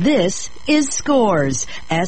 This is Scores,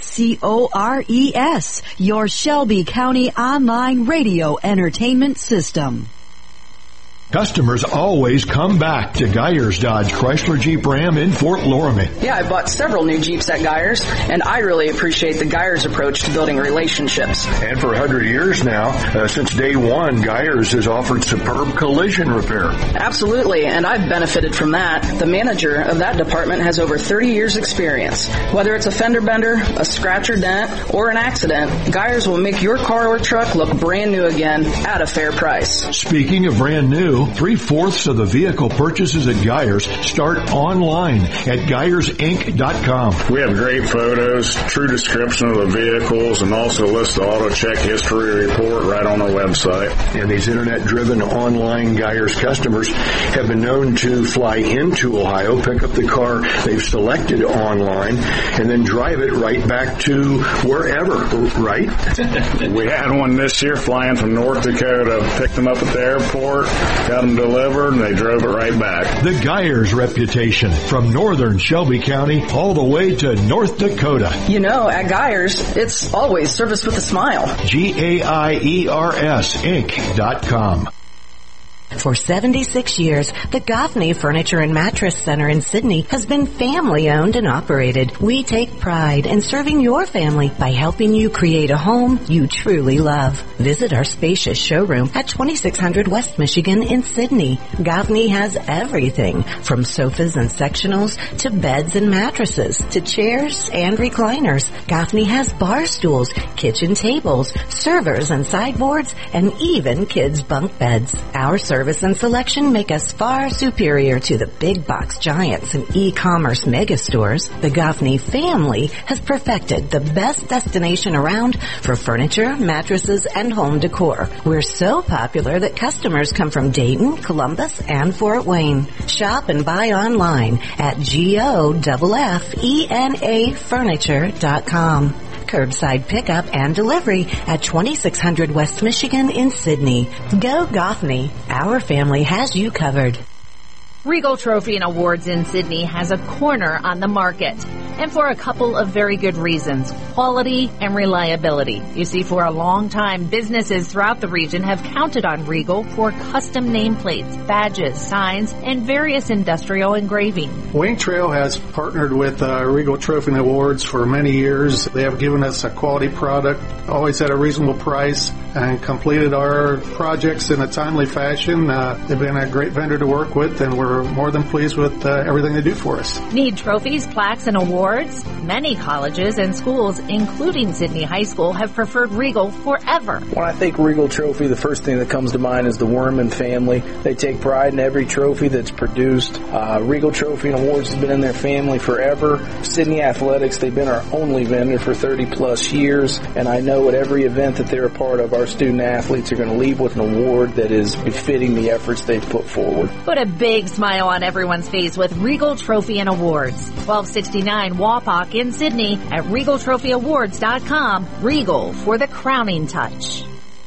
SCORES, your Shelby County online radio entertainment system. Customers always come back to Geyers Dodge Chrysler Jeep Ram in Fort Loramie. Yeah, I bought several new Jeeps at Geyers, and I really appreciate the Geyers approach to building relationships. And for 100 years now, since day one, Geyers has offered superb collision repair. Absolutely, and I've benefited from that. The manager of that department has over 30 years experience. Whether it's a fender bender, a scratch or dent, or an accident, Geyers will make your car or truck look brand new again at a fair price. Speaking of brand new, 3/4 of the vehicle purchases at Geyers start online at GeyersInc.com. We have great photos, true description of the vehicles, and also list the auto check history report right on our website. And these internet-driven online Geyers customers have been known to fly into Ohio, pick up the car they've selected online, and then drive it right back to wherever, right? We had one this year flying from North Dakota, picked them up at the airport, got them delivered, and they drove it right back. The Geyers reputation, from northern Shelby County all the way to North Dakota. You know, at Geyers, it's always service with a smile. GAIERS Inc.com. For 76 years, the Goffney Furniture and Mattress Center in Sydney has been family-owned and operated. We take pride in serving your family by helping you create a home you truly love. Visit our spacious showroom at 2600 West Michigan in Sydney. Goffney has everything from sofas and sectionals to beds and mattresses to chairs and recliners. Goffney has bar stools, kitchen tables, servers and sideboards, and even kids' bunk beds. Our service and selection make us far superior to the big box giants and e-commerce mega stores. The Goffney family has perfected the best destination around for furniture, mattresses, and home decor. We're so popular that customers come from Dayton, Columbus, and Fort Wayne. Shop and buy online at GOFFENAFurniture.com. Curbside pickup and delivery at 2600 West Michigan in Sydney. Go Goffney. Our family has you covered. Regal Trophy and Awards in Sydney has a corner on the market, and for a couple of very good reasons: quality and reliability. You see, for a long time, businesses throughout the region have counted on Regal for custom nameplates, badges, signs, and various industrial engraving. Wayne Trail has partnered with Regal Trophy and Awards for many years. They have given us a quality product, always at a reasonable price, and completed our projects in a timely fashion. They've been a great vendor to work with, and we're more than pleased with everything they do for us. Need trophies, plaques, and awards? Many colleges and schools, including Sydney High School, have preferred Regal forever. When I think Regal Trophy, the first thing that comes to mind is the Worman family. They take pride in every trophy that's produced. Regal Trophy and Awards has been in their family forever. Sydney Athletics, they've been our only vendor for 30 plus years, and I know at every event that they're a part of, our student athletes are going to leave with an award that is befitting the efforts they've put forward. Put a big smile on everyone's face with Regal Trophy and Awards. 1269 Wapak in Sydney at RegalTrophyAwards.com. Regal for the crowning touch.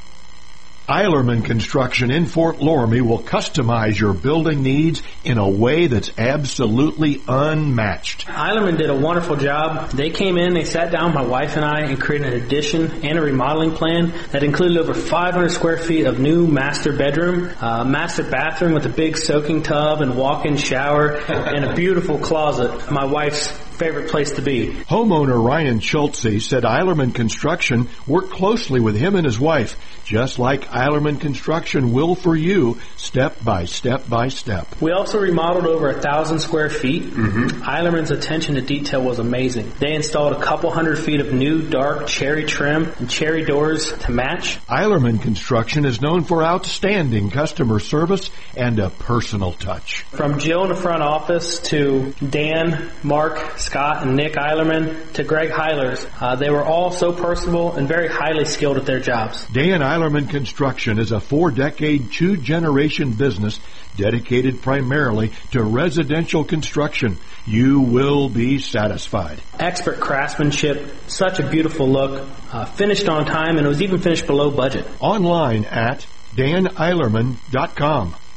Eilerman Construction in Fort Loramie will customize your building needs in a way that's absolutely unmatched. Eilerman did a wonderful job. They came in, they sat down, my wife and I, and created an addition and a remodeling plan that included over 500 square feet of new master bedroom, master bathroom with a big soaking tub and walk-in shower, and a beautiful closet. My wife's favorite place to be. Homeowner Ryan Schultze said Eilerman Construction worked closely with him and his wife, just like Eilerman Construction will for you, step by step by step. We also remodeled over 1,000 square feet. Eilerman's attention to detail was amazing. They installed a couple hundred feet of new dark cherry trim and cherry doors to match. Eilerman Construction is known for outstanding customer service and a personal touch. From Jill in the front office to Dan, Mark, Scott, and Nick Eilerman to Greg Heilers, they were all so personable and very highly skilled at their jobs. Dan Eilerman Construction is a 4-decade, 2-generation business dedicated primarily to residential construction. You will be satisfied. Expert craftsmanship, such a beautiful look, finished on time, and it was even finished below budget. Online at daneilerman.com.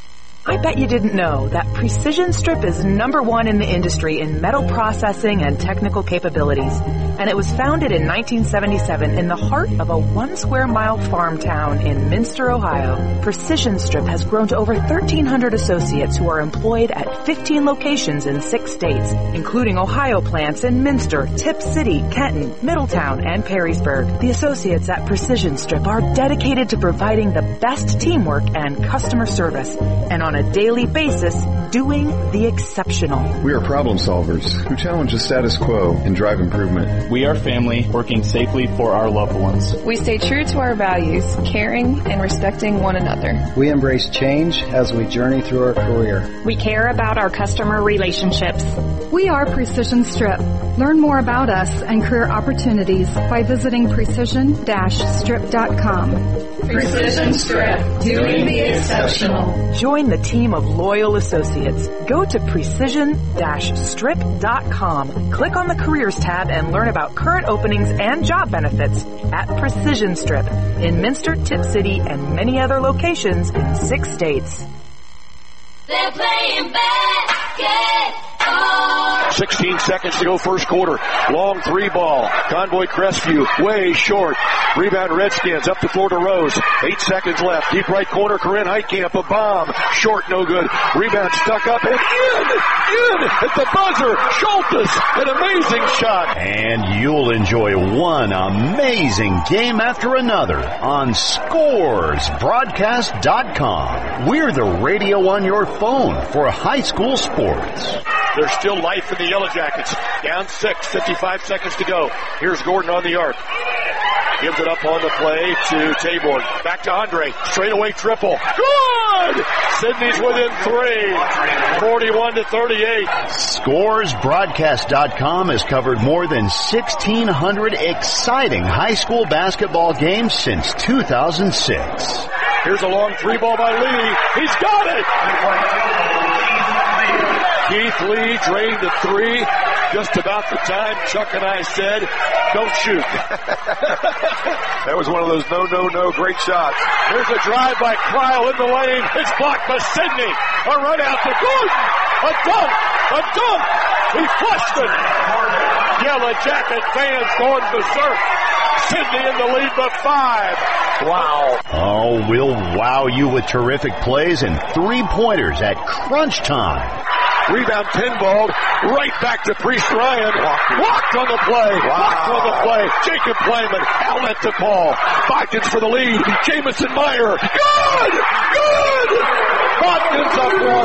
I bet you didn't know that Precision Strip is #1 in the industry in metal processing and technical capabilities. And it was founded in 1977 in the heart of a 1 square mile farm town in Minster, Ohio. Precision Strip has grown to over 1,300 associates who are employed at 15 locations in 6 states, including Ohio plants in Minster, Tip City, Kenton, Middletown, and Perrysburg. The associates at Precision Strip are dedicated to providing the best teamwork and customer service, and on a daily basis, doing the exceptional. We are problem solvers who challenge the status quo and drive improvement. We are family working safely for our loved ones. We stay true to our values, caring and respecting one another. We embrace change as we journey through our career. We care about our customer relationships. We are Precision Strip. Learn more about us and career opportunities by visiting precision-strip.com. Precision Strip, doing the exceptional. Join the team of loyal associates. Go to precision-strip.com. Click on the Careers tab and learn about current openings and job benefits at Precision Strip in Minster, Tip City, and many other locations in 6 states. They're playing basketball. 16 seconds to go first quarter. Long 3 ball. Convoy Crestview way short. Rebound Redskins up the floor to Rose. 8 seconds left. Deep right corner. Corinne Heitkamp a bomb. Short, no good. Rebound stuck up and in at the buzzer. Schultes, an amazing shot. And you'll enjoy one amazing game after another on ScoresBroadcast.com. We're the radio on your phone for high school sports. There's still life in the Yellow Jackets. Down 6, 55 seconds to go. Here's Gordon on the arc. Gives it up on the play to Taborn. Back to Andre. Straightaway triple. Good! Sydney's within 3. 41-38. ScoresBroadcast.com has covered more than 1,600 exciting high school basketball games since 2006. Here's a long 3 ball by Lee. He's got it! Keith Lee drained the 3 just about the time Chuck and I said, don't shoot. That was one of those no, great shots. Here's a drive by Cryle in the lane. It's blocked by Sidney. A run out to Gordon. A dunk. He flushed it. Yellow Jacket fans going berserk. Sidney in the lead by 5. Wow. Oh, we'll wow you with terrific plays and 3-pointers at crunch time. Rebound pinballed right back to Priest Ryan. Walked on the play. Wow. Walked on the play. Jacob Playman outlet to Paul. Bodkins for the lead. Jamison Meyer. Good! Bodkins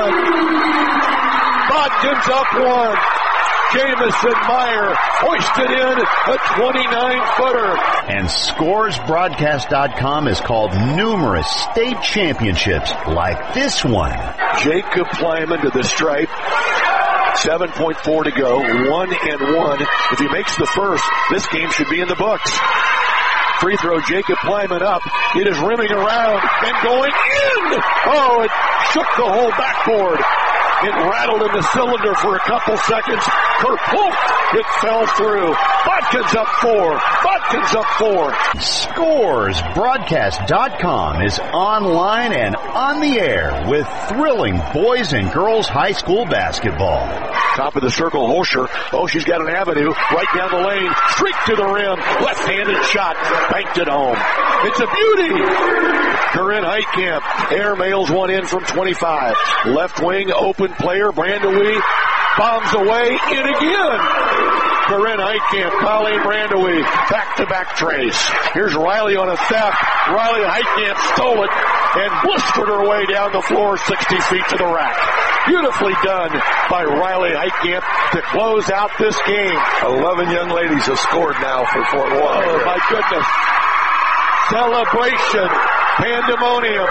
up one. Jamison Meyer hoisted in a 29-footer. And ScoresBroadcast.com has called numerous state championships like this one. Jacob Plyman to the stripe. 7.4 to go. 1-1. If he makes the first, this game should be in the books. Free throw, Jacob Plyman up. It is rimming around and going in. Oh, it shook the whole backboard. It rattled in the cylinder for a couple seconds. Kerplunk! It fell through. Bodkins up 4. ScoresBroadcast.com is online and on the air with thrilling boys and girls high school basketball. Top of the circle, Holscher. Oh, she's got an avenue right down the lane. Streak to the rim. Left-handed shot. Banked it home. It's a beauty. Corinne Heitkamp air mails one in from 25. Left wing open player. Brandewie bombs away. In again. Corinne Heitkamp, Colleen Brandewie, back-to-back trace. Here's Riley on a theft. Riley Heitkamp stole it and blistered her way down the floor 60 feet to the rack. Beautifully done by Riley Heitkamp to close out this game. 11 young ladies have scored now for Fort Walton. Oh, my goodness. Celebration. Pandemonium.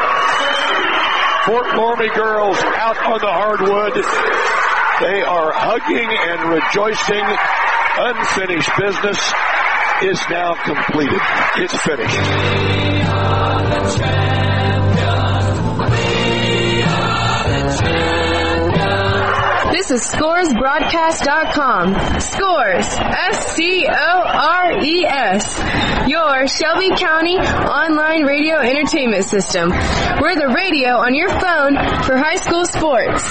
Fort Laramie girls out on the hardwood. They are hugging and rejoicing. Unfinished business is now completed. It's finished. We are the champions. We are the champions. This to scoresbroadcast.com. Scores, SCORES, your Shelby County online radio entertainment system. We're the radio on your phone for high school sports.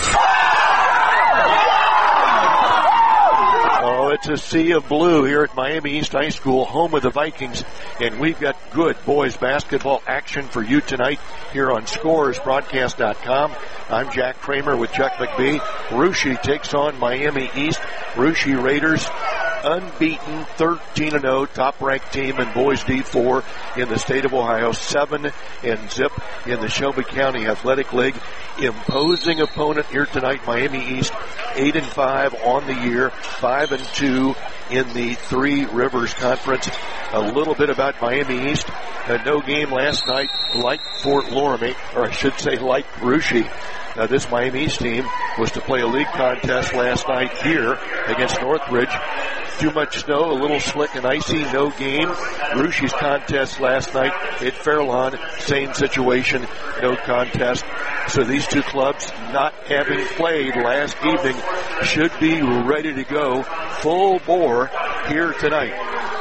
Oh, it's a sea of blue here at Miami East High School, home of the Vikings, and we've got good boys basketball action for you tonight here on ScoresBroadcast.com. I'm Jack Kramer with Chuck McBee. Russia takes on Miami East. Russia Raiders, unbeaten, 13-0, top-ranked team in boys D4 in the state of Ohio, 7-0 in the Shelby County Athletic League. Imposing opponent here tonight, Miami East, 8-5 on the year, 5-2 in the Three Rivers Conference. A little bit about Miami East. No game last night like Fort Loramie, or I should say like Russia. This Miami East team was to play a league contest last night here against Northridge. Too much snow, a little slick and icy, no game. Russia's contest last night at Fairlawn, same situation, no contest. So these two clubs, not having played last evening, should be ready to go full bore here tonight.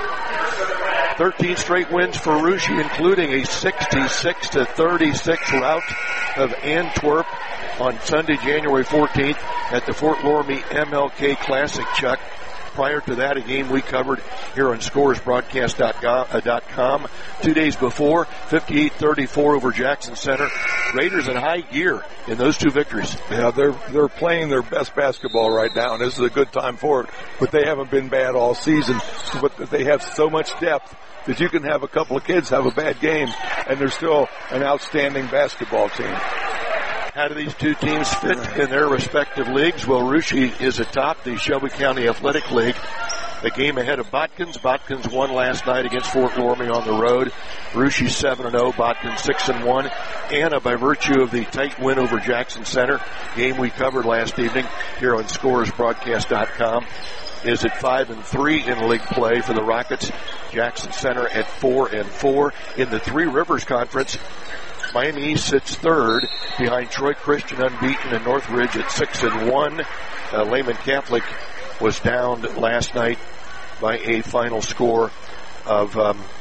13 straight wins for Russia, including a 66-36 rout of Antwerp on Sunday, January 14th at the Fort Loramie MLK Classic, Chuck. Prior to that, a game we covered here on ScoresBroadcast.com 2 days before, 58-34 over Jackson Center. Raiders in high gear in those two victories. Yeah, they're playing their best basketball right now, and this is a good time for it. But they haven't been bad all season. But they have so much depth that you can have a couple of kids have a bad game, and they're still an outstanding basketball team. How do these two teams fit in their respective leagues? Well, Russia is atop the Shelby County Athletic League. The game ahead of Botkins. Botkins won last night against Fort Loramie on the road. Russia 7-0, Botkins 6-1. Anna, by virtue of the tight win over Jackson Center, game we covered last evening here on ScoresBroadcast.com, is at 5-3 in league play for the Rockets. Jackson Center at 4-4. In the Three Rivers Conference, Miami East sits third behind Troy Christian, unbeaten, and Northridge at 6-1. Lehman Catholic was down last night by a final score of,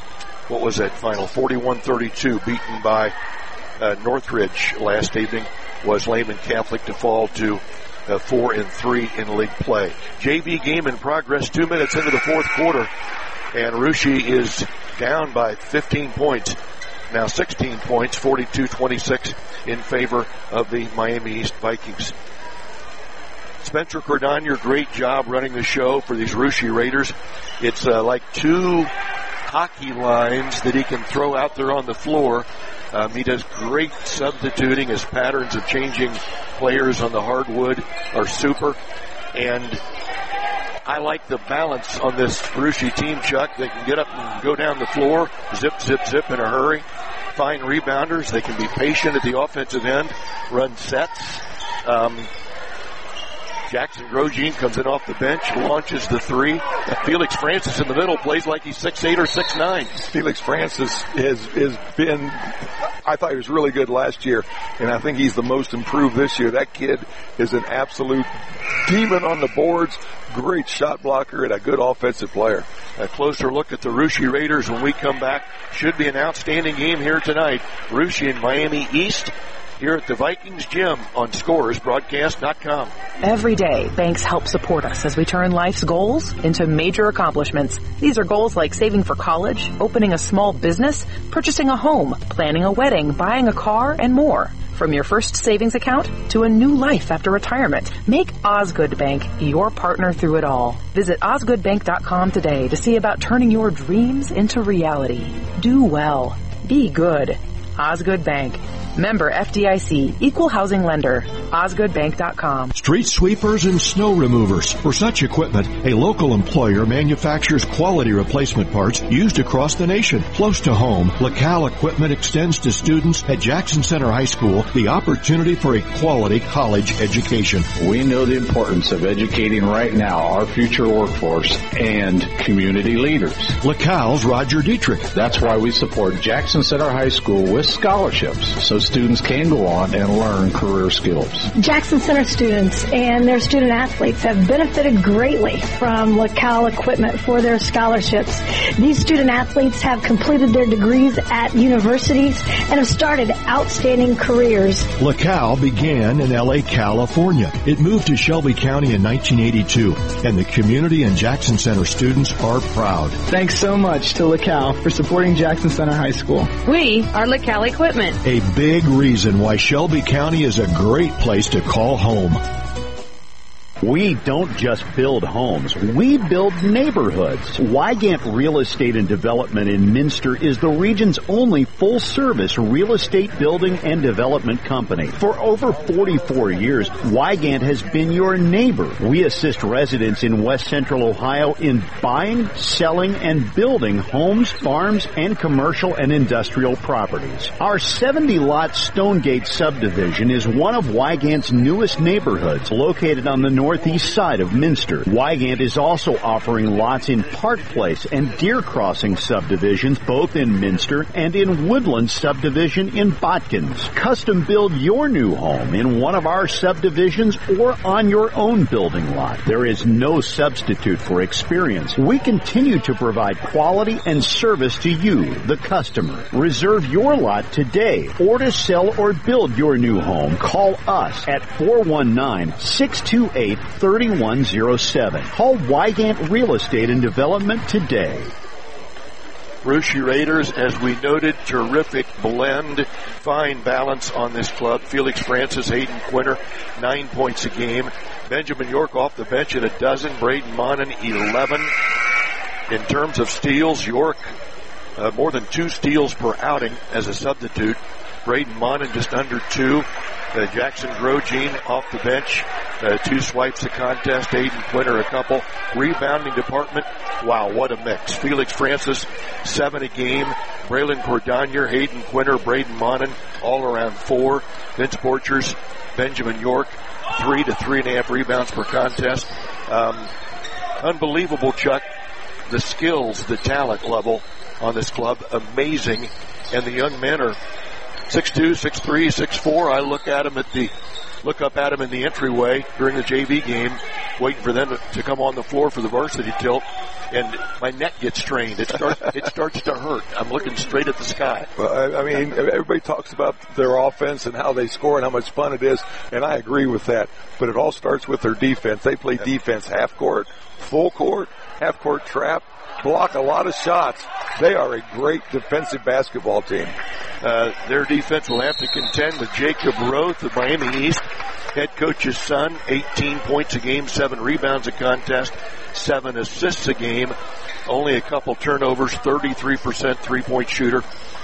41-32, beaten by Northridge last evening. Was Lehman Catholic to fall to 4-3 in league play. JV game in progress, 2 minutes into the fourth quarter, and Russia is down by 15 points. Now 16 points, 42-26 in favor of the Miami East Vikings. Spencer Cordonier, great job running the show for these Russia Raiders. It's like two hockey lines that he can throw out there on the floor. He does great substituting. His patterns of changing players on the hardwood are super. And I like the balance on this Russia team, Chuck. They can get up and go down the floor, zip, zip, zip in a hurry. Find rebounders. They can be patient at the offensive end, run sets. Jackson Grosjean comes in off the bench, launches the three. Felix Francis in the middle plays like he's 6'8" or 6'9". Felix Francis has been, I thought he was really good last year, and I think he's the most improved this year. That kid is an absolute demon on the boards, great shot blocker, and a good offensive player. A closer look at the Russia Raiders when we come back. Should be an outstanding game here tonight. Russia and Miami East here at the Vikings Gym on ScoresBroadcast.com. Every day, banks help support us as we turn life's goals into major accomplishments. These are goals like saving for college, opening a small business, purchasing a home, planning a wedding, buying a car, and more. From your first savings account to a new life after retirement, make Osgood Bank your partner through it all. Visit OsgoodBank.com today to see about turning your dreams into reality. Do well. Be good. Osgood Bank. Member FDIC, Equal Housing Lender, OsgoodBank.com. Street sweepers and snow removers. For such equipment, a local employer manufactures quality replacement parts used across the nation. Close to home, LaCal Equipment extends to students at Jackson Center High School the opportunity for a quality college education. We know the importance of educating right now our future workforce and community leaders. LaCal's Roger Dietrich. That's why we support Jackson Center High School with scholarships. So students can go on and learn career skills. Jackson Center students and their student athletes have benefited greatly from LaCal equipment for their scholarships. These student athletes have completed their degrees at universities and have started outstanding careers. LaCal began in L.A., California. It moved to Shelby County in 1982, and the community and Jackson Center students are proud. Thanks so much to LaCal for supporting Jackson Center High School. We are LaCal Equipment. A big reason why Shelby County is a great place to call home. We don't just build homes, we build neighborhoods. Wygant Real Estate and Development in Minster is the region's only full-service real estate building and development company. For over 44 years, Wygant has been your neighbor. We assist residents in West Central Ohio in buying, selling, and building homes, farms, and commercial and industrial properties. Our 70-lot Stonegate subdivision is one of Wygant's newest neighborhoods, located on the northeast side of Minster. Wygant is also offering lots in Park Place and Deer Crossing subdivisions, both in Minster, and in Woodland subdivision in Botkins. Custom build your new home in one of our subdivisions or on your own building lot. There is no substitute for experience. We continue to provide quality and service to you, the customer. Reserve your lot today, or to sell or build your new home, call us at 419-628-3107. Call Wygant Real Estate and Development today. Russia Raiders, as we noted, terrific blend, fine balance on this club. Felix Francis, Hayden Quinter, 9 points a game. Benjamin York off the bench at 12. Braden Monin, 11. In terms of steals, York more than 2 steals per outing as a substitute. Braden Monin just under 2. Jackson Grogene off the bench, 2 swipes a contest. Hayden Quinter a couple. Rebounding department, wow, what a mix. Felix Francis, 7 a game. Braylon Cordonier, Hayden Quinter, Braden Monin, all around 4. Vince Borchers, Benjamin York, 3 to 3.5 rebounds per contest. Unbelievable, Chuck. The skills, the talent level on this club, amazing. And the young men are 6'2", 6'3", 6'4". I look up at them in the entryway during the JV game, waiting for them to come on the floor for the varsity tilt, and my neck gets strained. It starts to hurt. I'm looking straight at the sky. Well, I mean, everybody talks about their offense and how they score and how much fun it is, and I agree with that. But it all starts with their defense. They play defense half court, full court, half court trap, block a lot of shots. They are a great defensive basketball team. Their defense will have to contend with Jacob Roth of Miami East, head coach's son, 18 points a game, 7 rebounds a contest, 7 assists a game, only a couple turnovers, 33% three-point shooter.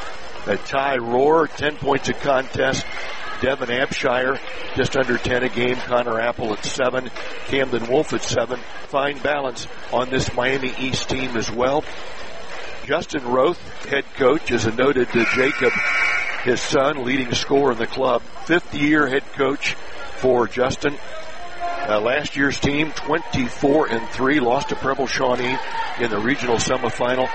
Ty Rohr, 10 points a contest. Devin Abshire, just under 10 a game. Connor Apple at 7. Camden Wolf at 7. Fine balance on this Miami East team as well. Justin Roth, head coach, is a noted Jacob, his son, leading scorer in the club. 5th year head coach for Justin. Last year's team, 24-3, lost to Preble Shawnee in the regional semifinal.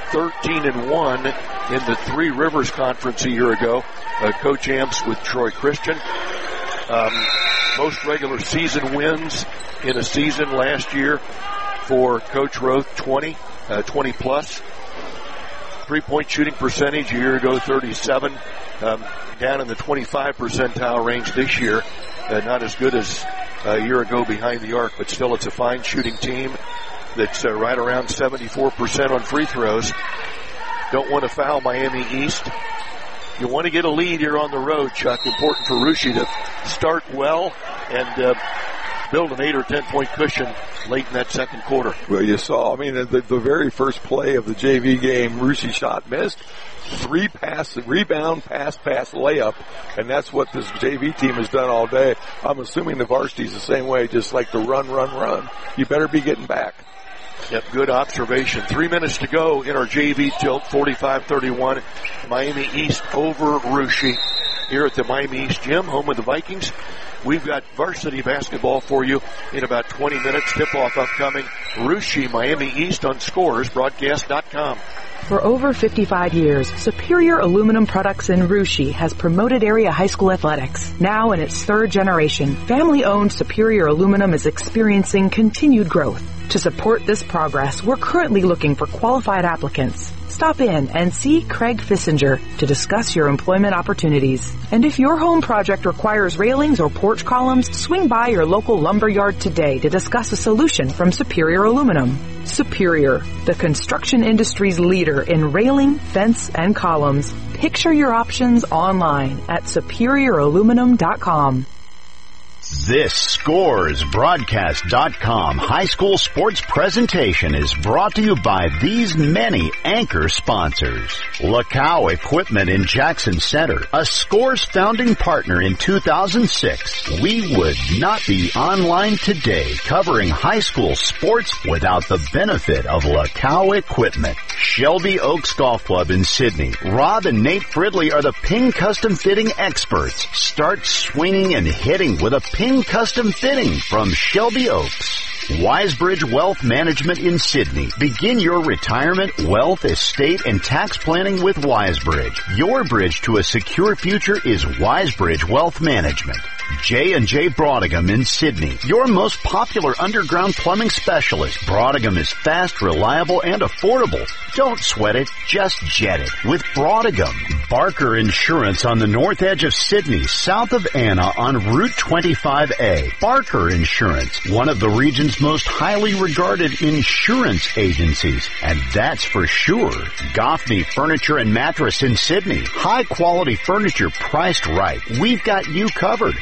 13-1 in the Three Rivers Conference a year ago. Coach Amps with Troy Christian. Most regular season wins in a season last year for Coach Roth, 20 plus. 3-point shooting percentage a year ago, 37. Down in the 25 percentile range this year. Not as good as a year ago behind the arc, but still it's a fine shooting team that's right around 74% on free throws. Don't want to foul Miami East. You want to get a lead here on the road, Chuck. Important for Russia to start well and build an 8 or 10 point cushion late in that second quarter. Well, you saw, the very first play of the JV game, Russia shot missed. 3 pass, rebound, pass, layup, and that's what this JV team has done all day. I'm assuming the varsity's the same way, just like the run. You better be getting back. Yep, good observation. 3 minutes to go in our JV tilt, 45-31. Miami East over Russia here at the Miami East Gym, home of the Vikings. We've got varsity basketball for you in about 20 minutes. Tip-off upcoming. Russia, Miami East on ScoresBroadcast.com. For over 55 years, Superior Aluminum Products in Russia has promoted area high school athletics. Now in its third generation, family-owned Superior Aluminum is experiencing continued growth. To support this progress, we're currently looking for qualified applicants. Stop in and see Craig Fissinger to discuss your employment opportunities. And if your home project requires railings or porch columns, swing by your local lumber yard today to discuss a solution from Superior Aluminum. Superior, the construction industry's leader in railing, fence, and columns. Picture your options online at superiораluminum.com. This ScoresBroadcast.com high school sports presentation is brought to you by these many anchor sponsors. Lacau Equipment in Jackson Center, a Scores founding partner in 2006. We would not be online today covering high school sports without the benefit of Lacau Equipment. Shelby Oaks Golf Club in Sydney. Rob and Nate Fridley are the Ping Custom Fitting experts. Start swinging and hitting with a Ping Custom Fitting from Shelby Oaks. Wisebridge Wealth Management in Sydney. Begin your retirement, wealth, estate, and tax planning with Wisebridge. Your bridge to a secure future is Wisebridge Wealth Management. J&J Brodicum in Sydney. Your most popular underground plumbing specialist. Brodicum is fast, reliable, and affordable. Don't sweat it, just jet it with Brodicum. Barker Insurance on the north edge of Sydney, south of Anna on Route 25A. Barker Insurance, one of the region's most highly regarded insurance agencies, and that's for sure. Goffney Furniture and Mattress in Sydney. High quality furniture priced right. We've got you covered.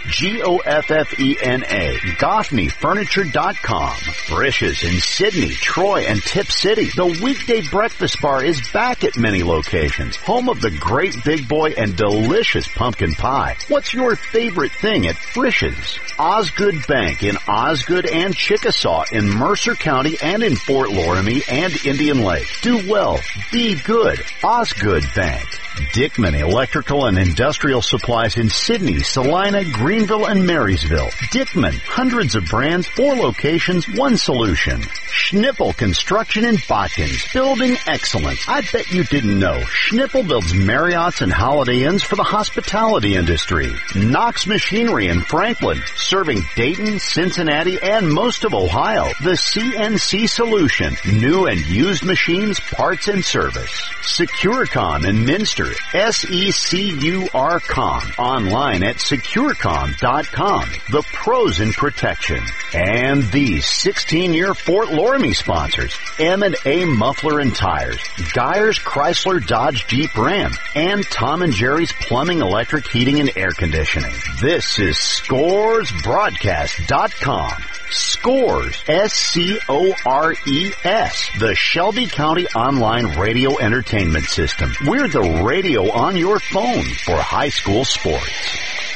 Goffena. GoffneyFurniture.com. Frisch's in Sydney, Troy, and Tip City. The weekday breakfast bar is back at many locations. Home of the great big boy and delicious pumpkin pie. What's your favorite thing at Frisch's? Osgood Bank in Osgood and Chickasaw in Mercer County and in Fort Loramie and Indian Lake. Do well. Be good. Osgood Bank. Dickman Electrical and Industrial Supplies in Sydney, Salina, Greenville, and Marysville. Dickman, hundreds of brands, 4 locations, 1 solution. Schnippel Construction in Botkins, building excellence. I bet you didn't know. Schnippel builds Marriotts and Holiday Inns for the hospitality industry. Knox Machinery in Franklin, serving Dayton, Cincinnati, and most of Ohio. The CNC Solution, new and used machines, parts, and service. Securicom in Minster, SECURCOM, online at securecom.com. The pros in protection. And these 16-year Fort Loramie sponsors, M&A Muffler and Tires, Geyers Chrysler Dodge Jeep Ram, and Tom and Jerry's Plumbing, Electric, Heating, and Air Conditioning. This is ScoresBroadcast.com. Scores, SCORES, the Shelby County Online Radio Entertainment System. We're the radio on your phone for high school sports.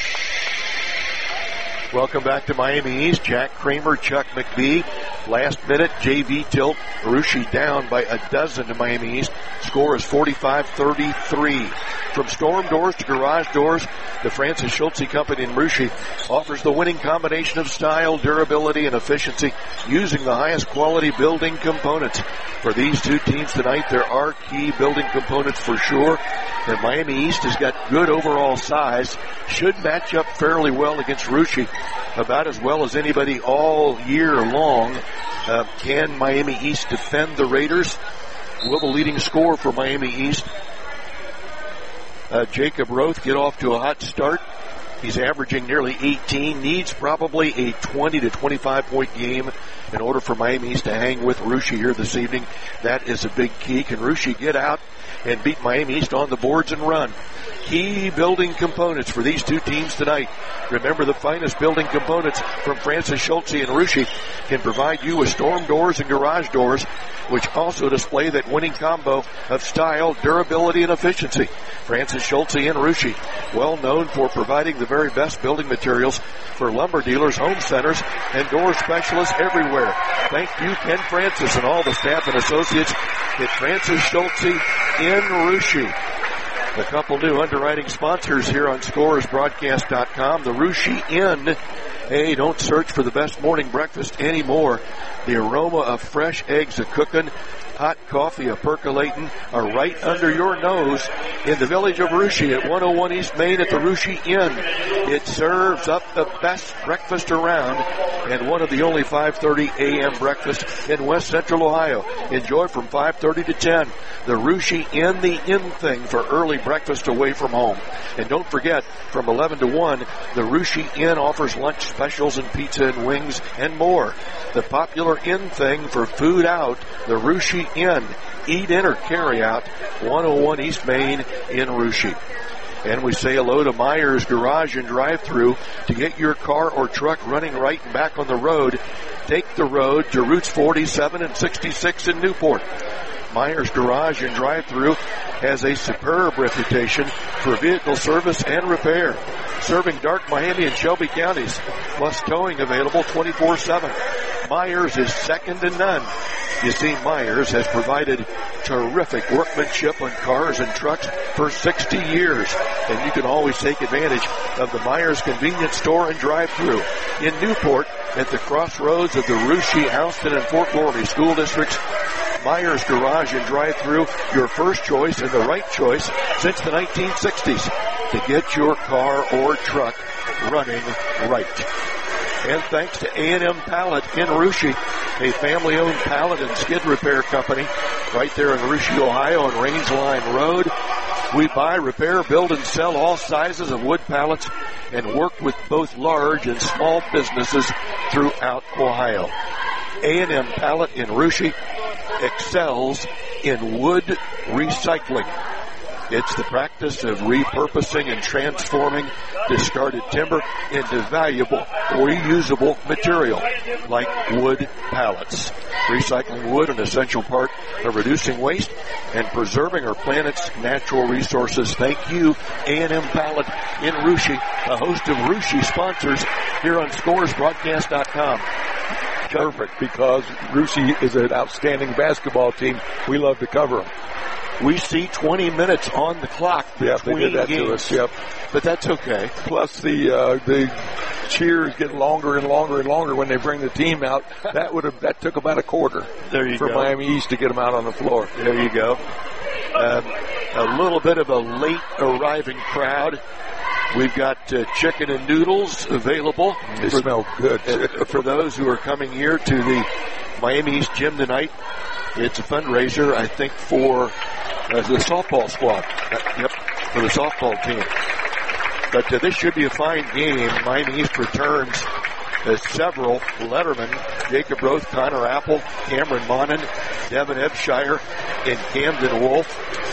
Welcome back to Miami East. Jack Kramer, Chuck McBee. Last minute, JV tilt. Russia down by 12 to Miami East. Score is 45-33. From storm doors to garage doors, the Francis Schultze Company in Russia offers the winning combination of style, durability, and efficiency using the highest quality building components. For these two teams tonight, there are key building components for sure. And Miami East has got good overall size. Should match up fairly well against Russia, about as well as anybody all year long. Can Miami East defend the Raiders? Will the leading scorer for Miami East, Jacob Roth, get off to a hot start? He's averaging nearly 18, needs probably a 20 to 25 point game in order for Miami East to hang with Russia here this evening. That is a big key. Can Russia get out and beat Miami East on the boards and run? Key building components for these two teams tonight. Remember, the finest building components from Francis Schultze and Russia can provide you with storm doors and garage doors, which also display that winning combo of style, durability, and efficiency. Francis Schultze and Russia, well known for providing the very best building materials for lumber dealers, home centers, and door specialists everywhere. Thank you, Ken Francis, and all the staff and associates at Francis Schultze in Russia. A couple new underwriting sponsors here on ScoresBroadcast.com. The Russia Inn. Hey, don't search for the best morning breakfast anymore. The aroma of fresh eggs a-cooking hot coffee a-percolating are right under your nose in the village of Russia at 101 East Main at the Russia Inn. It serves up the best breakfast around and one of the only 5:30 a.m. breakfasts in West Central Ohio. Enjoy from 5:30 to 10. The Russia Inn, the in thing for early breakfast away from home. And don't forget, from 11 to 1, the Russia Inn offers lunch specials and pizza and wings and more. The popular in thing for food out, the Russia Inn. Eat in or carry out, 101 East Main in Russia. And we say hello to Myers Garage and Drive-Thru. To get your car or truck running right and back on the road, take the road to routes 47 and 66 in Newport. Myers Garage and Drive-Thru has a superb reputation for vehicle service and repair, serving Dark, Miami, and Shelby counties, plus towing available 24/7. Myers is second to none. You see, Myers has provided terrific workmanship on cars and trucks for 60 years, and you can always take advantage of the Myers Convenience Store and Drive-Thru in Newport at the crossroads of the Russia, Houston, and Fort Laramie school districts. Myers Garage and Drive-Thru, your first choice and the right choice since the 1960s to get your car or truck running right. And thanks to A&M Pallet in Russia, a family-owned pallet and skid repair company right there in Russia, Ohio on Range Line Road. We buy, repair, build, and sell all sizes of wood pallets and work with both large and small businesses throughout Ohio. A&M Pallet in Russia excels in wood recycling. It's the practice of repurposing and transforming discarded timber into valuable, reusable material like wood pallets. Recycling wood, an essential part of reducing waste and preserving our planet's natural resources. Thank you, A&M Pallet in Russia, a host of Russia sponsors here on ScoresBroadcast.com. Perfect, because Russia is an outstanding basketball team. We love to cover them. We see 20 minutes on the clock between they did that games, to us, yep. But that's okay. Plus the cheers get longer and longer and longer when they bring the team out. That took about a quarter for Miami East to get them out on the floor. There you go. A little bit of a late arriving crowd. We've got chicken and noodles available. They smell good. For those who are coming here to the Miami East Gym tonight. It's a fundraiser, I think, for the softball squad. Yep, for the softball team. But this should be a fine game. Miami East returns several lettermen: Jacob Roth, Connor Apple, Cameron Monin, Devin Ebshire, and Camden Wolf.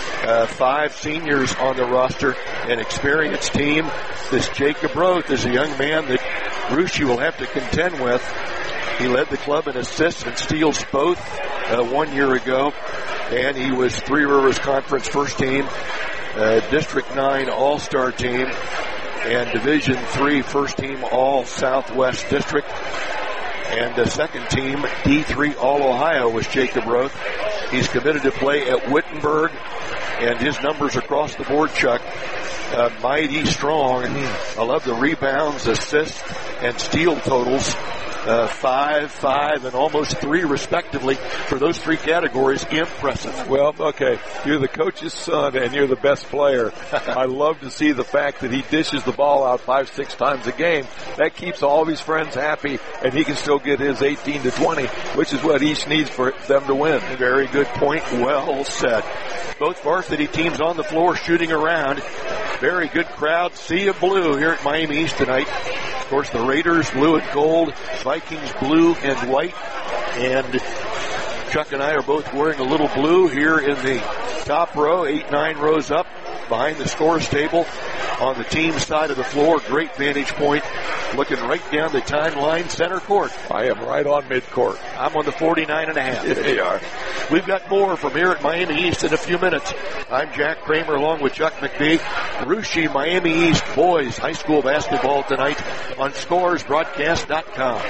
5 seniors on the roster, an experienced team. This Jacob Roth is a young man that Russia will have to contend with. He led the club in assists and steals both 1 year ago, and he was Three Rivers Conference first team, District 9 All-Star team, and Division 3 first team All-Southwest District. And the second team, D3 All-Ohio, was Jacob Roth. He's committed to play at Wittenberg, and his numbers across the board, Chuck, mighty strong. I love the rebounds, assists, and steal totals. 5, 5, and almost 3 respectively for those 3 categories. Impressive. Well, okay, you're the coach's son and you're the best player. I love to see the fact that he dishes the ball out 5-6 times a game. That keeps all of his friends happy, and he can still get his 18 to 20, which is what East needs for them to win. Very good point. Well said. Both varsity teams on the floor shooting around. Very good crowd. Sea of blue here at Miami East tonight. Of course, the Raiders blue and gold, Vikings blue and white, and Chuck and I are both wearing a little blue here in the top row, 8-9 rows up behind the scores table on the team side of the floor. Great vantage point, looking right down the timeline, center court. I am right on midcourt. I'm on the 49.5. There you are. We've got more from here at Miami East in a few minutes. I'm Jack Kramer along with Chuck McBee. Russia Miami East boys high school basketball tonight on ScoresBroadcast.com.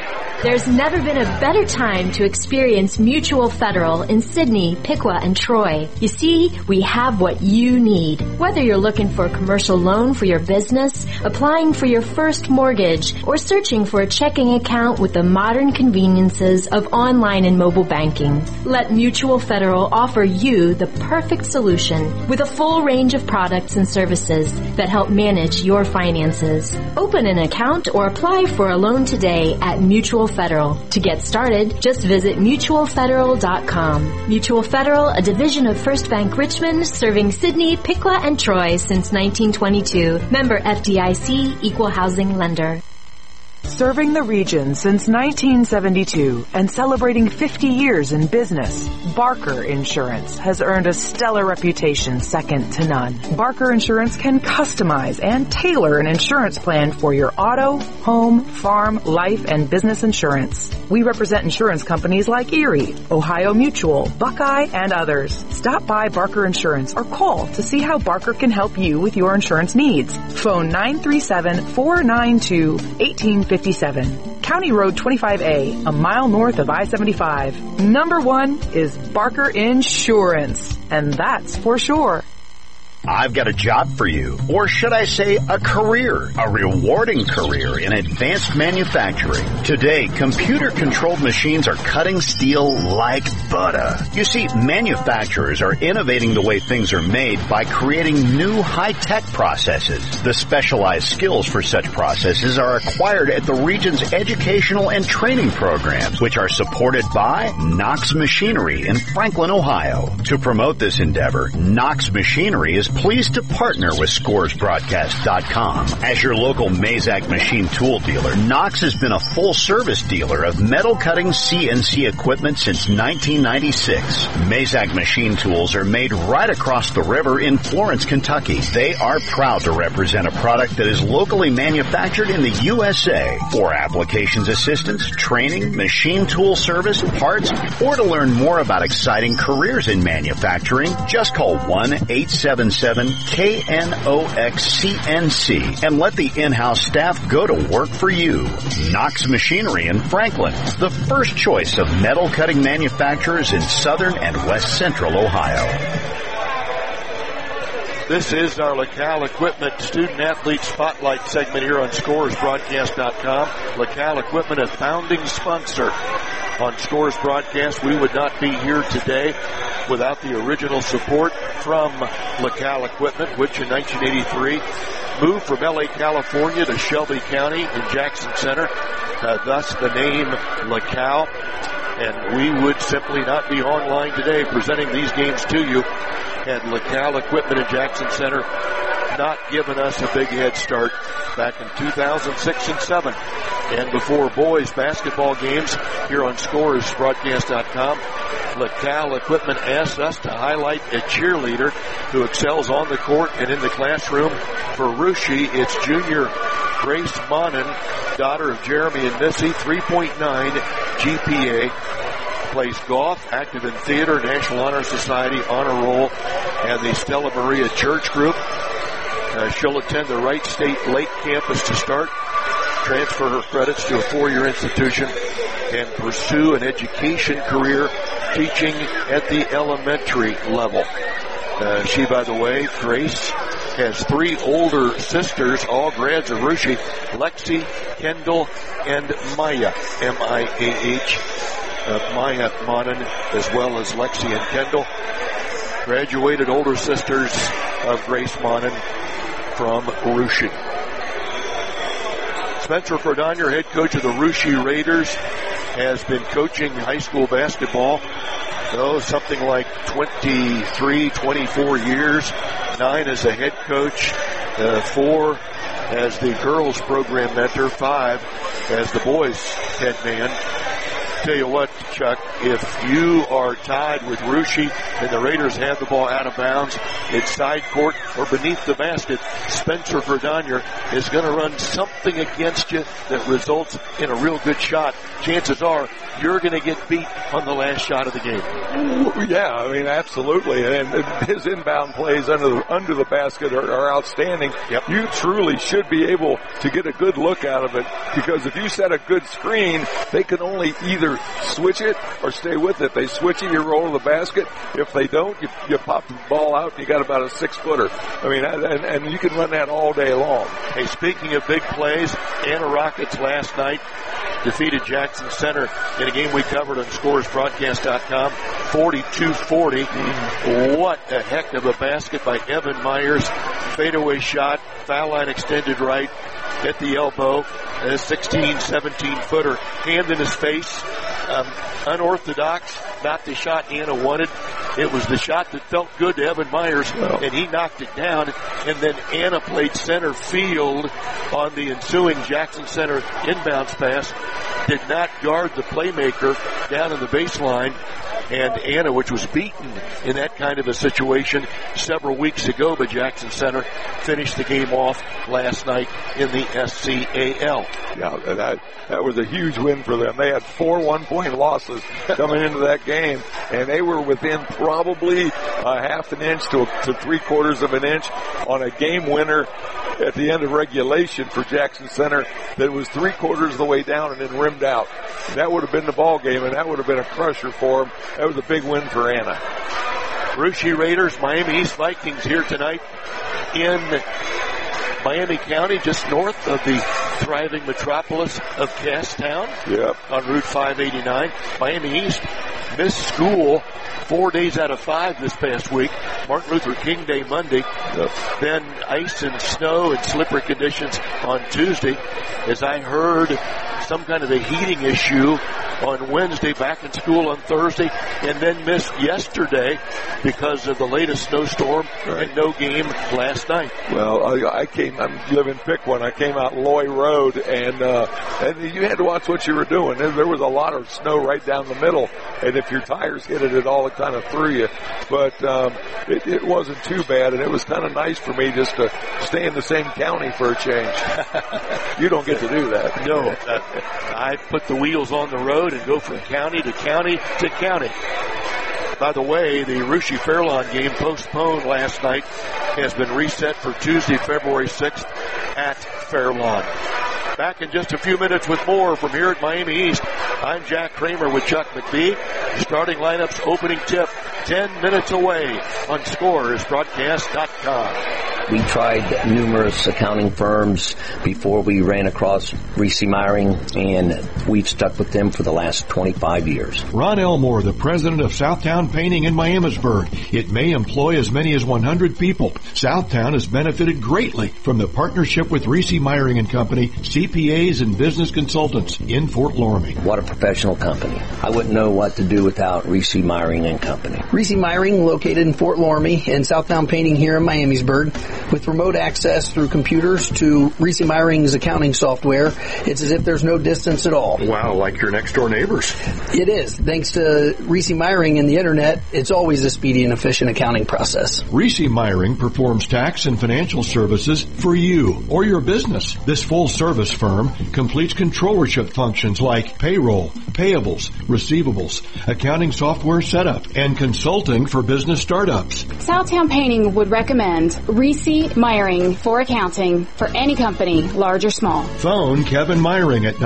There's never been a better time to experience Mutual Federal in Sydney, Piqua, and Troy. You see, we have what you need. Whether you're looking for a commercial loan for your business, applying for your first mortgage, or searching for a checking account with the modern conveniences of online and mobile banking, let Mutual Federal offer you the perfect solution with a full range of products and services that help manage your finances. Open an account or apply for a loan today at Mutual Federal. To get started, just visit mutualfederal.com. Mutual Federal, a division of First Bank Richmond, serving Sydney, Piqua, and Troy since 1922. Member FDIC, Equal Housing Lender. Serving the region since 1972 and celebrating 50 years in business, Barker Insurance has earned a stellar reputation second to none. Barker Insurance can customize and tailor an insurance plan for your auto, home, farm, life, and business insurance. We represent insurance companies like Erie, Ohio Mutual, Buckeye, and others. Stop by Barker Insurance or call to see how Barker can help you with your insurance needs. Phone 937-492-1857. County Road 25A, a mile north of I-75. Number one is Barker Insurance, and that's for sure. I've got a job for you, or should I say a career, a rewarding career in advanced manufacturing. Today, computer-controlled machines are cutting steel like butter. You see, manufacturers are innovating the way things are made by creating new high-tech processes. The specialized skills for such processes are acquired at the region's educational and training programs, which are supported by Knox Machinery in Franklin, Ohio. To promote this endeavor, Knox Machinery is pleased to partner with ScoresBroadcast.com. As your local Mazak machine tool dealer, Knox has been a full-service dealer of metal-cutting CNC equipment since 1996. Mazak machine tools are made right across the river in Florence, Kentucky. They are proud to represent a product that is locally manufactured in the USA. For applications assistance, training, machine tool service, parts, or to learn more about exciting careers in manufacturing, just call 1-877-KNOX-CNC and let the in-house staff go to work for you. Knox Machinery in Franklin, the first choice of metal cutting manufacturers in southern and west central Ohio. This is our LaCal Equipment Student Athlete Spotlight segment here on ScoresBroadcast.com. LaCal Equipment, a founding sponsor on Scores Broadcast. We would not be here today without the original support from LaCal Equipment, which in 1983 moved from LA, California to Shelby County in Jackson Center, thus the name LaCal. And we would simply not be online today presenting these games to you had LaCal Equipment in Jackson Center not given us a big head start back in 2006 and 7. And before boys basketball games here on ScoresBroadcast.com, LaCal Equipment asked us to highlight a cheerleader who excels on the court and in the classroom. For Russia, it's junior Grace Monin, daughter of Jeremy and Missy, 3.9 GPA. Plays golf, active in theater, National Honor Society, Honor Roll, and the Stella Maria Church Group. She'll attend the Wright State Lake campus to start, transfer her credits to a four-year institution, and pursue an education career teaching at the elementary level. She, by the way, Grace, has three older sisters, all grads of Russia, Lexi, Kendall, and Maya, M-I-A-H. Maya Monin, as well as Lexi and Kendall. Graduated older sisters of Grace Monin from Russia. Spencer Cordonier, head coach of the Russia Raiders, has been coaching high school basketball, something like 23, 24 years. 9 as a head coach, 4 as the girls program mentor, 5 as the boys head man. tell you what, Chuck, if you are tied with Russia and the Raiders have the ball out of bounds, it's side court or beneath the basket, Spencer Verdonier is going to run something against you that results in a real good shot. Chances are you're going to get beat on the last shot of the game. Yeah, I mean, absolutely. And his inbound plays under the basket are outstanding. Yep. You truly should be able to get a good look out of it, because if you set a good screen, they can only either switch it or stay with it. They switch it, you roll to the basket. If they don't, you pop the ball out and you got about a 6-footer. I mean, and you can run that all day long. Hey, speaking of big plays, Anna Rockets last night defeated Jackson Center in a game we covered on scoresbroadcast.com, 42-40. What a heck of a basket by Evan Myers. Fadeaway shot, foul line extended right, at the elbow, a 16, 17-footer, hand in his face. Unorthodox, not the shot Anna wanted. It was the shot that felt good to Evan Myers, and he knocked it down. And then Anna played center field on the ensuing Jackson Center inbounds pass, did not guard the playmaker down in the baseline. And Anna, which was beaten in that kind of a situation several weeks ago by Jackson Center, finished the game off last night in the SCAL. Yeah, that was a huge win for them. They had 4 one-point losses coming into that game, and they were within probably a half an inch to 3/4 of an inch on a game winner at the end of regulation for Jackson Center that was 3/4 of the way down and then rimmed out. That would have been the ball game, and that would have been a crusher for them. That was a big win for Anna. Russia Raiders, Miami East Vikings here tonight in Miami County, just north of the thriving metropolis of Casstown. Yep. On Route 589. Miami East missed school 4 days out of 5 this past week. Martin Luther King Day Monday. Yep. Then ice and snow and slippery conditions on Tuesday. As I heard, some kind of a heating issue on Wednesday, back in school on Thursday, and then missed yesterday because of the latest snowstorm and no game last night. Well, I live in Piqua, I came out Loy Road, and you had to watch what you were doing. There was a lot of snow right down the middle, and if your tires hit it at all, it kind of threw you. But it wasn't too bad, and it was kind of nice for me just to stay in the same county for a change. You don't get to do that. No. I put the wheels on the road and go from county to county to county. By the way, the Russia Fairlawn game postponed last night has been reset for Tuesday, February 6th at Fairlawn. Back in just a few minutes with more from here at Miami East. I'm Jack Kramer with Chuck McBee. Starting lineups opening tip 10 minutes away on scoresbroadcast.com. We tried numerous accounting firms before we ran across Reese Meyering, and we've stuck with them for the last 25 years. Ron Elmore, the president of Southtown Painting in Miamisburg. It may employ as many as 100 people. Southtown has benefited greatly from the partnership with Reese Meyering and Company, CPAs and business consultants in Fort Loramie. What a professional company. I wouldn't know what to do without Reese Meyering and Company. Reese Meyering, located in Fort Loramie, and Southtown Painting here in Miamisburg. With remote access through computers to Reese Meyering's accounting software, it's as if there's no distance at all. Wow, like your next door neighbors. It is. Thanks to Reese Meyering and the internet, it's always a speedy and efficient accounting process. Reese Meyering performs tax and financial services for you or your business. This full-service firm completes controllership functions like payroll, payables, receivables, accounting software setup, and consulting for business startups. Southtown Painting would recommend Reese Meyering for accounting for any company, large or small. Phone Kevin Meyering at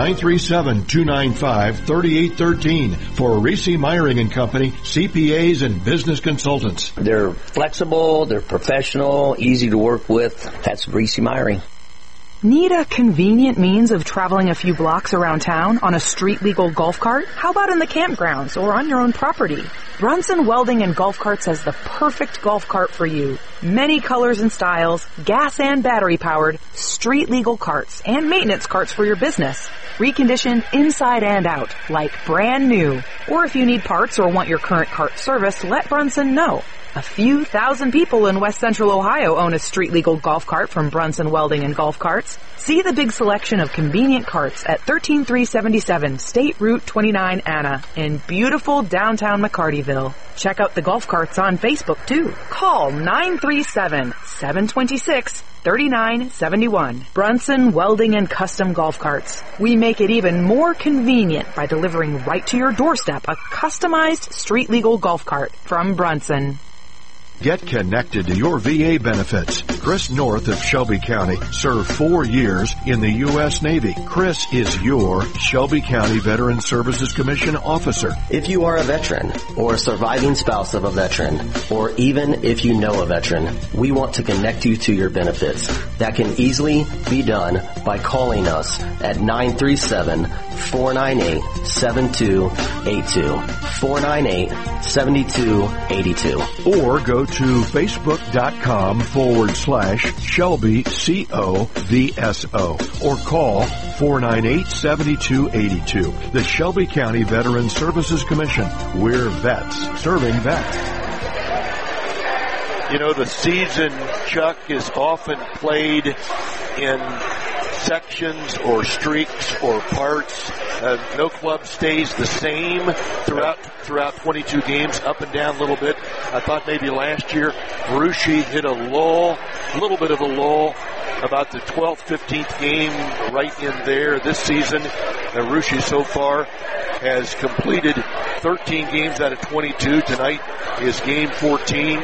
937-295-3813 for Reese Meyering and Company, CPAs and business consultants. They're flexible, they're professional, easy to work with. That's Reese Meyering. Need a convenient means of traveling a few blocks around town on a street-legal golf cart? How about in the campgrounds or on your own property? Brunson Welding and Golf Carts has the perfect golf cart for you. Many colors and styles, gas and battery-powered, street-legal carts, and maintenance carts for your business. Reconditioned inside and out, like brand new. Or if you need parts or want your current cart serviced, let Brunson know. A few thousand people in West Central Ohio own a street-legal golf cart from Brunson Welding and Golf Carts. See the big selection of convenient carts at 13377 State Route 29 Anna in beautiful downtown McCartyville. Check out the golf carts on Facebook, too. Call 937-726-3971. Brunson Welding and Custom Golf Carts. We make it even more convenient by delivering right to your doorstep a customized street-legal golf cart from Brunson. Get connected to your VA benefits. Chris North of Shelby County served 4 years in the U.S. Navy. Chris is your Shelby County Veteran Services Commission officer. If you are a veteran or a surviving spouse of a veteran, or even if you know a veteran, we want to connect you to your benefits. That can easily be done by calling us at 937-498-7282. 498-7282. Or go to facebook.com/Shelby COVSO or call 498-7282. The Shelby County Veteran Services Commission. We're vets serving vets. You know, the season, Chuck, is often played in sections or streaks or parts. No club stays the same throughout 22 games, up and down a little bit. I thought maybe last year Russia hit a little bit of a lull, about the 12th, 15th game right in there. This season, Russia so far has completed 13 games out of 22. Tonight is game 14.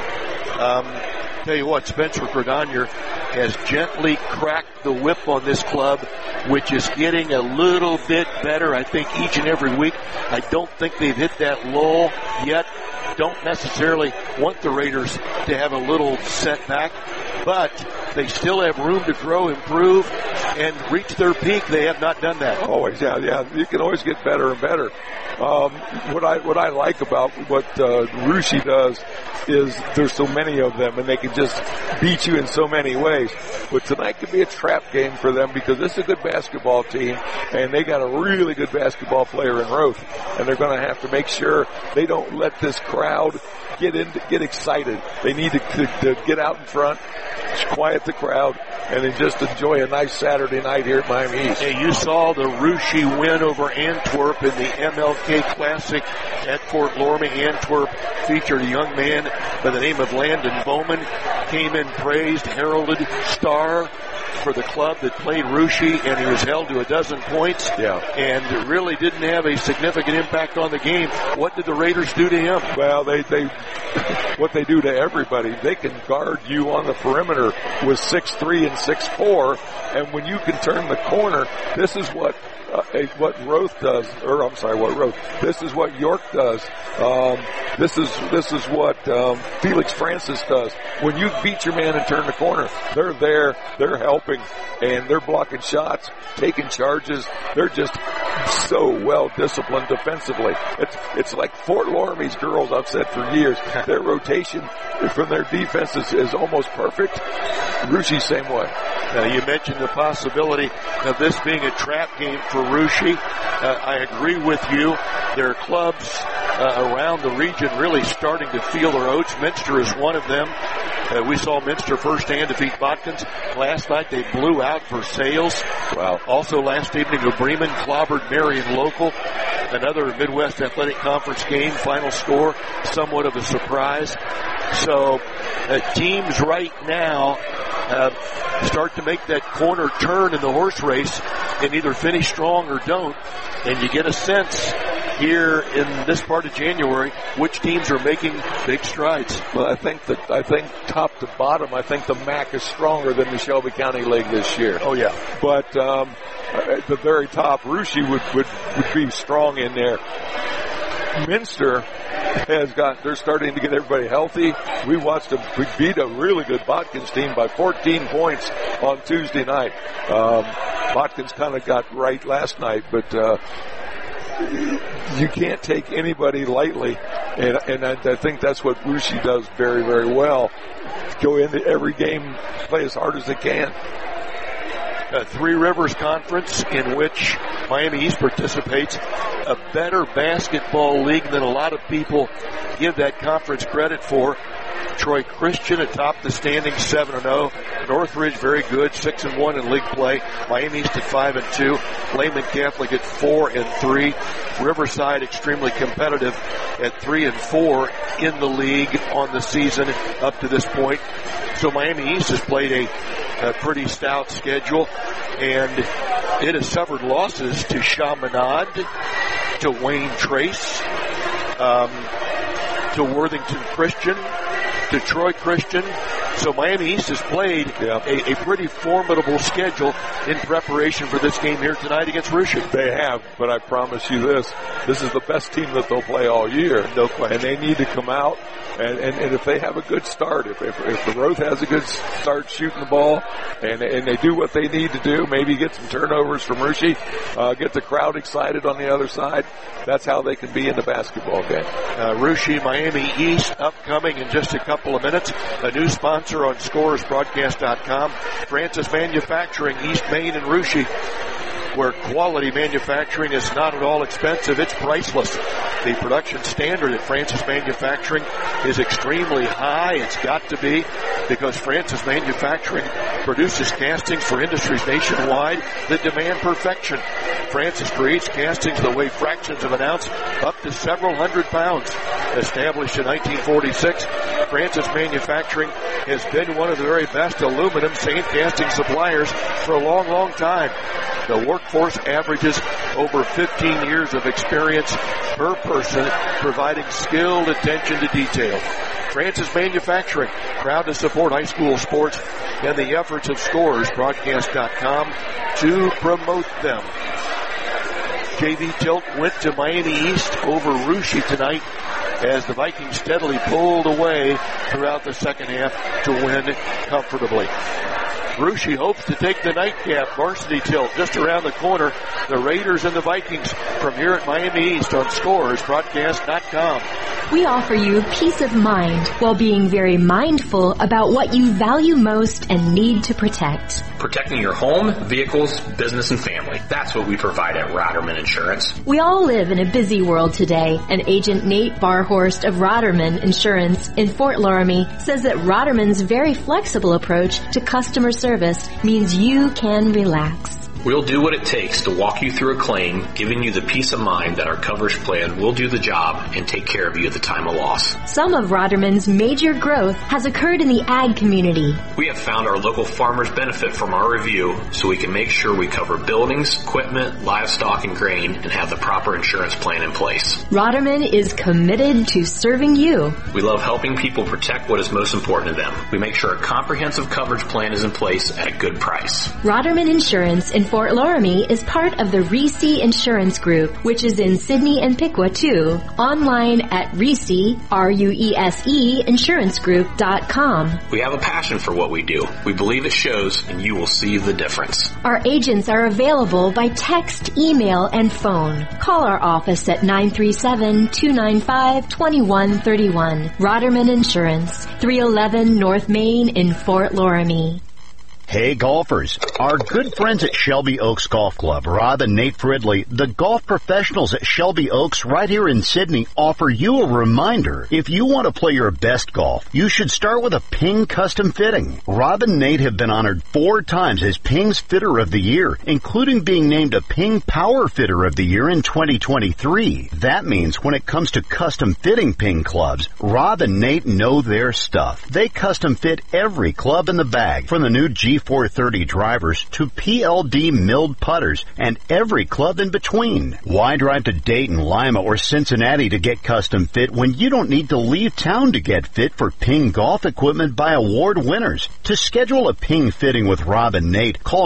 Tell you what, Spencer Gradonier has gently cracked the whip on this club, which is getting a little bit better, I think, each and every week. I don't think they've hit that lull yet. Don't necessarily want the Raiders to have a little setback, but they still have room to grow, improve, and reach their peak. They have not done that. Always, yeah. You can always get better and better. What I like about what Russia does is there's so many of them, and they can just beat you in so many ways. But tonight could be a trap game for them because this is a good basketball team, and they got a really good basketball player in Roth, and they're going to have to make sure they don't let this crowd get excited. They need to get out in front, quiet the crowd, and then just enjoy a nice Saturday night here at Miami East. Hey, you saw the Russia win over Antwerp in the MLK Classic at Fort Loramie. Antwerp featured a young man by the name of Landon Bowman, came in praised, heralded star for the club that played Russia, and he was held to 12 points. Yeah. And really didn't have a significant impact on the game. What did the Raiders do to him? Well, they what they do to everybody, they can guard you on the perimeter with 6'3" and 6'4", and when you can turn the corner, this is what Roth does, this is what York does. This is what Felix Francis does. When you beat your man and turn the corner, they're there, they're helping, and they're blocking shots, taking charges. They're just so well disciplined defensively. It's like Fort Loramie's girls, I've said for years. Their rotation from their defense is almost perfect. Russia, same way. Now, you mentioned the possibility of this being a trap game for Russia. I agree with you. There are clubs around the region really starting to feel their oats. Minster is one of them. We saw Minster firsthand defeat Botkins. Last night they blew out Versailles. Wow. Also last evening, Bremen clobbered Marion Local. Another Midwest Athletic Conference game. Final score, somewhat of a surprise. So teams right now start to make that corner turn in the horse race and either finish strong or don't. And you get a sense here in this part of January which teams are making big strides. Well, I think top to bottom, I think the MAC is stronger than the Shelby County League this year. Oh yeah. But at the very top, Russia would be strong in there. Minster they're starting to get everybody healthy. We watched them beat a really good Botkins team by 14 points on Tuesday night. Botkins kind of got right last night, but you can't take anybody lightly, and I think that's what Russia does very, very well. Go into every game, play as hard as they can. Three Rivers Conference in which Miami East participates, a better basketball league than a lot of people give that conference credit for. Troy Christian atop the standings 7-0. Northridge very good, 6-1 in league play. Miami East at 5-2. Lehman Catholic at 4-3. Riverside extremely competitive at 3-4 in the league on the season up to this point. So Miami East has played a pretty stout schedule, and it has suffered losses to Chaminade, to Wayne Trace, to Worthington Christian, to Troy Christian. So Miami East has played a pretty formidable schedule in preparation for this game here tonight against Russia. They have, but I promise you this is the best team that they'll play all year. No question. And they need to come out, and if they have a good start, if the Roth has a good start shooting the ball, and they do what they need to do, maybe get some turnovers from Russia, get the crowd excited on the other side, that's how they can be in the basketball game. Russia, Miami East, upcoming in just a couple of minutes. A new sponsor on ScoresBroadcast.com, Francis Manufacturing, East Main and Russia, where quality manufacturing is not at all expensive. It's priceless. The production standard at Francis Manufacturing is extremely high. It's got to be, because Francis Manufacturing produces castings for industries nationwide that demand perfection. Francis creates castings that weigh fractions of an ounce up to several hundred pounds. Established in 1946, Francis Manufacturing has been one of the very best aluminum sand casting suppliers for a long, long time. The workforce averages over 15 years of experience per person, providing skilled attention to detail. Francis Manufacturing, proud to support high school sports and the efforts of ScoresBroadcast.com to promote them. JV Tilt went to Miami East over Russia tonight as the Vikings steadily pulled away throughout the second half to win comfortably. Russia hopes to take the nightcap. Varsity Tilt just around the corner. The Raiders and the Vikings from here at Miami East on ScoresBroadcast.com. We offer you peace of mind while being very mindful about what you value most and need to protect. Protecting your home, vehicles, business, and family. That's what we provide at Roderman Insurance. We all live in a busy world today, and Agent Nate Barhorst of Roderman Insurance in Fort Laramie says that Roderman's very flexible approach to customer service means you can relax. We'll do what it takes to walk you through a claim, giving you the peace of mind that our coverage plan will do the job and take care of you at the time of loss. Some of Roderman's major growth has occurred in the ag community. We have found our local farmers benefit from our review, so we can make sure we cover buildings, equipment, livestock, and grain, and have the proper insurance plan in place. Roderman is committed to serving you. We love helping people protect what is most important to them. We make sure a comprehensive coverage plan is in place at a good price. Roderman Insurance in Fort Laramie is part of the Reese Insurance Group, which is in Sidney and Piqua too. Online at Reese, RUESE, insurancegroup.com. We have a passion for what we do. We believe it shows, and you will see the difference. Our agents are available by text, email, and phone. Call our office at 937-295-2131. Roderman Insurance, 311 North Main in Fort Laramie. Hey golfers, our good friends at Shelby Oaks Golf Club, Rob and Nate Fridley, the golf professionals at Shelby Oaks right here in Sidney, offer you a reminder. If you want to play your best golf, you should start with a Ping custom fitting. Rob and Nate have been honored 4 times as Ping's Fitter of the Year, including being named a Ping Power Fitter of the Year in 2023. That means when it comes to custom fitting Ping clubs, Rob and Nate know their stuff. They custom fit every club in the bag, from the new G430 drivers to PLD milled putters and every club in between. Why drive to Dayton, Lima, or Cincinnati to get custom fit when you don't need to leave town to get fit for Ping golf equipment by award winners? To schedule a Ping fitting with Rob and Nate, call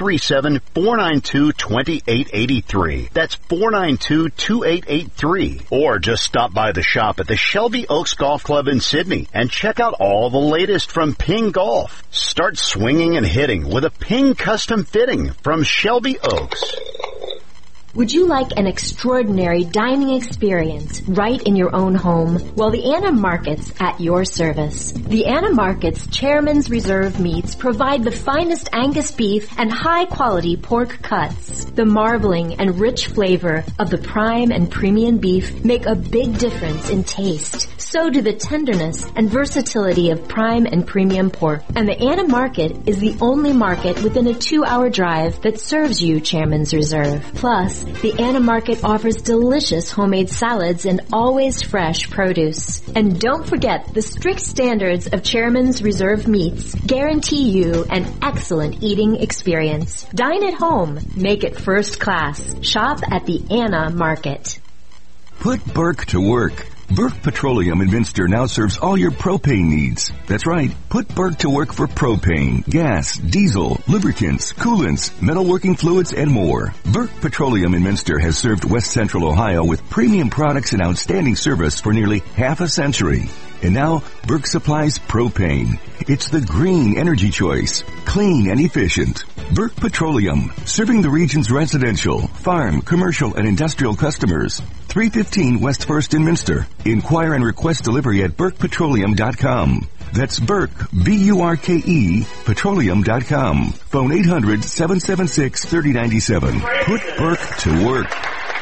937-492-2883. That's 492-2883. Or just stop by the shop at the Shelby Oaks Golf Club in Sidney and check out all the latest from Ping Golf. Start swinging and hitting with a Ping custom fitting from Shelby Oaks. Would you like an extraordinary dining experience right in your own home? Well, the Anna Markets at your service. The Anna Markets Chairman's Reserve meats provide the finest Angus beef and high-quality pork cuts. The marbling and rich flavor of the prime and premium beef make a big difference in taste. So do the tenderness and versatility of prime and premium pork. And the Anna Market is the only market within a 2-hour drive that serves you Chairman's Reserve. Plus, the Anna Market offers delicious homemade salads and always fresh produce. And don't forget, the strict standards of Chairman's Reserve meats guarantee you an excellent eating experience. Dine at home. Make it first class. Shop at the Anna Market. Put Burke to work. Burke Petroleum in Minster now serves all your propane needs. That's right. Put Burke to work for propane, gas, diesel, lubricants, coolants, metalworking fluids, and more. Burke Petroleum in Minster has served West Central Ohio with premium products and outstanding service for nearly half a century. And now, Burke supplies propane. It's the green energy choice. Clean and efficient. Burke Petroleum, serving the region's residential, farm, commercial, and industrial customers. 315 West 1st in Minster. Inquire and request delivery at burkepetroleum.com. That's Burke, B-U-R-K-E, petroleum.com. Phone 800-776-3097. Put Burke to work.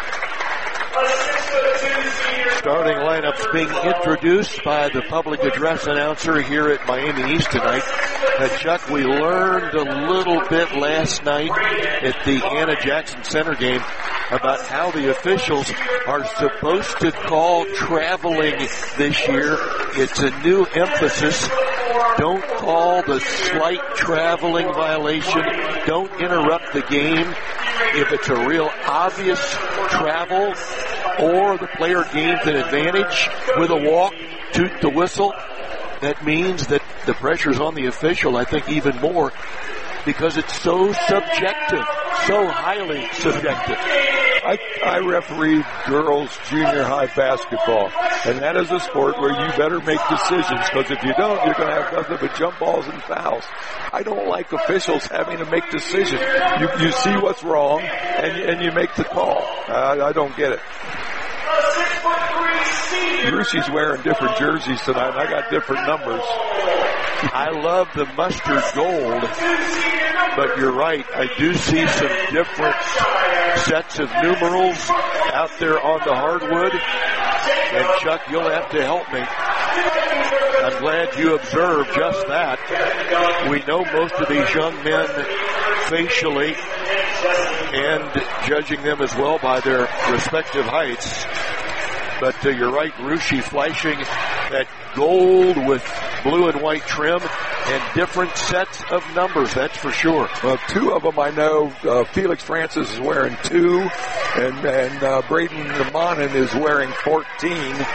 Starting lineups being introduced by the public address announcer here at Miami East tonight. Chuck, we learned a little bit last night at the Anna Jackson Center game about how the officials are supposed to call traveling this year. It's a new emphasis. Don't call the slight traveling violation. Don't interrupt the game. If it's a real obvious travel or the player gains an advantage with a walk, toot the whistle, that means that the pressure's on the official, I think, even more because it's so subjective, so highly subjective. I referee girls junior high basketball, and that is a sport where you better make decisions, because if you don't, you're going to have nothing but jump balls and fouls. I don't like officials having to make decisions. You see what's wrong, and you make the call. I don't get it. Rushi's wearing different jerseys tonight, and I got different numbers. I love the mustard gold, but you're right. I do see some different sets of numerals out there on the hardwood. And Chuck, you'll have to help me. I'm glad you observed just that. We know most of these young men facially and judging them as well by their respective heights. But you're right, Rushi flashing that gold with blue and white trim and different sets of numbers, that's for sure. Well, two of them I know. Felix Francis is wearing 2, and Braden Monin is wearing 14.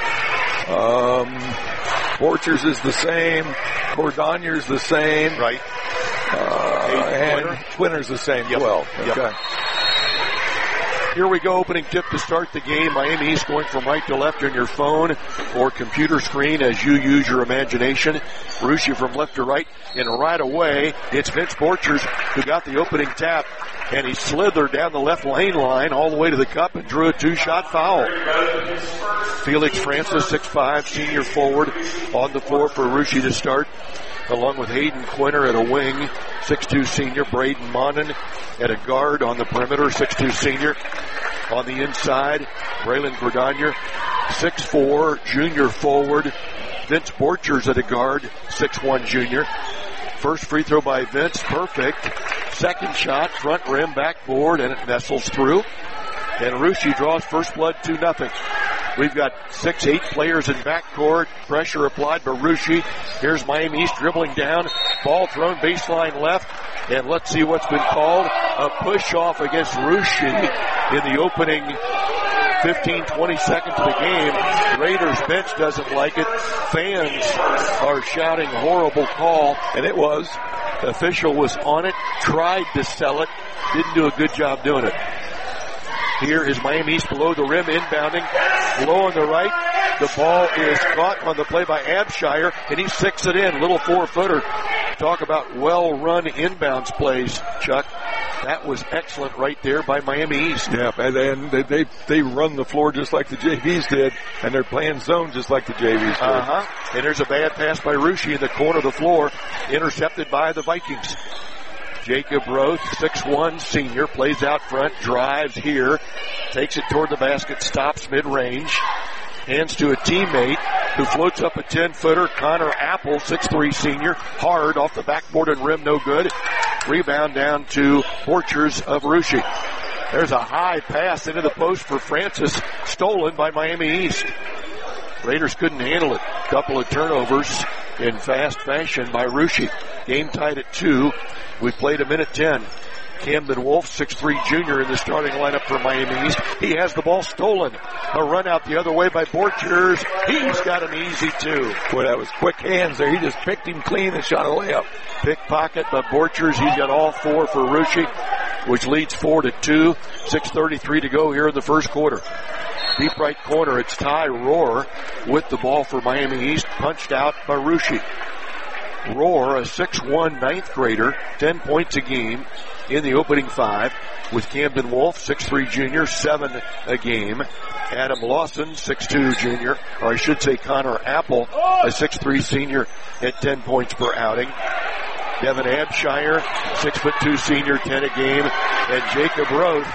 Borchers is the same. Cordonier's the same. Right. And Quinter's the same as well. Okay. Yep. Here we go, opening tip to start the game. Miami East going from right to left on your phone or computer screen as you use your imagination. Rushi from left to right, and right away, it's Vince Borchers who got the opening tap, and he slithered down the left lane line all the way to the cup and drew a 2-shot foul. Felix Francis, 6'5", senior forward, on the floor for Rushi to start, along with Hayden Quinter at a wing, 6'2" senior, Braden Monin at a guard on the perimeter, 6'2" senior. On the inside, Braylon Cordonier, 6'4", junior forward. Vince Borchers at a guard, 6'1", junior. First free throw by Vince, perfect. Second shot, front rim, backboard, and it nestles through. And Rushi draws first blood 2-0. We've got 6-8 players in backcourt. Pressure applied by Rushi. Here's Miami East dribbling down. Ball thrown baseline left. And let's see what's been called. A push-off against Rushi in the opening 15-20 seconds of the game. Raiders bench doesn't like it. Fans are shouting horrible call. And it was. The official was on it. Tried to sell it. Didn't do a good job doing it. Here is Miami East below the rim, inbounding. Low on the right. The ball is caught on the play by Abshire, and he sticks it in. Little 4-footer. Talk about well-run inbounds plays, Chuck. That was excellent right there by Miami East. Yeah, and they run the floor just like the JVs did, and they're playing zone just like the JVs did. And there's a bad pass by Russia in the corner of the floor, intercepted by the Vikings. Jacob Roth, 6'1", senior, plays out front, drives here, takes it toward the basket, stops mid-range, hands to a teammate who floats up a 10-footer, Connor Apple, 6'3", senior, hard off the backboard and rim, no good. Rebound down to Borchers of Russia. There's a high pass into the post for Francis, stolen by Miami East. Raiders couldn't handle it. Couple of turnovers in fast fashion by Russia. Game tied at 2. We played a minute 10. Camden Wolf, 6'3", junior in the starting lineup for Miami East. He has the ball stolen. A run out the other way by Borchers. He's got an easy 2. Boy, that was quick hands there. He just picked him clean and shot a layup. Pickpocket by Borchers. He's got all 4 for Russia, which leads 4-2. 6:33 to go here in the first quarter. Deep right corner, it's Ty Rohr with the ball for Miami East, punched out by Russia. Rohr, a 6'1", ninth grader, 10 points a game in the opening 5, with Camden Wolf, 6'3", junior, 7 a game. Adam Lawson, 6'2", junior, or I should say Connor Apple, a 6'3", senior at 10 points per outing. Devin Abshire, 6'2", senior, 10 a game. And Jacob Roth,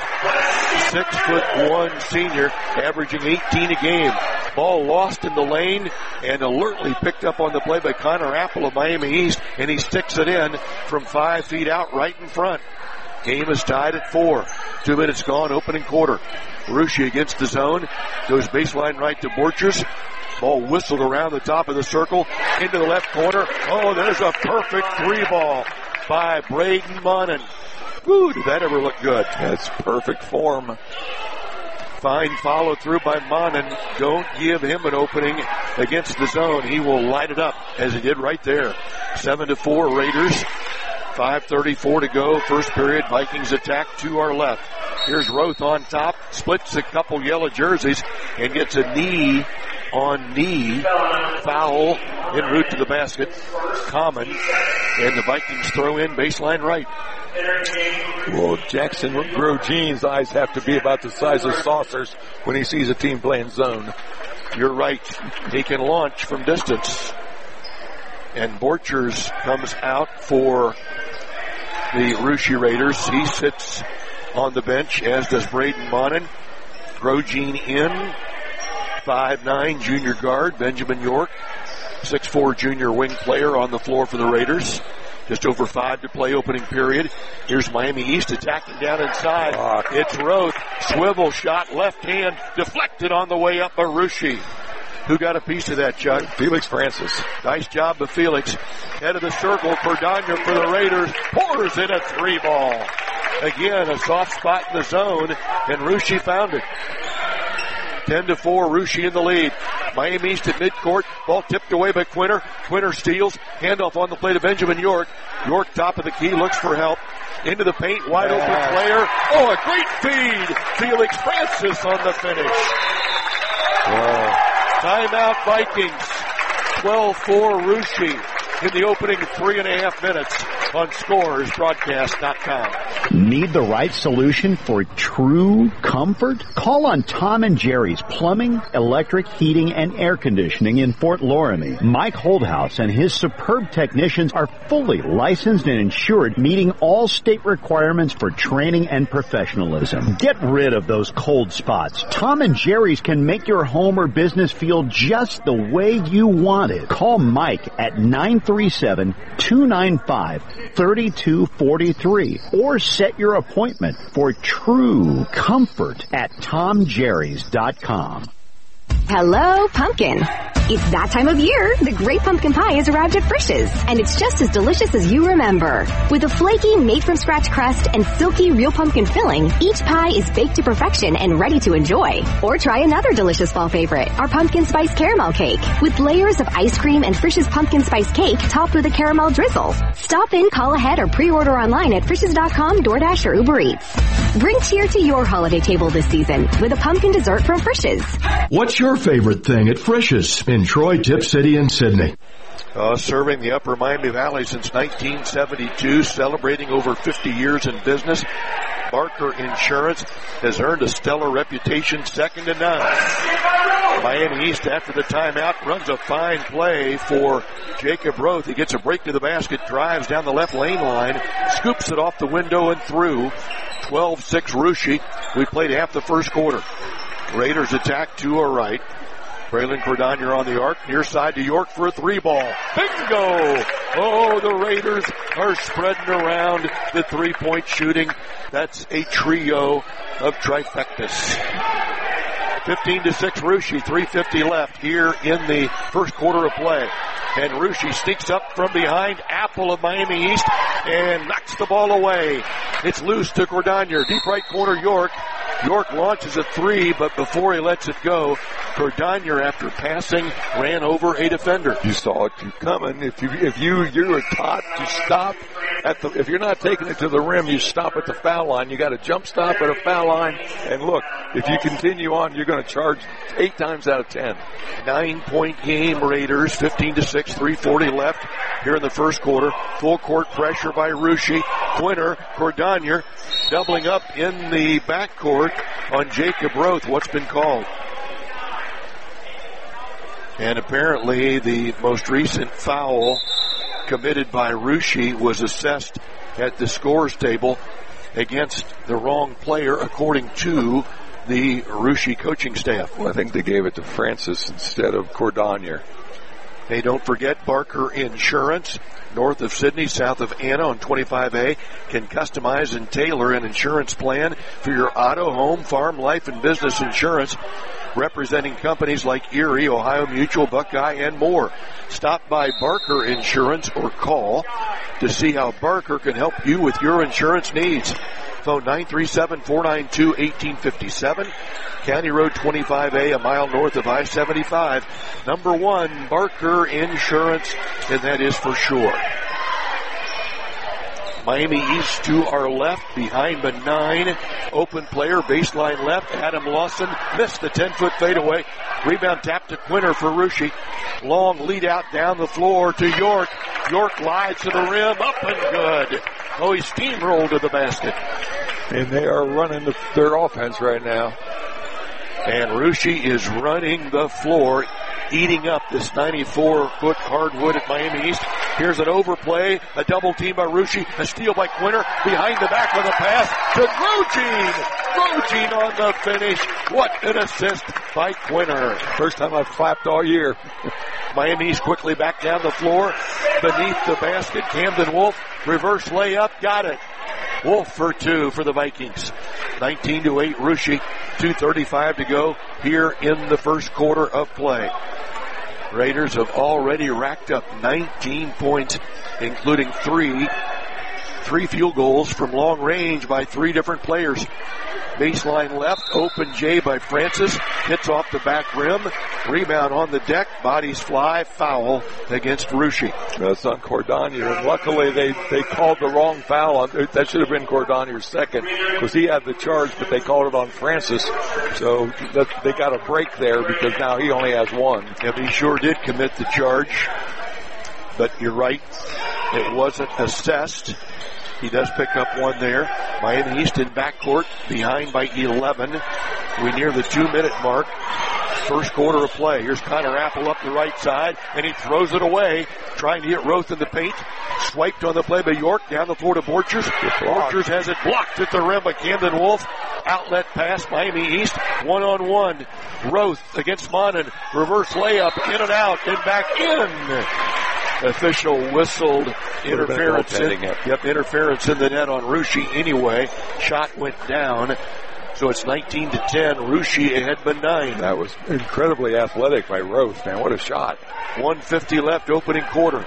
6'1", senior, averaging 18 a game. Ball lost in the lane and alertly picked up on the play by Connor Apple of Miami East, and he sticks it in from 5 feet out right in front. Game is tied at 4. 2 minutes gone, opening quarter. Russia against the zone, goes baseline right to Borchers. Ball whistled around the top of the circle, into the left corner. Oh, there's a perfect 3-ball by Braden Monin. Ooh, did that ever look good? That's perfect form. Fine follow through by Monin. Don't give him an opening against the zone. He will light it up as he did right there. 7-4 Raiders. 5:34 to go. First period. Vikings attack to our left. Here's Roth on top. Splits a couple yellow jerseys and gets a knee on knee foul en route to the basket. Common. And the Vikings throw in baseline right. Well, Jackson Grojean's eyes have to be about the size of saucers when he sees a team playing zone. You're right. He can launch from distance. And Borchers comes out for the Russia Raiders. He sits on the bench, as does Braden Monin. Grosjean in. 5'9", junior guard, Benjamin York. 6'4", junior wing player on the floor for the Raiders. Just over 5 to play, opening period. Here's Miami East attacking down inside. It's Roth. Swivel shot, left hand, deflected on the way up by Russia. Who got a piece of that, Chuck? Felix Francis. Nice job by Felix. Head of the circle, Cordagna for the Raiders. Pours in a 3-ball. Again, a soft spot in the zone, and Russia found it. 10-4, Russia in the lead. Miami East at midcourt. Ball tipped away by Quinter. Quinter steals. Handoff on the play to Benjamin York. York top of the key, looks for help. Into the paint, wide open player. Oh, a great feed. Felix Francis on the finish. Timeout Vikings. 12-4 Russia in the opening 3.5 minutes on ScoresBroadcast.com. Need the right solution for true comfort? Call on Tom and Jerry's Plumbing, Electric, Heating, and Air Conditioning in Fort Loramie. Mike Holdhouse and his superb technicians are fully licensed and insured, meeting all state requirements for training and professionalism. Get rid of those cold spots. Tom and Jerry's can make your home or business feel just the way you want it. Call Mike at 937-295-3243 or set your appointment for true comfort at TomJerrys.com. Hello, pumpkin. It's that time of year. The Great Pumpkin Pie has arrived at Frisch's, and it's just as delicious as you remember. With a flaky, made-from-scratch crust and silky real pumpkin filling, each pie is baked to perfection and ready to enjoy. Or try another delicious fall favorite, our pumpkin spice caramel cake, with layers of ice cream and Frisch's pumpkin spice cake topped with a caramel drizzle. Stop in, call ahead, or pre-order online at Frisch's.com, DoorDash, or Uber Eats. Bring cheer to your holiday table this season with a pumpkin dessert from Frisch's. What's your favorite thing at Frisch's in Troy, Tip City, and Sydney? Serving the upper Miami Valley since 1972, celebrating over 50 years in business. Barker Insurance has earned a stellar reputation, second to none. Miami East, after the timeout, runs a fine play for Jacob Roth. He gets a break to the basket, drives down the left lane line, scoops it off the window and through. 12-6 Russia. We played half the first quarter. Raiders attack to our right. Braylon Cordonier on the arc, near side to York for a 3-ball. Bingo! Oh, the Raiders are spreading around the 3-point shooting. That's a trio of trifectas. 15-6 Russia, 3:50 left here in the first quarter of play. And Russia sneaks up from behind, Apple of Miami East, and knocks the ball away. It's loose to Cordonier, deep right corner York. York launches a 3, but before he lets it go, Cordonier, after passing, ran over a defender. You saw it coming. If you were taught to stop if you're not taking it to the rim, you stop at the foul line. You got to jump stop at a foul line. And look, if you continue on, you're going to charge 8 times out of 10. 9-point game, Raiders. 15-6, 3:40 left here in the first quarter. Full court pressure by Russia. Quinter, Cordonier, doubling up in the backcourt on Jacob Roth. What's been called? And apparently the most recent foul committed by Russia was assessed at the scores table against the wrong player, according to the Russia coaching staff. Well, I think they gave it to Francis instead of Cordonier. Hey, don't forget Barker Insurance, north of Sydney, south of Anna on 25A, can customize and tailor an insurance plan for your auto, home, farm, life, and business insurance, representing companies like Erie, Ohio Mutual, Buckeye, and more. Stop by Barker Insurance or call to see how Barker can help you with your insurance needs. Phone 937-492-1857. County Road 25A, a mile north of I-75. Number 1, Barker Insurance, and that is for sure. Miami East to our left, behind the 9. Open player, baseline left. Adam Lawson missed the 10-foot fadeaway. Rebound tap to Quinter for Russia. Long lead out down the floor to York. York lies to the rim, up and good. Oh, he steamrolled to the basket. And they are running their offense right now. And Russia is running the floor, eating up this 94-foot hardwood at Miami East. Here's an overplay, a double team by Russia, a steal by Quinter, behind the back with a pass to Grogin. Grogin on the finish. What an assist by Quinter. First time I've clapped all year. Miami East quickly back down the floor, beneath the basket. Camden Wolf, reverse layup, got it. Wolf for 2 for the Vikings. 19-8 Russia, 2:35 to go here in the first quarter of play. Raiders have already racked up 19 points, including three field goals from long range by 3 different players. Baseline left, open J by Francis, hits off the back rim, rebound on the deck, bodies fly, foul against Russia. That's on Cordonier, and luckily they called the wrong foul. That should have been Cordonier's second, because he had the charge, but they called it on Francis. So they got a break there, because now he only has 1. Yeah, he sure did commit the charge, but you're right, it wasn't assessed. He does pick up 1 there. Miami East in backcourt, behind by 11. We near the 2-minute mark. First quarter of play. Here's Connor Apple up the right side, and he throws it away, trying to hit Roth in the paint. Swiped on the play by York, down the floor to Borchers. Borchers has it blocked at the rim by Camden Wolf. Outlet pass, Miami East, 1-on-1. Roth against Monin. Reverse layup, in and out, and back in. Official whistled interference interference in the net on Russia anyway. Shot went down. So it's 19-10. Russia ahead by 9. That was incredibly athletic by Roth, man. What a shot. 1:50 left, opening quarter.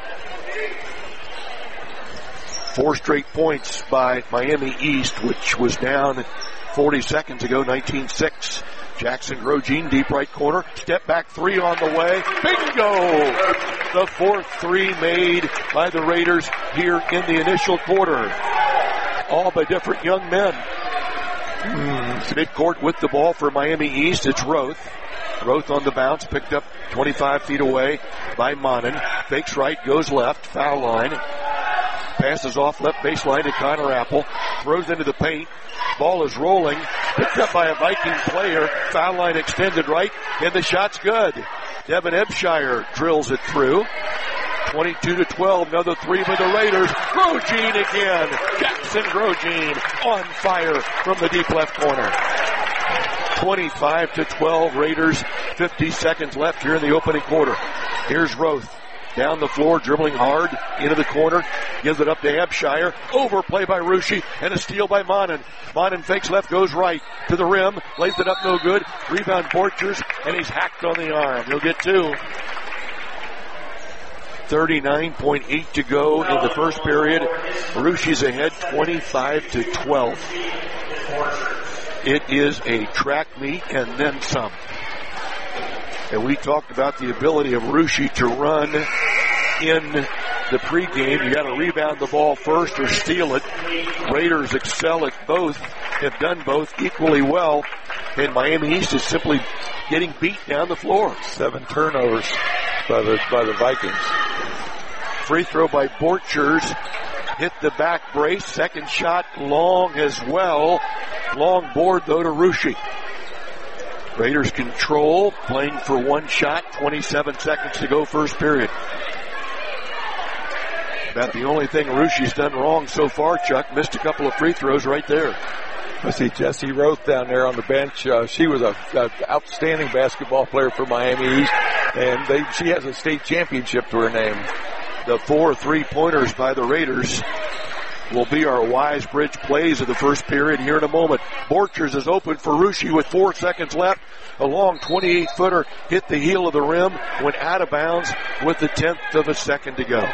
4 straight points by Miami East, which was down 40 seconds ago, 19-6. Jackson Grogin, deep right corner. Step back 3 on the way. Bingo! The 4th 3 made by the Raiders here in the initial quarter. All by different young men. Midcourt with the ball for Miami East. It's Roth. Roth on the bounce, picked up 25 feet away by Monin. Fakes right, goes left, foul line. Passes off left baseline to Connor Apple. Throws into the paint. Ball is rolling. Picked up by a Viking player. Foul line extended right, and the shot's good. Devin Ebshire drills it through. 22-12, another three for the Raiders. Grosjean again. Jackson Grosjean on fire from the deep left corner. 25-12 Raiders. 50 seconds left here in the opening quarter. Here's Roth. Down the floor, dribbling hard into the corner. Gives it up to Ebshire. Overplay by Ruschi and a steal by Monin. Monin fakes left, goes right to the rim. Lays it up, no good. Rebound Borchers, and he's hacked on the arm. He'll get two. 39.8 to go in the first period. Ruschi's ahead 25-12. It is a track meet and then some. And we talked about the ability of Ruschi to run in the pregame. You got to rebound the ball first or steal it. Raiders excel at both, have done both equally well. And Miami East is simply getting beat down the floor. 7 turnovers by the Vikings. Free throw by Borchers. Hit the back brace. Second shot long as well. Long board though to Ruschi. Raiders control, playing for one shot, 27 seconds to go first period. About the only thing Ruschi's done wrong so far, Chuck. Missed a couple of free throws right there. I see Jessie Roth down there on the bench. She was an outstanding basketball player for Miami East, and she has a state championship to her name. The 4 3-pointers by the Raiders will be our Wisebridge plays of the first period here in a moment. Borchers is open for Ruschi with 4 seconds left. A long 28-footer hit the heel of the rim, went out of bounds with the 10th of a second to go.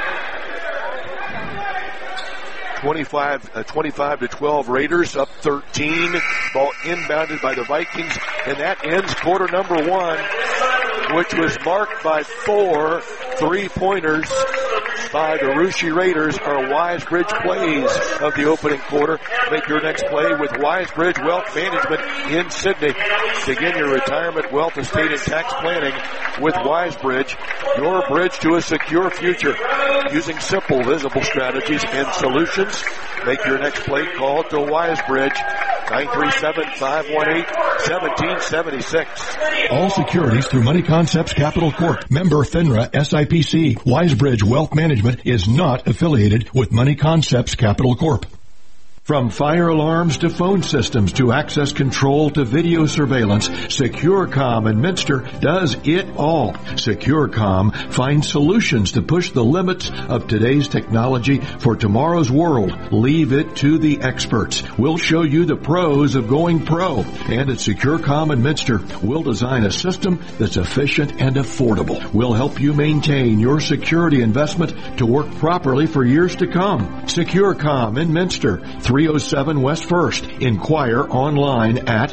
25-12 Raiders, up 13. Ball inbounded by the Vikings, and that ends quarter number 1, which was marked by 4 3-pointers by the Ruschi Raiders. Our Wisebridge plays of the opening quarter. Make your next play with Wisebridge Wealth Management in Sydney. Begin your retirement, wealth, estate, and tax planning with Wisebridge. Your bridge to a secure future. Using simple, visible strategies and solutions. Make your next play. Call to Wisebridge. 937-518-1776. All securities through Money Concepts Capital Corp. Member FINRA SIPC. Wisebridge Wealth Management is not affiliated with Money Concepts Capital Corp. From fire alarms to phone systems to access control to video surveillance, SecureCom in Minster does it all. SecureCom finds solutions to push the limits of today's technology for tomorrow's world. Leave it to the experts. We'll show you the pros of going pro. And at SecureCom in Minster, we'll design a system that's efficient and affordable. We'll help you maintain your security investment to work properly for years to come. SecureCom in Minster, 307 West 1st. Inquire online at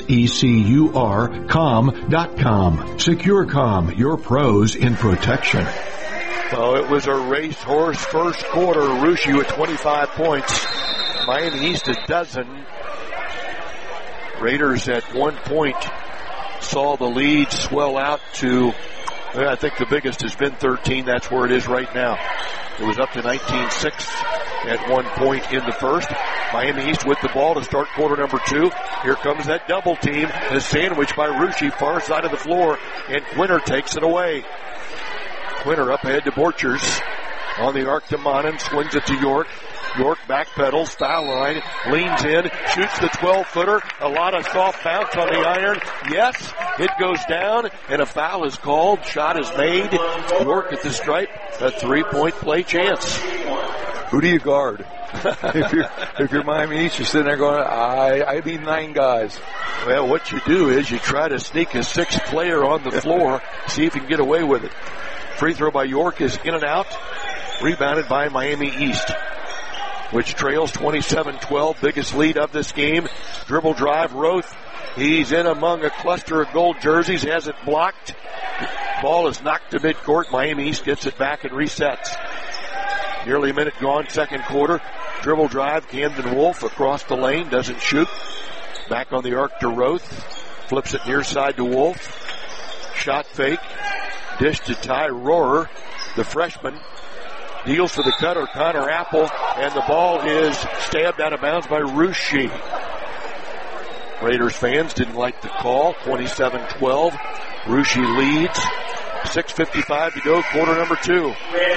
securcom.com. SecureCom, your pros in protection. Well, it was a racehorse first quarter. Ruschi with 25 points. Miami East a dozen. Raiders at one point saw the lead swell out to, I think the biggest has been 13. That's where it is right now. It was up to 19-6 at one point in the first. Miami East with the ball to start quarter number 2. Here comes that double team. A sandwich by Ruschi, far side of the floor, and Quinter takes it away. Quinter up ahead to Borchers. On the arc to Monin, swings it to York. York backpedals, foul line, leans in, shoots the 12-footer. A lot of soft bounce on the iron. Yes, it goes down, and a foul is called. Shot is made. York at the stripe. A 3-point play chance. Who do you guard? if you're Miami East, you're sitting there going, I need 9 guys. Well, what you do is you try to sneak a 6th player on the floor, see if you can get away with it. Free throw by York is in and out. Rebounded by Miami East, which trails 27-12, biggest lead of this game. Dribble drive, Roth. He's in among a cluster of gold jerseys, has it blocked. Ball is knocked to midcourt. Miami East gets it back and resets. Nearly a minute gone, second quarter. Dribble drive, Camden Wolf across the lane, doesn't shoot. Back on the arc to Roth. Flips it near side to Wolf. Shot fake. Dish to Ty Rohrer. the freshman, deals to the cutter, Connor Apple, and the ball is stabbed out of bounds by Ruschi. Raiders fans didn't like the call. 27-12. Ruschi leads. 6:55 to go, quarter number 2.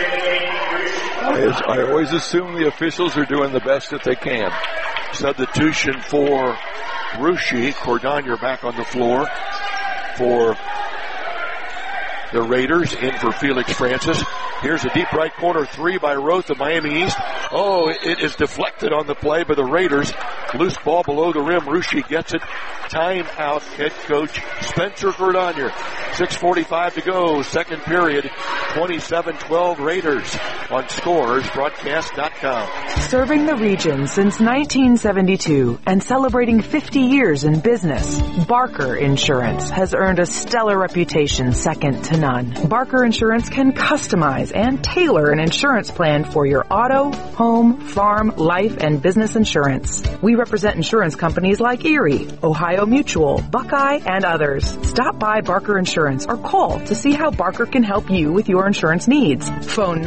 I always assume the officials are doing the best that they can. Substitution for Ruschi. Cordonier back on the floor for the Raiders, in for Felix Francis. Here's a deep right corner 3 by Roth of Miami East. Oh, it is deflected on the play by the Raiders. Loose ball below the rim. Ruschi gets it. Timeout, head coach Spencer Cordonier. 6:45 to go, second period. 27-12 Raiders on scoresbroadcast.com. Serving the region since 1972 and celebrating 50 years in business, Barker Insurance has earned a stellar reputation second to none. Barker Insurance can customize and tailor an insurance plan for your auto, home, farm, life, and business insurance. We represent insurance companies like Erie, Ohio Mutual, Buckeye, and others. Stop by Barker Insurance or call to see how Barker can help you with your insurance needs. Phone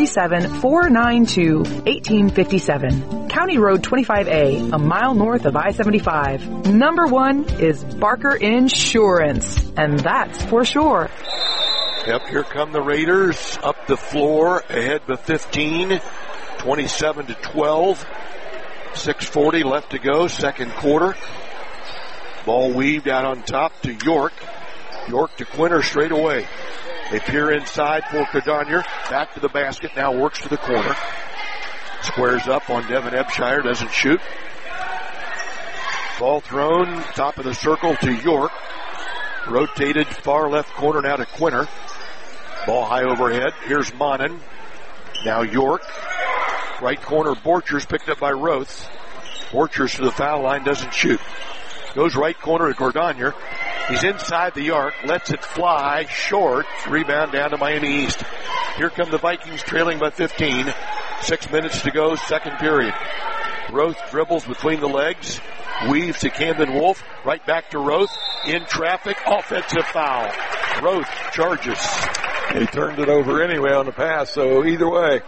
937-492-1857. County Road 25A, a mile north of I-75. Number 1 is Barker Insurance, and that's for sure. Yep, here come the Raiders up the floor, ahead by 15, 27-12. 6:40 left to go, second quarter. Ball weaved out on top to York. York to Quinter straight away. They peer inside for Cordonier. Back to the basket, now works to the corner. Squares up on Devin Ebshire, doesn't shoot. Ball thrown, top of the circle to York. Rotated far left corner now to Quinter. Ball high overhead. Here's Monin. Now York. Right corner, Borchers picked up by Roth. Borchers to the foul line, doesn't shoot. Goes right corner to Cordonier. He's inside the arc, lets it fly, short. Rebound down to Miami East. Here come the Vikings trailing by 15. 6 minutes to go, second period. Roth dribbles between the legs. Weaves to Camden Wolf. Right back to Roth. In traffic, offensive foul. Roth charges. He turned it over anyway on the pass, so either way.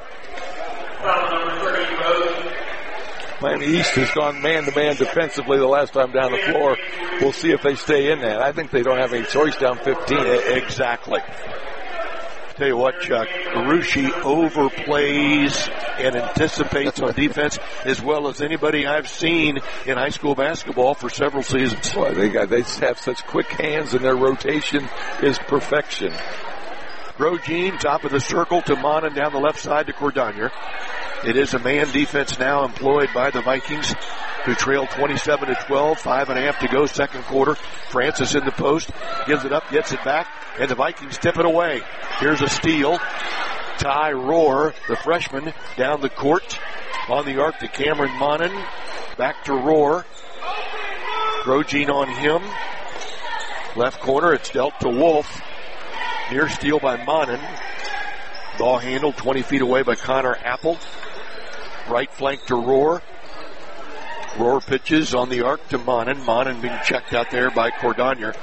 Miami East has gone man-to-man defensively the last time down the floor. We'll see if they stay in that. I think they don't have any choice down 15. Exactly. Tell you what, Chuck, Ruschi overplays and anticipates on defense as well as anybody I've seen in high school basketball for several seasons. Boy, they have such quick hands, and their rotation is perfection. Grosjean, top of the circle to Monin, down the left side to Cordonier. It is a man defense now employed by the Vikings, who trail 27-12, 5.5 to go, second quarter. Francis in the post, gives it up, gets it back, and the Vikings tip it away. Here's a steal. Ty Rohr, the freshman, down the court. On the arc to Cameron Monin. Back to Rohr. Grosjean on him. Left corner, it's dealt to Wolf. Near steal by Monin. Ball handled 20 feet away by Connor Apple. Right flank to Rohr. Rohr pitches on the arc to Monin. Monin being checked out there by Cordonier.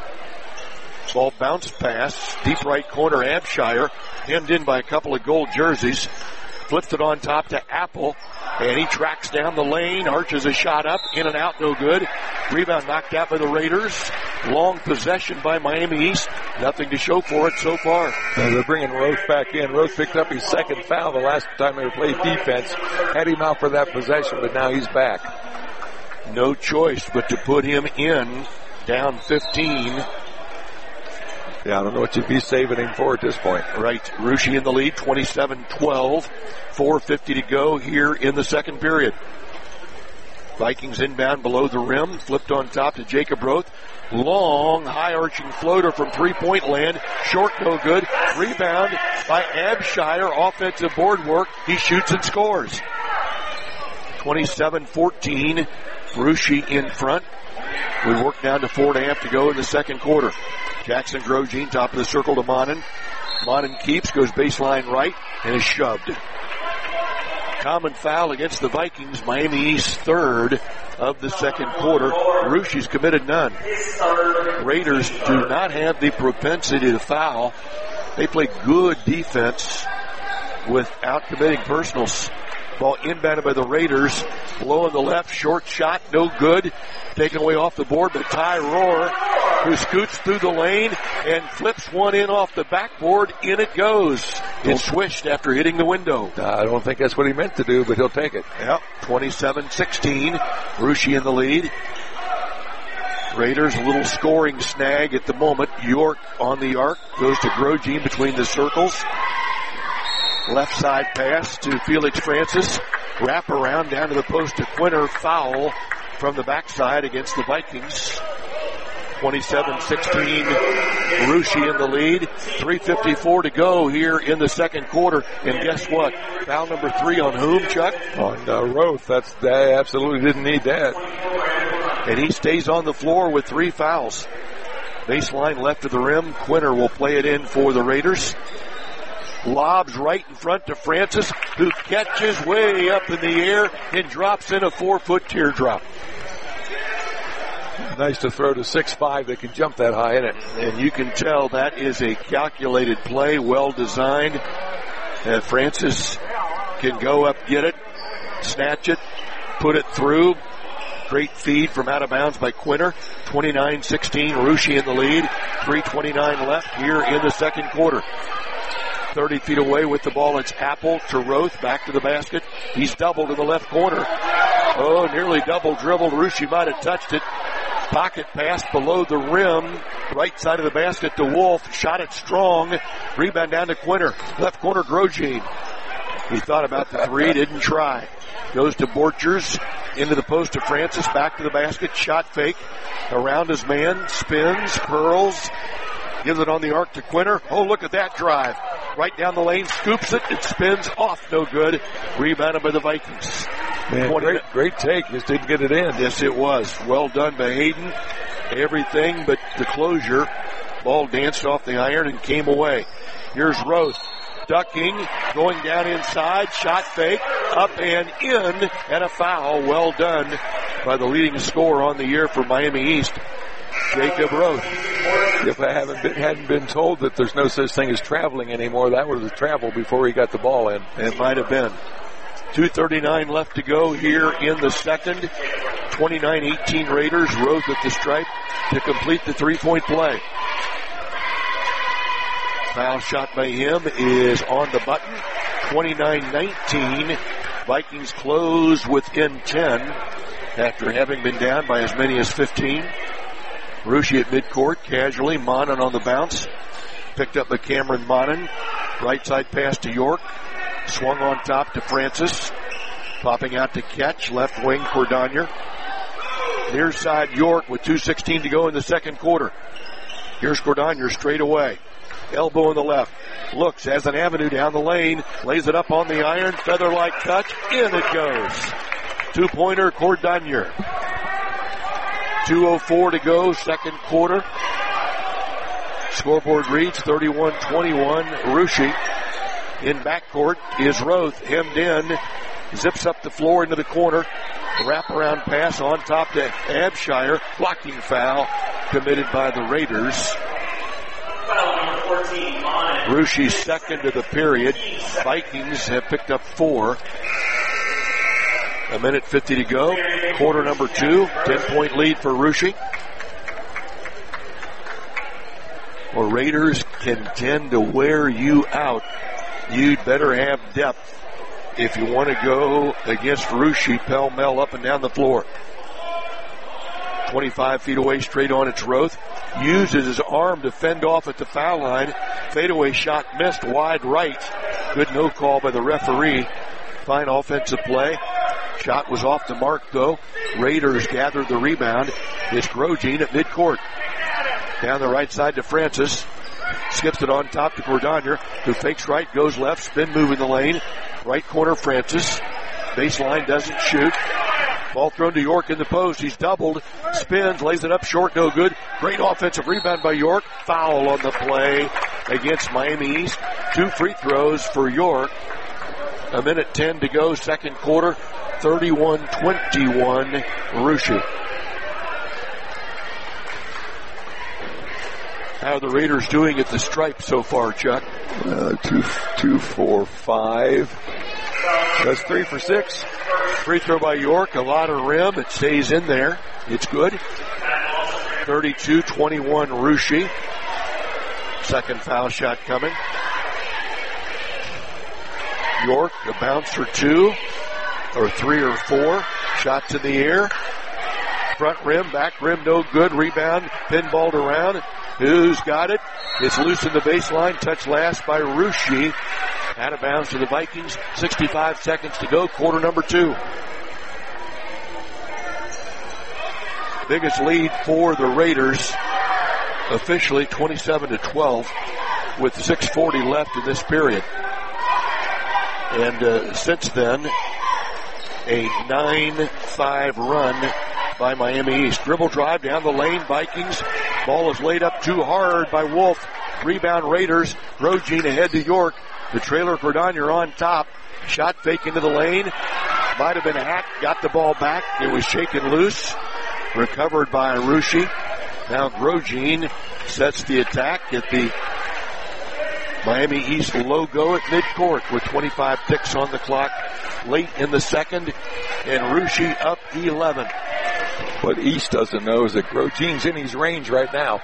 Ball bounced pass. Deep right corner, Abshire. Hemmed in by a couple of gold jerseys. Flips it on top to Apple. And he tracks down the lane. Arches a shot up. In and out, no good. Rebound knocked out by the Raiders. Long possession by Miami East. Nothing to show for it so far. They're bringing Roth back in. Roth picked up his second foul the last time they played defense. Had him out for that possession, but now he's back. No choice but to put him in. Down 15. Yeah, I don't know what you'd be saving him for at this point. Right. Ruschi in the lead, 27-12. 4:50 to go here in the second period. Vikings inbound below the rim. Flipped on top to Jacob Roth. Long, high-arching floater from three-point land. Short, no good. Rebound by Abshire. Offensive board work. He shoots and scores. 27-14. Ruschi in front. We work down to 4.5 to go in the second quarter. Jackson Grosjean, top of the circle to Monin. Monin keeps, goes baseline right, and is shoved. Common foul against the Vikings. Miami East third of the second quarter. Rushi's committed none. Raiders do not have the propensity to foul. They play good defense without committing personals. Ball inbounded by the Raiders. Low on the left, short shot, no good. Taken away off the board by Ty Rohr, who scoots through the lane and flips one in off the backboard. In it goes. It swished after hitting the window. I don't think that's what he meant to do, but he'll take it. Yep, 27-16. Rushi in the lead. Raiders a little scoring snag at the moment. York on the arc. Goes to Grosjean between the circles. Left side pass to Felix Francis. Wrap around down to the post to Quinter. Foul from the backside against the Vikings. 27-16. Rushi in the lead. 3:54 to go here in the second quarter. And guess what? Foul number 3 on whom, Chuck? On Roth. They absolutely didn't need that. And he stays on the floor with 3 fouls. Baseline left of the rim. Quinter will play it in for the Raiders. Lobs right in front to Francis, who catches way up in the air and drops in a 4-foot teardrop. Nice to throw to 6'5". They can jump that high in it. And you can tell that is a calculated play, well designed. Francis can go up, get it, snatch it, put it through. Great feed from out of bounds by Quinter. 29-16, Rushi in the lead. 3:29 left here in the second quarter. 30 feet away with the ball. It's Apple to Roth, back to the basket. He's doubled in the left corner. Oh, nearly double dribbled. Rushi might have touched it. Pocket pass below the rim. Right side of the basket to Wolf. Shot it strong. Rebound down to Quinter. Left corner, Grosjean. He thought about the 3, didn't try. Goes to Borchers. Into the post to Francis. Back to the basket. Shot fake. Around his man. Spins. Curls. Gives it on the arc to Quinter. Oh, look at that drive. Right down the lane, scoops it. It spins off. No good. Rebounded by the Vikings. Man, great take. Just didn't get it in. Yes, it was. Well done by Hayden. Everything but the closure. Ball danced off the iron and came away. Here's Roth. Ducking, going down inside, shot fake, up and in, and a foul. Well done by the leading scorer on the year for Miami East, Jacob Roth. If I hadn't been told that there's no such thing as traveling anymore, that was a travel before he got the ball in. It might have been. 2:39 left to go here in the second. 29-18 Raiders. Roth at the stripe to complete the 3-point play. Foul shot by him is on the button. 29-19. Vikings close within 10 after having been down by as many as 15. Rushi at midcourt, casually. Monin on the bounce. Picked up by Cameron Monin. Right side pass to York. Swung on top to Francis. Popping out to catch. Left wing, Cordonier. Near side, York with 2:16 to go in the second quarter. Here's Cordonier straight away. Elbow in the left. Looks, has an avenue down the lane. Lays it up on the iron. Feather-like touch. In it goes. 2-pointer, Cordonier. 2:04 to go, second quarter. Scoreboard reads 31-21. Rushi in backcourt is Roth, hemmed in, zips up the floor into the corner. Wraparound pass on top to Abshire. Blocking foul committed by the Raiders. Rushi's second of the period. Vikings have picked up 4. 1:50 to go. Quarter number 2. 10-point lead for Rushi. Well, Raiders can tend to wear you out. You'd better have depth if you want to go against Rushi pell-mell up and down the floor. 25 feet away, straight on its Roth. Uses his arm to fend off at the foul line. Fadeaway shot missed wide right. Good no call by the referee. Fine offensive play. Shot was off the mark, though. Raiders gathered the rebound. It's Grosjean at midcourt. Down the right side to Francis. Skips it on top to Cordonier, who fakes right, goes left, spin move in the lane. Right corner, Francis. Baseline, doesn't shoot. Ball thrown to York in the post. He's doubled. Spins, lays it up short, no good. Great offensive rebound by York. Foul on the play against Miami East. 2 free throws for York. A minute 10 to go, second quarter, 31-21, Russia. How are the Raiders doing at the stripe so far, Chuck? 2, 4, 5. That's 3 for 6. Free throw by York, a lot of rim. It stays in there. It's good. 32-21, Russia. Second foul shot coming. York, a bounce for 2, or 3 or 4. Shots in the air. Front rim, back rim, no good. Rebound, pinballed around. Who's got it? It's loose in the baseline. Touch last by Russia. Out of bounds to the Vikings. 65 seconds to go. Quarter number 2. Biggest lead for the Raiders. Officially 27-12 with 6:40 left in this period. And since then, a 9-5 run by Miami East. Dribble drive down the lane. Vikings. Ball is laid up too hard by Wolf. Rebound Raiders. Grosjean ahead to York. The trailer Cordonier on top. Shot fake into the lane. Might have been hacked. Got the ball back. It was shaken loose. Recovered by Russia. Now Grosjean sets the attack at the Miami East logo at midcourt with 25 ticks on the clock late in the second. And Russia up 11. What East doesn't know is that Grosjean's in his range right now.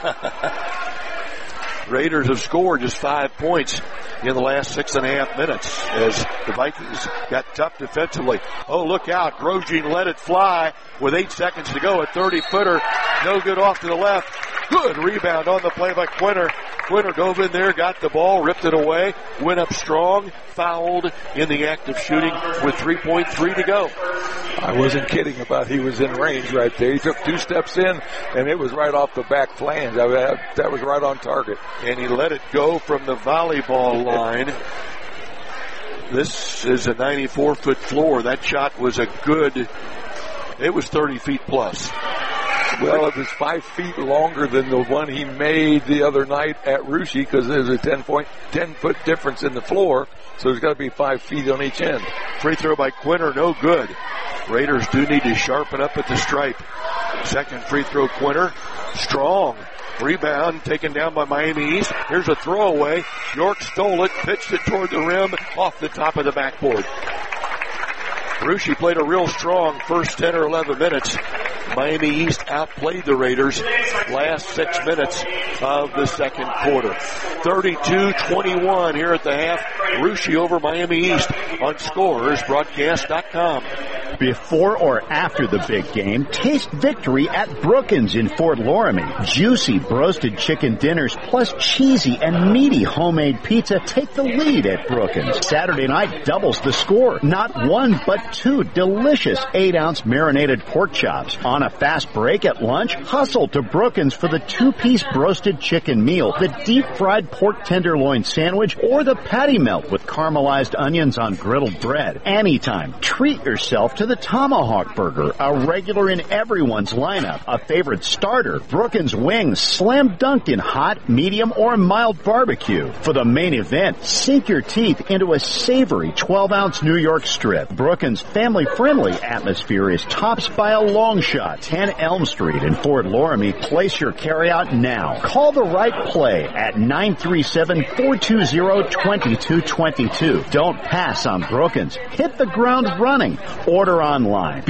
Raiders have scored just 5 points in the last 6.5 minutes as the Vikings got tough defensively. Oh, look out. Grosjean let it fly with 8 seconds to go. A 30-footer. No good off to the left. Good rebound on the play by Quinter. Quinter dove in there, got the ball, ripped it away, went up strong, fouled in the act of shooting with 3.3 to go. I wasn't kidding about he was in range right there. He took 2 steps in, and it was right off the back flange. That was right on target. And he let it go from the volleyball line. This is a 94-foot floor. That shot was it was 30 feet plus. Well, it was 5 feet longer than the one he made the other night at Russia because there's a 10-foot difference in the floor, so there's got to be 5 feet on each end. Free throw by Quinter, no good. Raiders do need to sharpen up at the stripe. Second free throw, Quinter. Strong. Rebound taken down by Miami East. Here's a throwaway. York stole it, pitched it toward the rim, off the top of the backboard. Russia played a real strong first 10 or 11 minutes. Miami East outplayed the Raiders last 6 minutes of the second quarter. 32-21 here at the half. Russia over Miami East on ScorersBroadcast.com. Before or after the big game, taste victory at Brookins in Fort Loramie. Juicy broasted chicken dinners plus cheesy and meaty homemade pizza take the lead at Brookins. Saturday night doubles the score. Not 1 but 2 delicious 8-ounce marinated pork chops. On a fast break at lunch, hustle to Brookins for the 2-piece broasted chicken meal, the deep-fried pork tenderloin sandwich, or the patty melt with caramelized onions on griddled bread. Anytime, treat yourself to the Tomahawk Burger, a regular in everyone's lineup, a favorite starter, Brookins wings, slam dunked in hot, medium, or mild barbecue. For the main event, sink your teeth into a savory 12-ounce New York strip. Brookins' family-friendly atmosphere is tops by a long shot. 10 Elm Street in Fort Loramie. Place your carryout now. Call the right play at 937-420-2222. Don't pass on Brookins. Hit the ground running. Order online.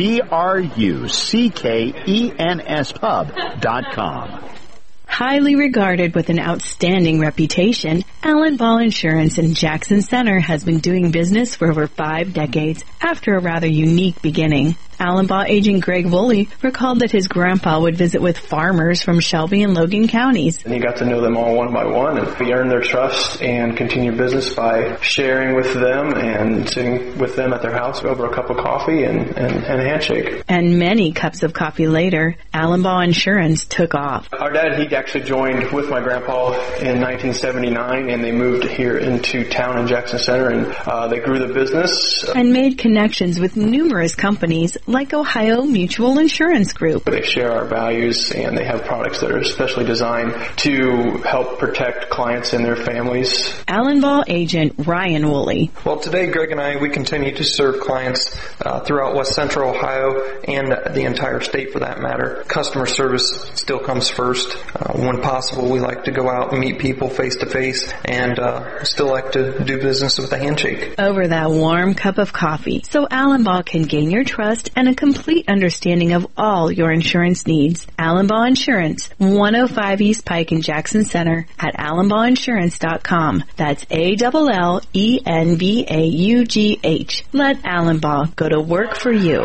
BRUCKENS Highly regarded with an outstanding reputation, Allen Ball Insurance in Jackson Center has been doing business for over 5 decades after a rather unique beginning. Allen Ball agent Greg Woolley recalled that his grandpa would visit with farmers from Shelby and Logan counties. And he got to know them all one by one, and we earned their trust and continued business by sharing with them and sitting with them at their house over a cup of coffee and a handshake. And many cups of coffee later, Allen Ball Insurance took off. Our dad, he actually joined with my grandpa in 1979, and they moved here into town in Jackson Center, and they grew the business. And made connections with numerous companies like Ohio Mutual Insurance Group. They share our values and they have products that are especially designed to help protect clients and their families. Allenball agent Ryan Woolley. Well, today Greg and I, we continue to serve clients throughout West Central Ohio and the entire state for that matter. Customer service still comes first. When possible, we like to go out and meet people face to face and still like to do business with a handshake. Over that warm cup of coffee, so Allenball can gain your trust and a complete understanding of all your insurance needs. Allenball Insurance, 105 East Pike in Jackson Center at AllenballInsurance.com. That's ALLENBAUGH. Let Allenball go to work for you.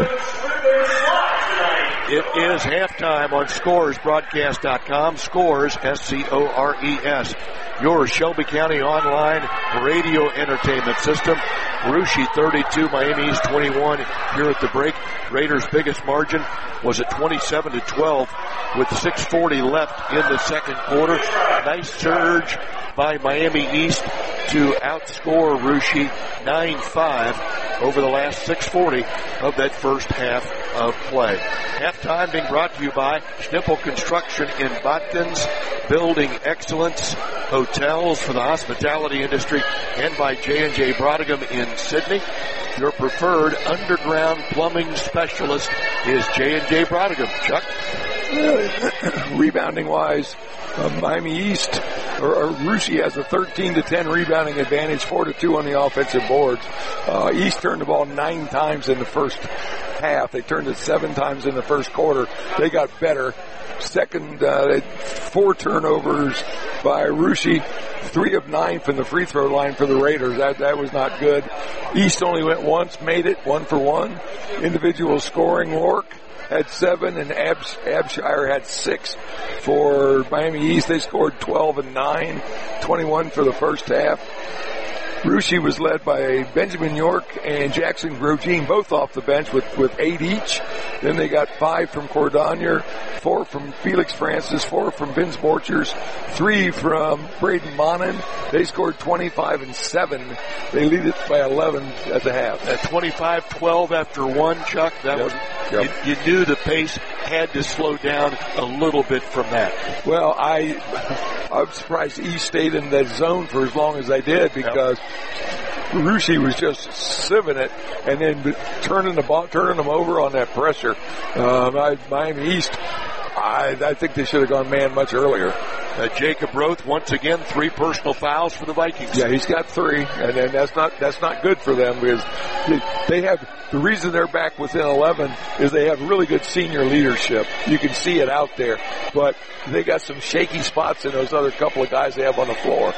It is halftime on ScoresBroadcast.com. Scores, SCORES. Your Shelby County online radio entertainment system. Russia 32, Miami East 21 here at the break. Raiders' biggest margin was at 27-12 with 6:40 left in the second quarter. Nice surge by Miami East to outscore Russia 9-5 over the last 6:40 of that first half of play. Halftime being brought to you by Schnippel Construction in Botkins, building excellence, hotels for the hospitality industry, and by J&J Brodigan in Sydney. Your preferred underground plumbing specialist is J&J Brodigan. Chuck? Rebounding wise, Miami East or Russia has a 13-10 rebounding advantage, 4-2 on the offensive boards. East turned the ball 9 times in the first half. They turned it 7 times in the first quarter. They got better. Second, 4 turnovers by Russia, 3 of 9 from the free throw line for the Raiders. That was not good. East only went once, made it 1-for-1. Individual scoring, Lork had 7 and Abshire had 6 for Miami East. They scored 12 and 9, 21 for the first half. Russia was led by Benjamin York and Jackson Grosjean, both off the bench with 8 each. Then they got 5 from Cordonier, 4 from Felix Francis, 4 from Vince Borchers, 3 from Braden Monin. They scored 25 and 7. They lead it by 11 at the half. At 25-12 after 1, Chuck, that was, you knew the pace had to slow down a little bit from that. Well, I'm surprised East stayed in that zone for as long as they did because Russia was just sieving it and then turning them over on that pressure. Miami East, I think they should have gone man much earlier. Jacob Roth, once again, 3 personal fouls for the Vikings. Yeah, he's got 3, and then that's not good for them because they have, the reason they're back within 11 is they have really good senior leadership. You can see it out there, but they got some shaky spots in those other couple of guys they have on the floor.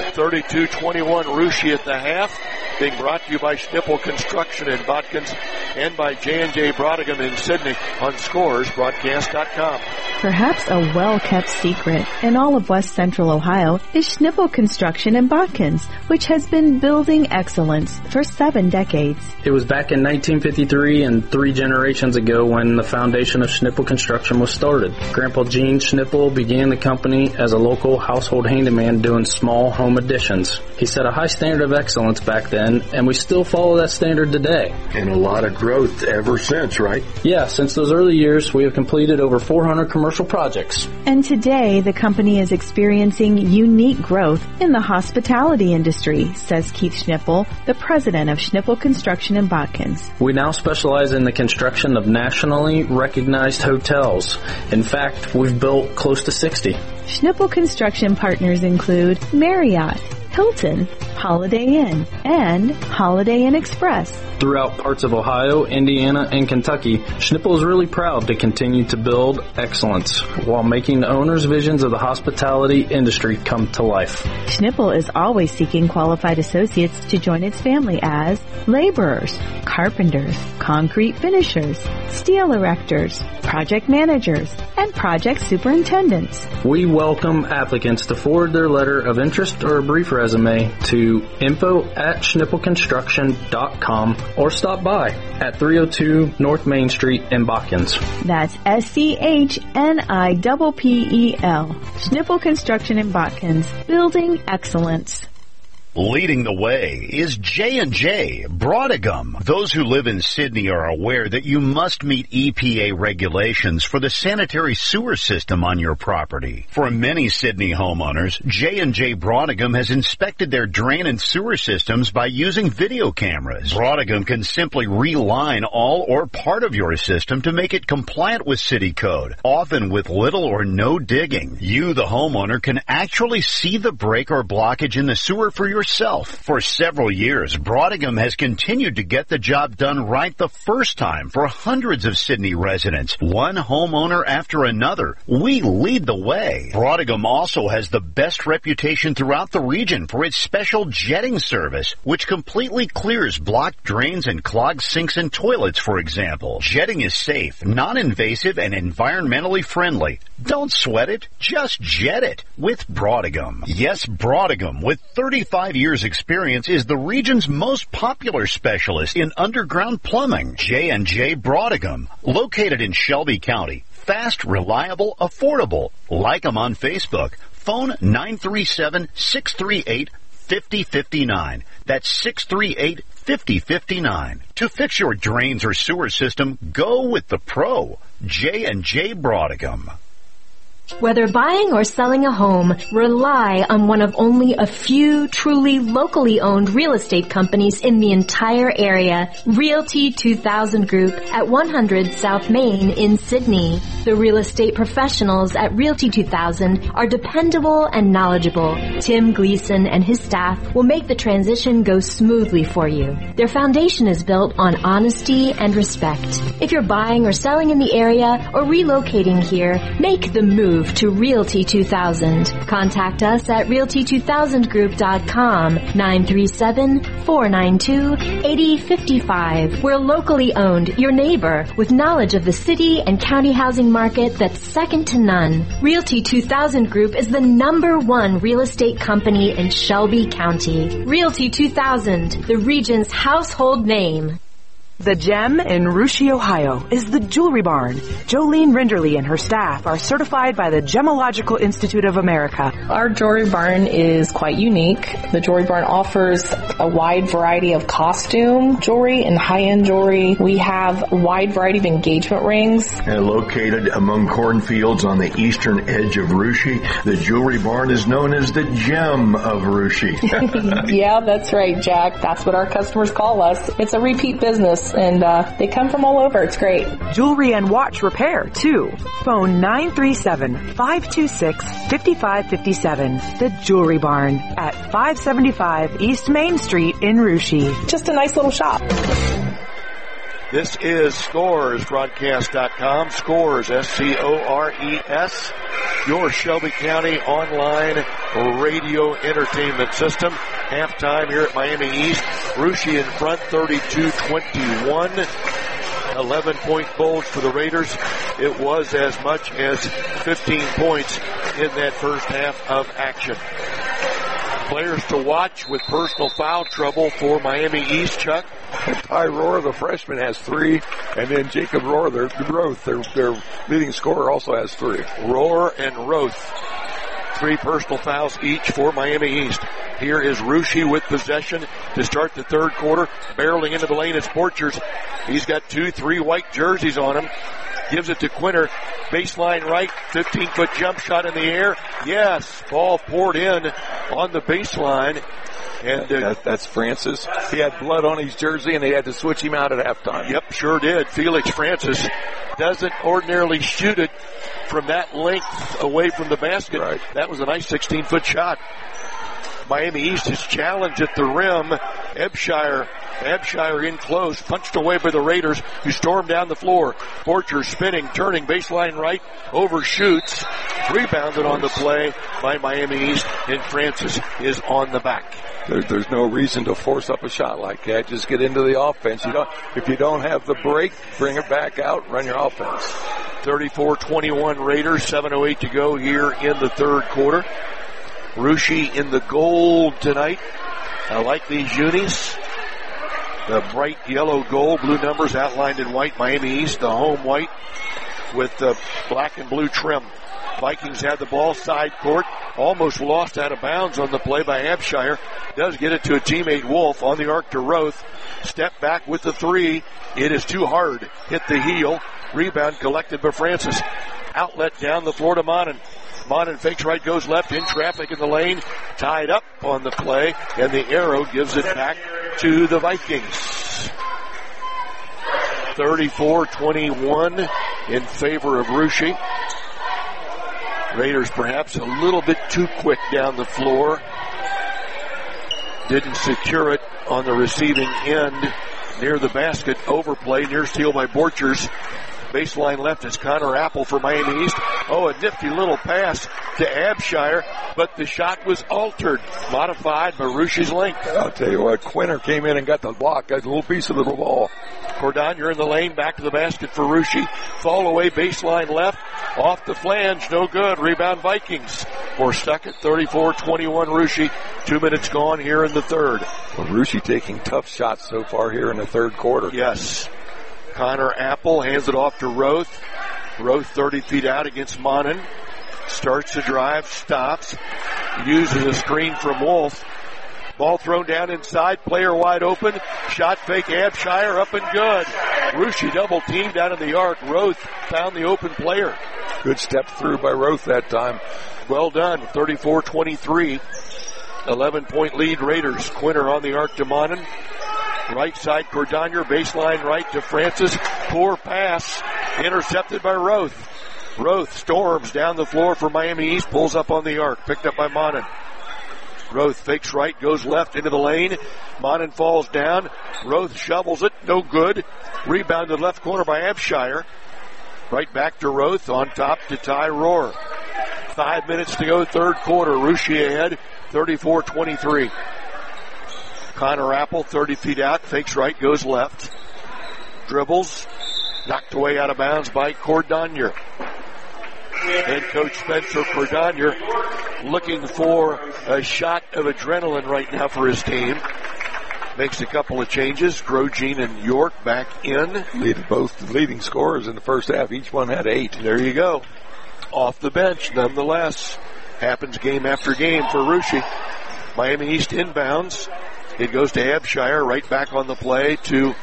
32-21 Russia at the half, being brought to you by Schnippel Construction in Botkins and by J&J Brodigan in Sydney on ScoresBroadcast.com. Perhaps a well-kept secret in all of West Central Ohio is Schnippel Construction in Botkins, which has been building excellence for 7 decades. It was back in 1953 and 3 generations ago when the foundation of Schnippel Construction was started. Grandpa Gene Schnippel began the company as a local household handyman doing small home additions. He set a high standard of excellence back then, and we still follow that standard today. And a lot of growth ever since, right? Yeah, since those early years, we have completed over 400 commercial projects. And today, the company is experiencing unique growth in the hospitality industry, says Keith Schnippel, the president of Schnippel Construction in Botkins. We now specialize in the construction of nationally recognized hotels. In fact, we've built close to 60. Schnippel Construction partners include Marriott, Hilton, Holiday Inn, and Holiday Inn Express. Throughout parts of Ohio, Indiana, and Kentucky, Schnippel is really proud to continue to build excellence while making the owners' visions of the hospitality industry come to life. Schnippel is always seeking qualified associates to join its family as laborers, carpenters, concrete finishers, steel erectors, project managers, and project superintendents. We welcome applicants to forward their letter of interest or a brief resume to info@schnippelconstruction.com or stop by at 302 North Main Street in Botkins. That's SCHNIPPEL. Schnippel Construction in Botkins, building excellence. Leading the way is J&J Broadagum. Those who live in Sydney are aware that you must meet EPA regulations for the sanitary sewer system on your property. For many Sydney homeowners, J&J Broadagum has inspected their drain and sewer systems by using video cameras. Broadagum can simply reline all or part of your system to make it compliant with city code, often with little or no digging. You, the homeowner, can actually see the break or blockage in the sewer for yourself. For several years, Broadagum has continued to get the job done right the first time for hundreds of Sydney residents, one homeowner after another. We lead the way. Broadagum also has the best reputation throughout the region for its special jetting service, which completely clears blocked drains and clogged sinks and toilets, for example. Jetting is safe, non-invasive, and environmentally friendly. Don't sweat it, just jet it with Broadagum. Yes, Broadagum, with 35 years experience, is the region's most popular specialist in underground plumbing. J&J Broadagum, located in Shelby County. Fast, reliable, affordable. Like them on Facebook. Phone 937-638-5059. That's 638-5059. To fix your drains or sewer system, go with the pro. J&J Broadagum. Whether buying or selling a home, rely on one of only a few truly locally owned real estate companies in the entire area. Realty 2000 Group at 100 South Main in Sydney. The real estate professionals at Realty 2000 are dependable and knowledgeable. Tim Gleason and his staff will make the transition go smoothly for you. Their foundation is built on honesty and respect. If you're buying or selling in the area or relocating here, make the move to Realty 2000. Contact us at realty2000group.com, 937-492-8055. We're locally owned, your neighbor, with knowledge of the city and county housing market that's second to none. Realty 2000 Group is the #1 real estate company in Shelby County. Realty 2000, the region's household name. The gem in Russia, Ohio is the Jewelry Barn. Jolene Rinderly and her staff are certified by the Gemological Institute of America. Our Jewelry Barn is quite unique. The Jewelry Barn offers a wide variety of costume jewelry and high-end jewelry. We have a wide variety of engagement rings. And located among cornfields on the eastern edge of Russia, the Jewelry Barn is known as the Gem of Russia. Yeah, that's right, Jack. That's what our customers call us. It's a repeat business. And they come from all over. It's great. Jewelry and watch repair, too. Phone 937-526-5557. The Jewelry Barn at 575 East Main Street in Russia. Just a nice little shop. This is Scores, broadcast.com. Scores, S-C-O-R-E-S. Your Shelby County online radio entertainment system. Halftime here at Miami East. Russia in front, 32-21. 11-point bulge for the Raiders. It was as much as 15 points in that first half of action. Players to watch with personal foul trouble for Miami East, Chuck. Ty Rohr, the freshman, has 3, and then Jacob Roth, their leading scorer, also has 3. Rohr and Roth, 3 personal fouls each for Miami East. Here is Russia with possession to start the third quarter. Barreling into the lane is Borchers. He's got 2-3 white jerseys on him. Gives it to Quinter. Baseline right. 15-foot jump shot in the air. Yes. Ball poured in on the baseline. And that's Francis. He had blood on his jersey, and they had to switch him out at halftime. Yep, sure did. Felix Francis doesn't ordinarily shoot it from that length away from the basket. Right. That was a nice 16-foot shot. Miami East is challenged at the rim. Abshire in close, punched away by the Raiders, who stormed down the floor. Borchers spinning, turning, baseline right, overshoots, rebounded on the play by Miami East, and Francis is on the back. There's no reason to force up a shot like that. Just get into the offense. If you don't have the break, bring it back out, run your offense. 34-21 Raiders, 7:08 to go here in the third quarter. Russia in the gold tonight. I like these unis. The bright yellow gold, blue numbers outlined in white. Miami East, the home white with the black and blue trim. Vikings had the ball, side court. Almost lost out of bounds on the play by Abshire. Does get it to a teammate, Wolf, on the arc to Roth. Step back with the 3. It is too hard. Hit the heel. Rebound collected by Francis. Outlet down the floor to Monin. Monin fakes right, goes left, in traffic in the lane. Tied up on the play, and the arrow gives it back to the Vikings. 34-21 in favor of Russia. Raiders perhaps a little bit too quick down the floor. Didn't secure it on the receiving end near the basket. Overplay, near steal by Borchers. Baseline left is Connor Apple for Miami East. Oh, a nifty little pass to Abshire, but the shot was altered, modified by Rushia's length. I'll tell you what, Quinter came in and got the block, got a little piece of the ball. Cordonier in the lane, back to the basket for Russia. Fall away, baseline left, off the flange, no good. Rebound Vikings. We're stuck at 34-21 Russia. 2 minutes gone here in the third. Well, Russia taking tough shots so far here in the third quarter. Yes. Connor Apple hands it off to Roth. Roth 30 feet out against Monin. Starts to drive, stops. Uses a screen from Wolf. Ball thrown down inside, player wide open. Shot fake, Abshire up and good. Russia double teamed out of the arc. Roth found the open player. Good step through by Roth that time. Well done, 34-23. 11-point lead Raiders. Quinter on the arc to Monin. Right side, Cordonier, baseline right to Francis. Poor pass, intercepted by Roth. Roth storms down the floor for Miami East, pulls up on the arc, picked up by Monin. Roth fakes right, goes left into the lane. Monin falls down. Roth shovels it, no good. Rebounded left corner by Abshire. Right back to Roth, on top to Ty Rohr. 5 minutes to go, third quarter. Russia ahead, 34-23. Connor Apple, 30 feet out, fakes right, goes left. Dribbles, knocked away out of bounds by Cordonier. Head coach Spencer Cordonier looking for a shot of adrenaline right now for his team. Makes a couple of changes. Grosjean and York back in. Both leading scorers in the first half. Each one had 8. There you go. Off the bench, nonetheless. Happens game after game for Russia. Miami East inbounds. It goes to Abshire, right back on the play to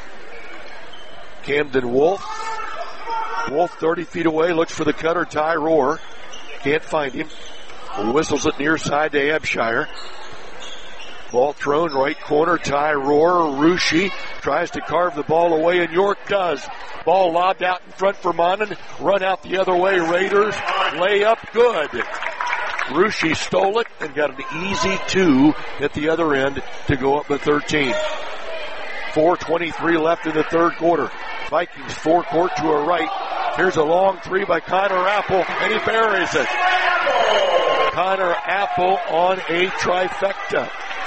Camden Wolf. Wolf 30 feet away, looks for the cutter, Ty Rohr. Can't find him. Whistles it near side to Abshire. Ball thrown right corner, Ty Rohr. Russia tries to carve the ball away, and York does. Ball lobbed out in front for Monin. Run out the other way, Raiders. Layup good. Russia stole it and got an easy 2 at the other end to go up to 13. 4:23 left in the third quarter. Vikings forecourt to a right. Here's a long 3 by Connor Apple, and he buries it. Connor Apple on a trifecta.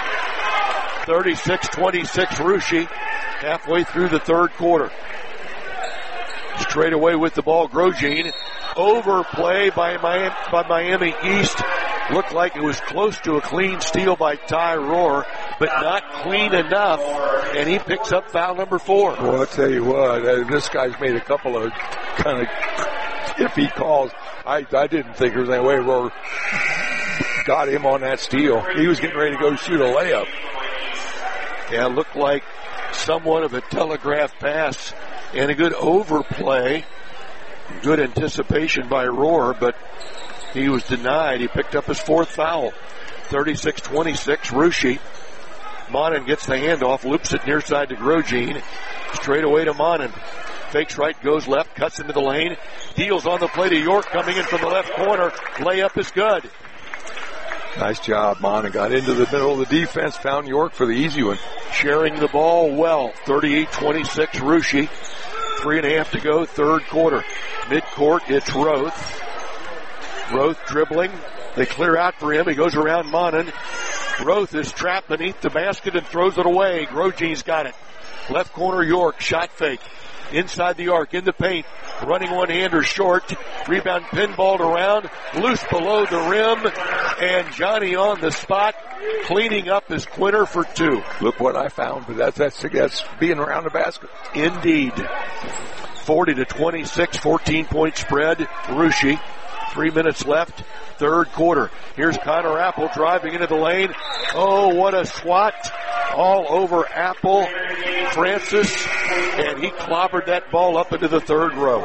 36-26 Russia, halfway through the third quarter. Straight away with the ball, Grosjean. Overplay by Miami East. Looked like it was close to a clean steal by Ty Rohr, but not clean enough, and he picks up foul number 4. Well, I'll tell you what, this guy's made a couple of kind of iffy calls. I didn't think there was any way Rohr got him on that steal. He was getting ready to go shoot a layup. Yeah, it looked like somewhat of a telegraph pass and a good overplay. Good anticipation by Rohr, but he was denied. He picked up his 4th foul. 36-26, Russia. Monin gets the handoff, loops it near side to Grosjean. Straight away to Monin. Fakes right, goes left, cuts into the lane. Deals on the play to York coming in from the left corner. Layup is good. Nice job, Monin. Got into the middle of the defense, found York for the easy one. Sharing the ball well. 38-26, Russia. 3.5 to go, third quarter. Midcourt, it's Roth. Roth dribbling. They clear out for him. He goes around Monin. Roth is trapped beneath the basket and throws it away. Grosjean's got it. Left corner, York. Shot fake. Inside the arc, in the paint. Running one-hander short. Rebound pinballed around. Loose below the rim. And Johnny on the spot. Cleaning up his Quinter for 2. Look what I found, but that's being around the basket. Indeed. 40-26, 14-point spread. Russia. 3 minutes left third quarter. Here's Connor Apple driving into the lane. Oh, what a swat. All over Apple, Francis, and he clobbered that ball up into the third row.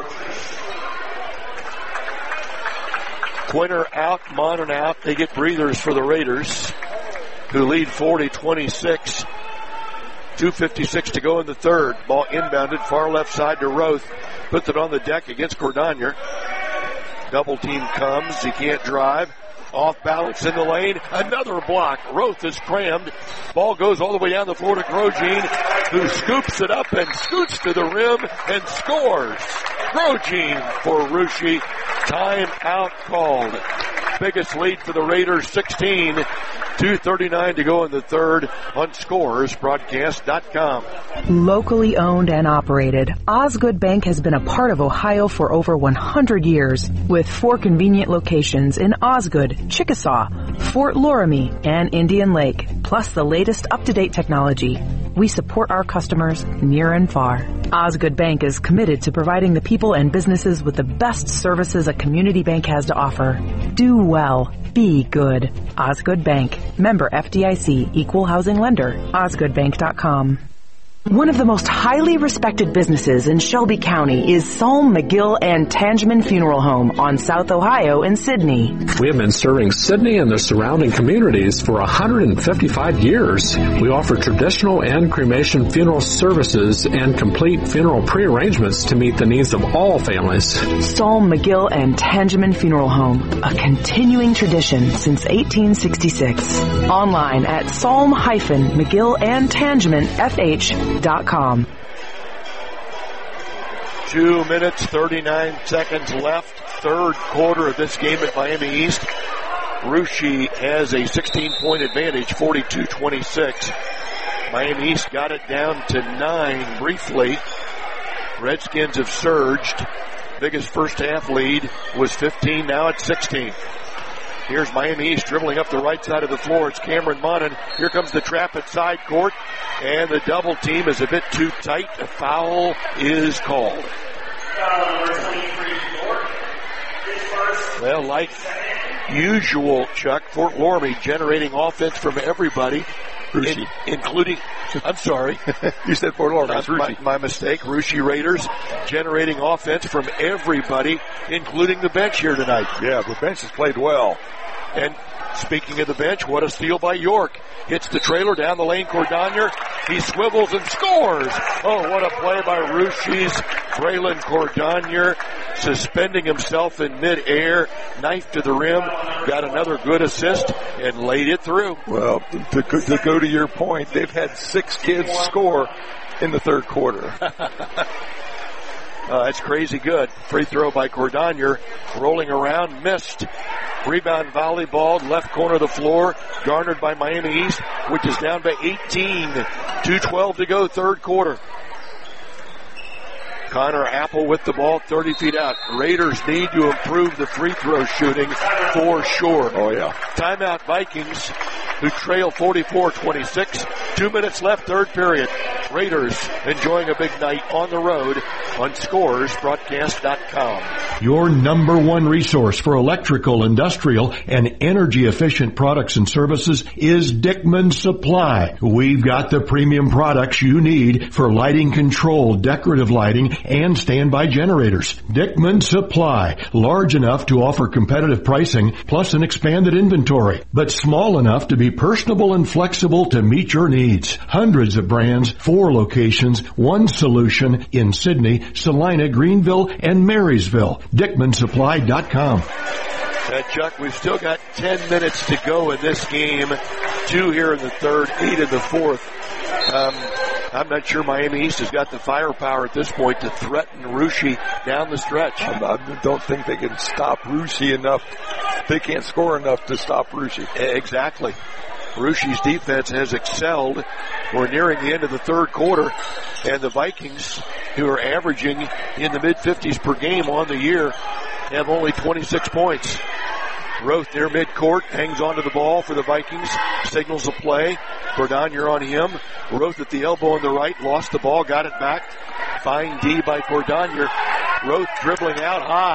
Quinter out, Monon out. They get breathers for the Raiders, who lead 40-26. 2:56 to go in the third. Ball inbounded far left side to Roth. Puts it on the deck against Cordonier. Double team comes. He can't drive. Off balance in the lane. Another block. Roth is crammed. Ball goes all the way down the floor to Grosjean, who scoops it up and scoots to the rim and scores. Grosjean for Russia. Timeout called. Biggest lead for the Raiders, 16. 2:39 to go in the third on ScoresBroadcast.com. Locally owned and operated, Osgood Bank has been a part of Ohio for over 100 years, with 4 convenient locations in Osgood, Chickasaw, Fort Loramie, and Indian Lake, plus the latest up-to-date technology. We support our customers near and far. Osgood Bank is committed to providing the people and businesses with the best services a community bank has to offer. Do well. Be good. Osgood Bank. Member FDIC. Equal housing lender. OsgoodBank.com. One of the most highly respected businesses in Shelby County is Psalm, McGill, and Tangeman Funeral Home on South Ohio in Sidney. We have been serving Sidney and the surrounding communities for 155 years. We offer traditional and cremation funeral services and complete funeral pre-arrangements to meet the needs of all families. Psalm, McGill, and Tangeman Funeral Home, a continuing tradition since 1866. Online at psalm-mcgillandtangemanfh.com. 2 minutes, 39 seconds left. Third quarter of this game at Miami East. Russia has a 16-point advantage, 42-26. Miami East got it down to 9 briefly. Redskins have surged. Biggest first half lead was 15, now it's 16. Here's Miami East dribbling up the right side of the floor. It's Cameron Monon. Here comes the trap at side court. And the double team is a bit too tight. A foul is called. Well, like usual, Chuck, Fort Loramie generating offense from everybody. Including, I'm sorry. You said Fort Loramie. My mistake. Russia Raiders generating offense from everybody, including the bench here tonight. Yeah, the bench has played well. And speaking of the bench, what a steal by York. Hits the trailer down the lane, Cordonier. He swivels and scores. Oh, what a play by Russia's Braylon Cordonier, suspending himself in midair, knife to the rim, got another good assist, and laid it through. Well, to go to your point, they've had 6 kids score in the third quarter. That's crazy good. Free throw by Cordonier, rolling around, missed. Rebound volleyball, left corner of the floor, garnered by Miami East, which is down by 18. 2:12 to go, third quarter. Connor Apple with the ball, 30 feet out. Raiders need to improve the free throw shooting for sure. Oh, yeah. Timeout Vikings, who trail 44-26. 2 minutes left, third period. Raiders enjoying a big night on the road on ScoresBroadcast.com. Your number one resource for electrical, industrial, and energy-efficient products and services is Dickman Supply. We've got the premium products you need for lighting control, decorative lighting, and standby generators. Dickman Supply, large enough to offer competitive pricing plus an expanded inventory, but small enough to be personable and flexible to meet your needs. Hundreds of brands, 4 locations, 1 solution in Sidney, Salina, Greenville, and Marysville. DickmanSupply.com. Chuck, we've still got 10 minutes to go in this game. 2 here in the third, 8 in the fourth. I'm not sure Miami East has got the firepower at this point to threaten Russia down the stretch. I don't think they can stop Russia enough. They can't score enough to stop Russia. Exactly. Russia's defense has excelled. We're nearing the end of the third quarter, and the Vikings, who are averaging in the mid-50s per game on the year, have only 26 points. Roth near midcourt, hangs onto the ball for the Vikings, signals a play. Cordonier on him. Roth at the elbow on the right, lost the ball, got it back. Fine D by Cordonier. Roth dribbling out high,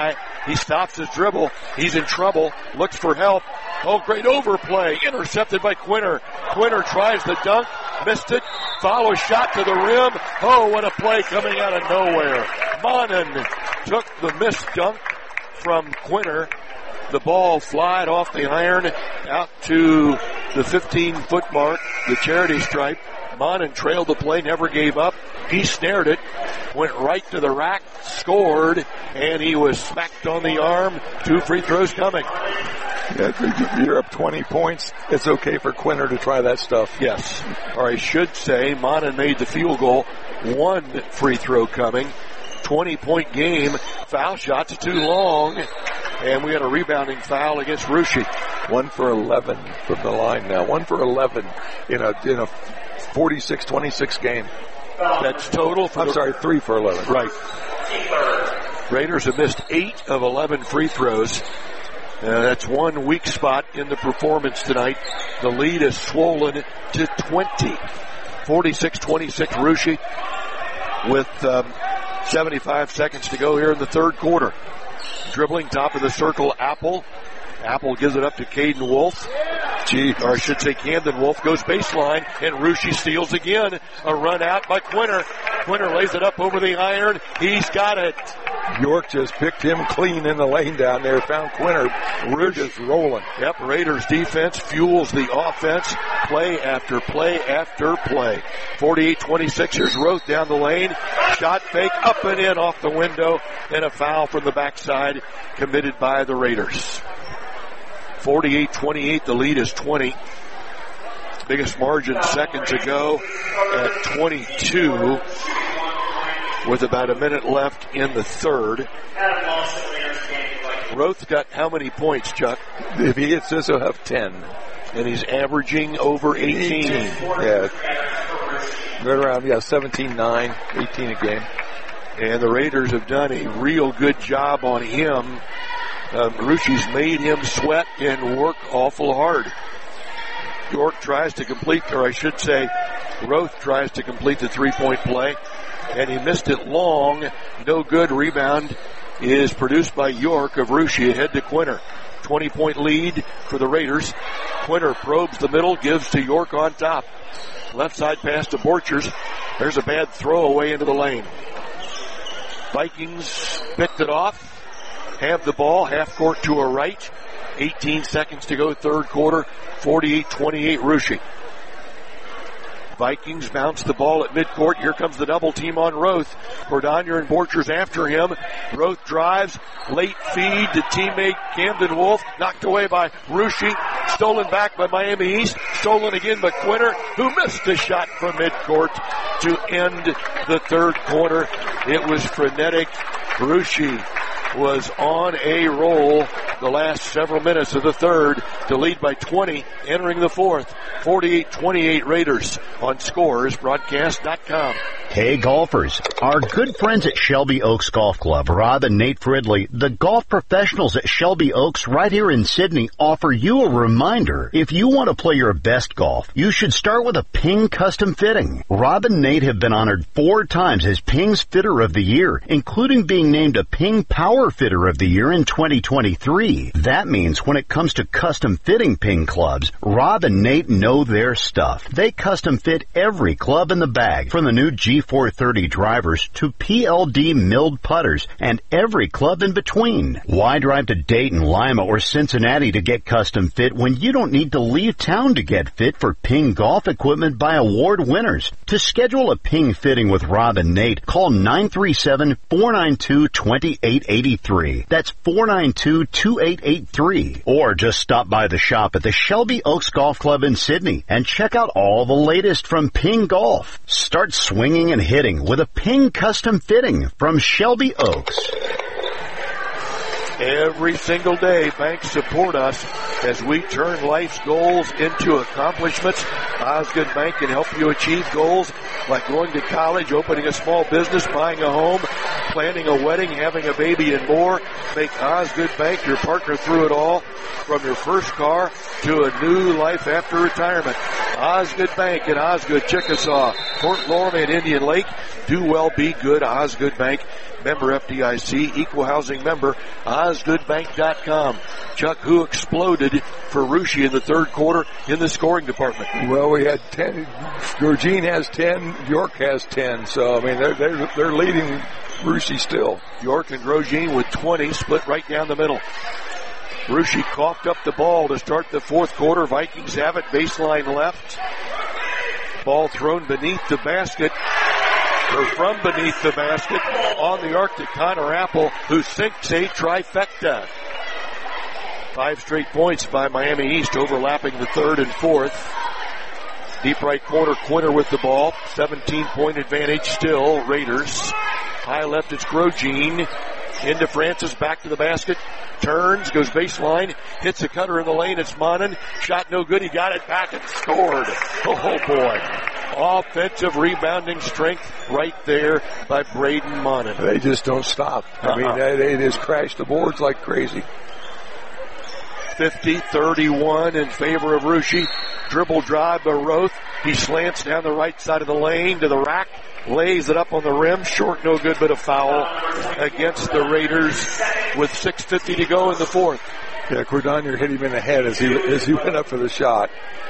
He stops his dribble. He's in trouble. Looks for help. Oh, great overplay. Intercepted by Quinter. Quinter tries the dunk. Missed it. Follow shot to the rim. Oh, what a play coming out of nowhere. Monin took the missed dunk from Quinter. The ball flied off the iron out to the 15-foot mark, the charity stripe. Monin trailed the play, never gave up. He snared it, went right to the rack, scored, and he was smacked on the arm. 2 free throws coming. Yeah, you're up 20 points. It's okay for Quinter to try that stuff. Yes. Or I should say, Monin made the field goal. 1 free throw coming. 20-point game. Foul shots too long. And we had a rebounding foul against Russia. 1 for 11 from the line now. 1 for 11 in a 46-26 game. That's total. 3 for 11. Right. Raiders have missed 8 of 11 free throws. That's one weak spot in the performance tonight. The lead is swollen to 20. 46-26 Russia with 75 seconds to go here in the third quarter. Dribbling top of the circle, Apple. Apple gives it up to Caden Wolf. Or I should say Camden Wolf goes baseline, and Russia steals again. A run out by Quinter. Quinter lays it up over the iron. He's got it. York just picked him clean in the lane down there. Found Quinter. Ridge is rolling. Yep, Raiders defense fuels the offense. Play after play after play. 48-26. Here's Roth down the lane. Shot fake up and in off the window. And a foul from the backside committed by the Raiders. 48-28. The lead is 20. Biggest margin seconds ago at 22 with about a minute left in the third. Roth's got how many points, Chuck? If he hits this, he'll have 10. And he's averaging over 18. Yeah. Right around, 17-9, 18 a game. And the Raiders have done a real good job on him. Russia's made him sweat and work awful hard. York tries to complete, or I should say, Roth tries to complete the three-point play, and he missed it long. No good. Rebound is produced by York of Russia. Ahead to Quinter. 20-point lead for the Raiders. Quinter probes the middle, gives to York on top. Left side pass to Borchers. There's a bad throw away into the lane. Vikings picked it off. Have the ball, half court to a right. 18 seconds to go, third quarter. 48-28 Russia. Vikings bounce the ball at midcourt. Here comes the double team on Roth. Cordonier and Borchers after him. Roth drives. Late feed to teammate Camden Wolf. Knocked away by Russia. Stolen back by Miami East. Stolen again by Quinter, who missed a shot from midcourt to end the third quarter. It was frenetic. Russia was on a roll the last several minutes of the third to lead by 20 entering the fourth. 48-28 Raiders on scoresbroadcast.com. Hey golfers, our good friends at Shelby Oaks Golf Club, Rob and Nate Fridley, the golf professionals at Shelby Oaks right here in Sydney, offer you a reminder. If you want to play your best golf, you should start with a Ping custom fitting. Rob and Nate have been honored 4 times as Ping's Fitter of the Year, including being named a Ping Power Fitter of the Year in 2023. That means when it comes to custom fitting Ping clubs, Rob and Nate know their stuff. They custom fit every club in the bag, from the new G430 drivers to PLD milled putters and every club in between. Why drive to Dayton, Lima, or Cincinnati to get custom fit when you don't need to leave town to get fit for Ping golf equipment by award winners? To schedule a Ping fitting with Rob and Nate, call 937-492-2883. That's 492-2883. Or just stop by the shop at the Shelby Oaks Golf Club in Sydney and check out all the latest from Ping Golf. Start swinging and hitting with a Ping custom fitting from Shelby Oaks. Every single day, banks support us as we turn life's goals into accomplishments. Osgood Bank can help you achieve goals like going to college, opening a small business, buying a home, planning a wedding, having a baby, and more. Make Osgood Bank your partner through it all, from your first car to a new life after retirement. Osgood Bank in Osgood, Chickasaw, Fort Loramie and Indian Lake. Do well, be good. Osgood Bank, member FDIC, equal housing member, OsgoodBank.com. Chuck, who exploded for Russia in the third quarter in the scoring department? Well, we had 10. Georgine has 10. York has 10. So, I mean, they're leading Russia still. York and Grosjean with 20, split right down the middle. Russia coughed up the ball to start the fourth quarter. Vikings have it, baseline left. Ball thrown beneath the basket, or from beneath the basket, on the arc to Connor Apple, who sinks a trifecta. 5 straight points by Miami East, overlapping the third and fourth. Deep right corner, Quinter with the ball. 17-point advantage still, Raiders. High left, it's Grosjean. Into Francis, back to the basket. Turns, goes baseline, hits a cutter in the lane. It's Monin. Shot no good. He got it back and scored. Oh, boy. Offensive rebounding strength right there by Braden Monin. They just don't stop. I mean, they just crash the boards like crazy. 50-31 in favor of Russia. Dribble drive by Roth. He slants down the right side of the lane to the rack. Lays it up on the rim. Short, no good, but a foul against the Raiders with 6:50 to go in the fourth. Yeah, Cordonier hit him in the head as he went up for the shot.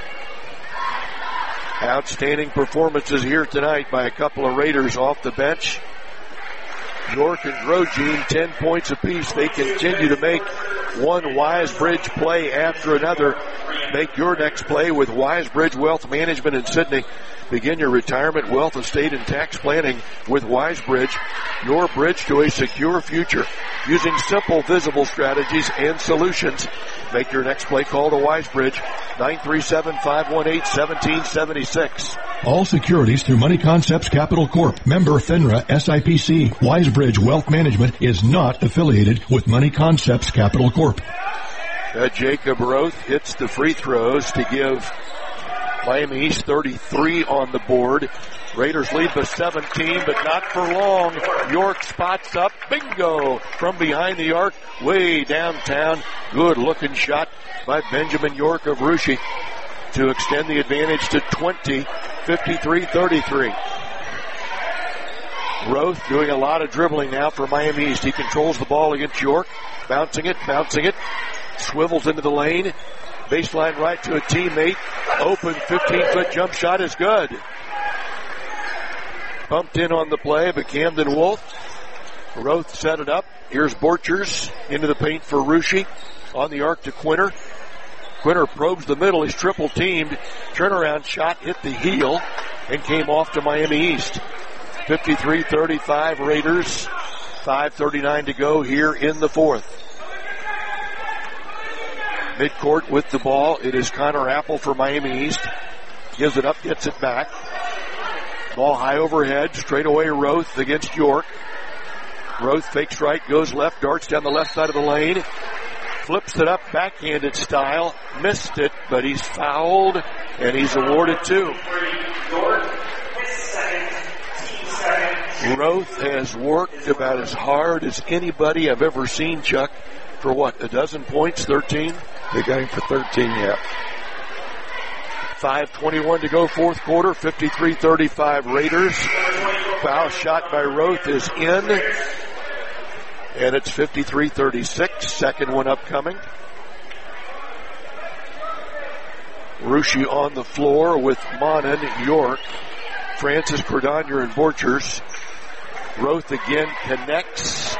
Outstanding performances here tonight by a couple of Raiders off the bench. York and Grosjean, 10 points apiece. They continue to make one Wisebridge play after another. Make your next play with Wisebridge Wealth Management in Sydney. Begin your retirement, wealth, estate, and tax planning with Wisebridge. Your bridge to a secure future. Using simple, visible strategies and solutions. Make your next play. Call to Wisebridge, 937-518-1776. All securities through Money Concepts Capital Corp. Member FINRA SIPC. Wisebridge Wealth Management is not affiliated with Money Concepts Capital Corp. Jacob Roth hits the free throws to give Miami East 33 on the board. Raiders lead by 17, but not for long. York spots up. Bingo! From behind the arc, way downtown. Good looking shot by Benjamin York of Russia to extend the advantage to 20, 53-33. Roth doing a lot of dribbling now for Miami East. He controls the ball against York. Bouncing it. Swivels into the lane. Baseline right to a teammate. Open 15-foot jump shot is good. Bumped in on the play by Camden Wolf. Roth set it up. Here's Borchers into the paint for Russia. On the arc to Quinter. Quinter probes the middle. He's triple teamed. Turnaround shot hit the heel and came off to Miami East. 53-35 Raiders. 5:39 to go here in the fourth. Midcourt with the ball. It is Connor Apple for Miami East. Gives it up, gets it back. Ball high overhead. Straight away Roth against York. Roth fakes right, goes left, darts down the left side of the lane. Flips it up, backhanded style. Missed it, but he's fouled, and he's awarded 2. Roth has worked about as hard as anybody I've ever seen, Chuck. For what, a dozen points, 13? They got him for 13, yeah. 5:21 to go, fourth quarter, 53-35 Raiders. Foul shot by Roth is in. And it's 53-36, second one upcoming. Russia on the floor with Monin, York, Francis, Cordonier, and Borchers. Roth again connects.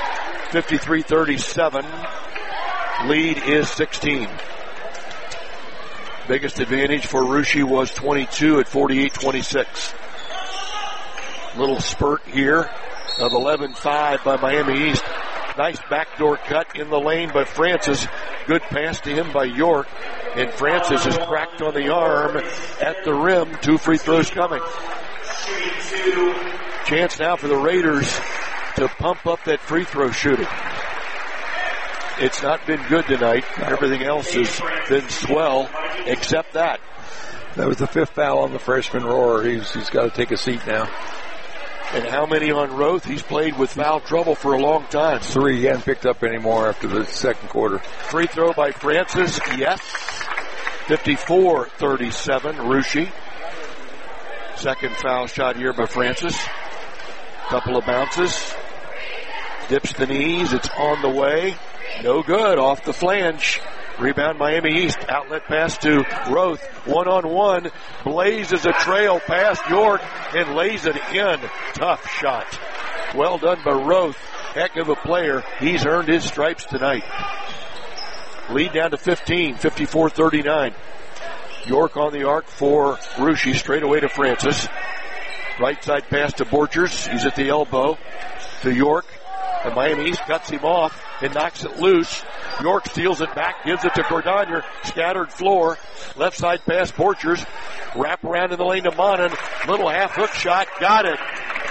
53-37. Lead is 16. Biggest advantage for Russia was 22 at 48-26. Little spurt here of 11-5 by Miami East. Nice backdoor cut in the lane by Francis. Good pass to him by York. And Francis is cracked on the arm at the rim. 2 free throws coming. Chance now for the Raiders to pump up that free throw shooting. It's not been good tonight. Everything else has been swell except that. That was the 5th foul on the freshman Rohrer. He's got to take a seat now. And how many on Roth? He's played with foul trouble for a long time. 3. He hadn't picked up any more after the second quarter. Free throw by Francis. Yes. 54-37, Russia. Second foul shot here by Francis. Couple of bounces. Dips the knees. It's on the way. No good. Off the flange. Rebound Miami East. Outlet pass to Roth. One-on-one. Blazes a trail past York and lays it in. Tough shot. Well done by Roth. Heck of a player. He's earned his stripes tonight. Lead down to 15. 54-39. York on the arc for Russia. Straight away to Francis. Right side pass to Borchers. He's at the elbow to York. And Miami East cuts him off and knocks it loose. York steals it back, gives it to Cordonier. Scattered floor. Left side pass, Borchers. Wrap around in the lane to Monin. Little half hook shot. Got it.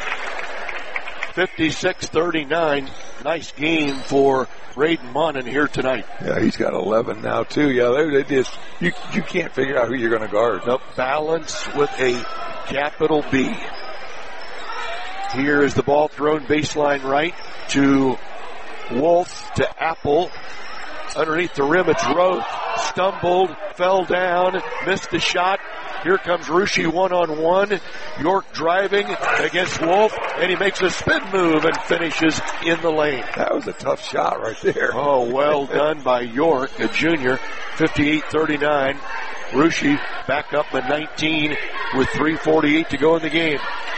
56-39. Nice game for Braden Monin here tonight. Yeah, he's got 11 now too. Yeah, they just, you can't figure out who you're going to guard. Nope. Balance with a capital B. Here is the ball thrown baseline right to Wolf, to Apple. Underneath the rim, it's Roth. Stumbled, fell down, missed the shot. Here comes Russia one-on-one. York driving against Wolf, and he makes a spin move and finishes in the lane. That was a tough shot right there. Oh, well done by York, a junior. 58-39. Russia back up at 19 with 3:48 to go in the game.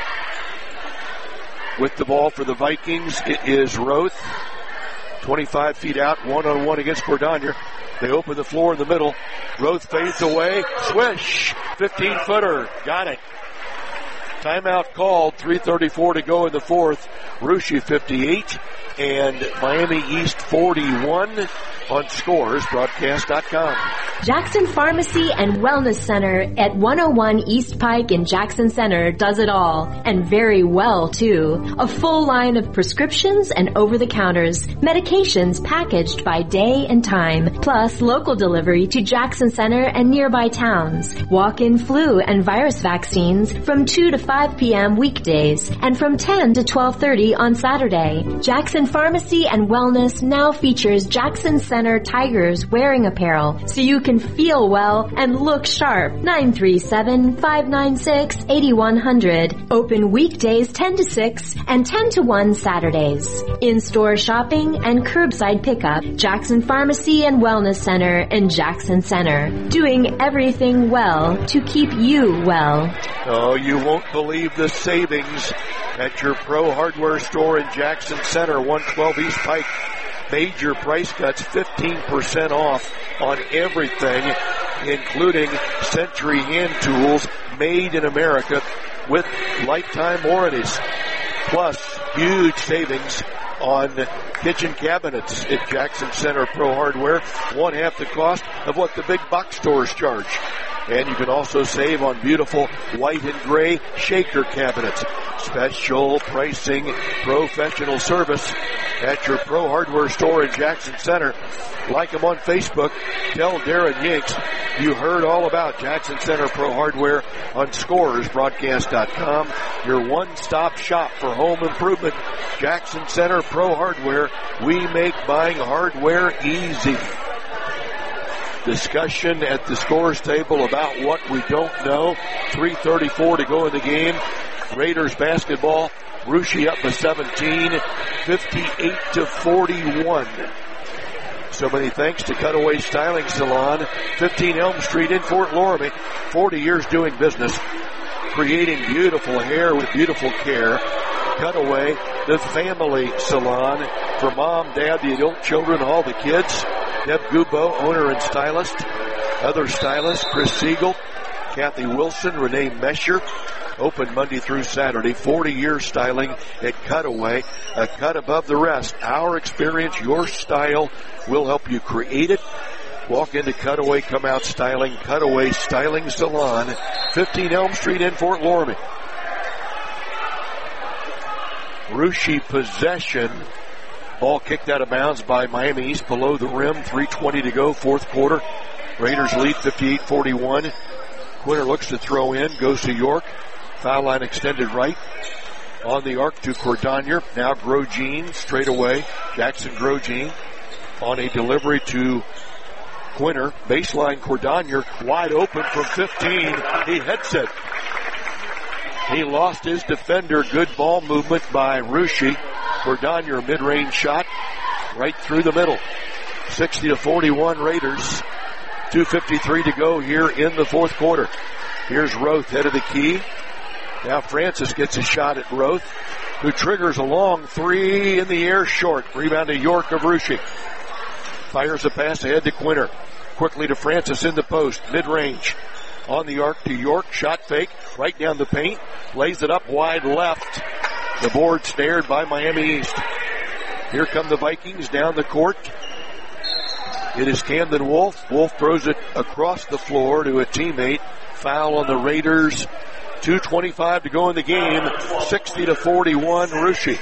With the ball for the Vikings, it is Roth. 25 feet out, one-on-one against Cordonier. They open the floor in the middle. Roth fades away. Swish! 15-footer. Got it. Timeout called. 3:34 to go in the fourth. Russia 58 and Miami East 41 on ScoresBroadcast.com. Jackson Pharmacy and Wellness Center at 101 East Pike in Jackson Center does it all, and very well too. A full line of prescriptions and over-the-counters, medications packaged by day and time, plus local delivery to Jackson Center and nearby towns. Walk-in flu and virus vaccines from 2 to 5 p.m. weekdays and from 10 to 12:30 on Saturday. Jackson Pharmacy and Wellness now features Jackson Center Tigers wearing apparel, so you can feel well and look sharp. 937-596-8100. Open weekdays 10 to 6 and 10 to 1 Saturdays. In-store shopping and curbside pickup. Jackson Pharmacy and Wellness Center in Jackson Center. Doing everything well to keep you well. Oh, you won't believe the savings at your Pro Hardware store in Jackson Center, 112 East Pike. Major price cuts, 15% off on everything, including Century hand tools made in America with lifetime warranties. Plus, huge savings on kitchen cabinets at Jackson Center Pro Hardware, 1/2 the cost of what the big box stores charge. And you can also save on beautiful white and gray shaker cabinets. Special pricing, professional service at your Pro Hardware store in Jackson Center. Like them on Facebook. Tell Darren Yanks you heard all about Jackson Center Pro Hardware on ScoresBroadcast.com. Your one-stop shop for home improvement. Jackson Center Pro Hardware. We make buying hardware easy. Discussion at the scores table about what we don't know. 3:34 to go in the game. Raiders basketball. Russia up by 17, 58-41. So many thanks to Cutaway Styling Salon, 15 Elm Street in Fort Loramie. 40 years doing business, creating beautiful hair with beautiful care. Cutaway, the family salon for mom, dad, the adult children, all the kids. Deb Gubo, owner and stylist. Other stylists, Chris Siegel, Kathy Wilson, Renee Mesher. Open Monday through Saturday. 40 years styling at Cutaway. A cut above the rest. Our experience, your style. We'll help you create it. Walk into Cutaway, come out styling. Cutaway Styling Salon, 15 Elm Street in Fort Loramie. Russia possession. Ball kicked out of bounds by Miami East below the rim. 3:20 to go, fourth quarter. Raiders lead 58-41. Quinter looks to throw in, goes to York. Foul line extended right. On the arc to Cordonier. Now Grosjean straight away. Jackson Grosjean on a delivery to Quinter, baseline Cordonier, wide open from 15. He heads it. He lost his defender. Good ball movement by Ruschi. Cordonier, mid-range shot right through the middle. 60-41 Raiders. 2:53 to go here in the fourth quarter. Here's Roth, head of the key. Now Francis gets a shot at Roth, who triggers a long three in the air short. Rebound to York of Ruschi. Fires a pass ahead to Quinter. Quickly to Francis in the post. Mid-range. On the arc to York. Shot fake. Right down the paint. Lays it up wide left. The board snared by Miami East. Here come the Vikings down the court. It is Camden Wolf. Wolf throws it across the floor to a teammate. Foul on the Raiders. 2:25 to go in the game. 60-41 Ruschi.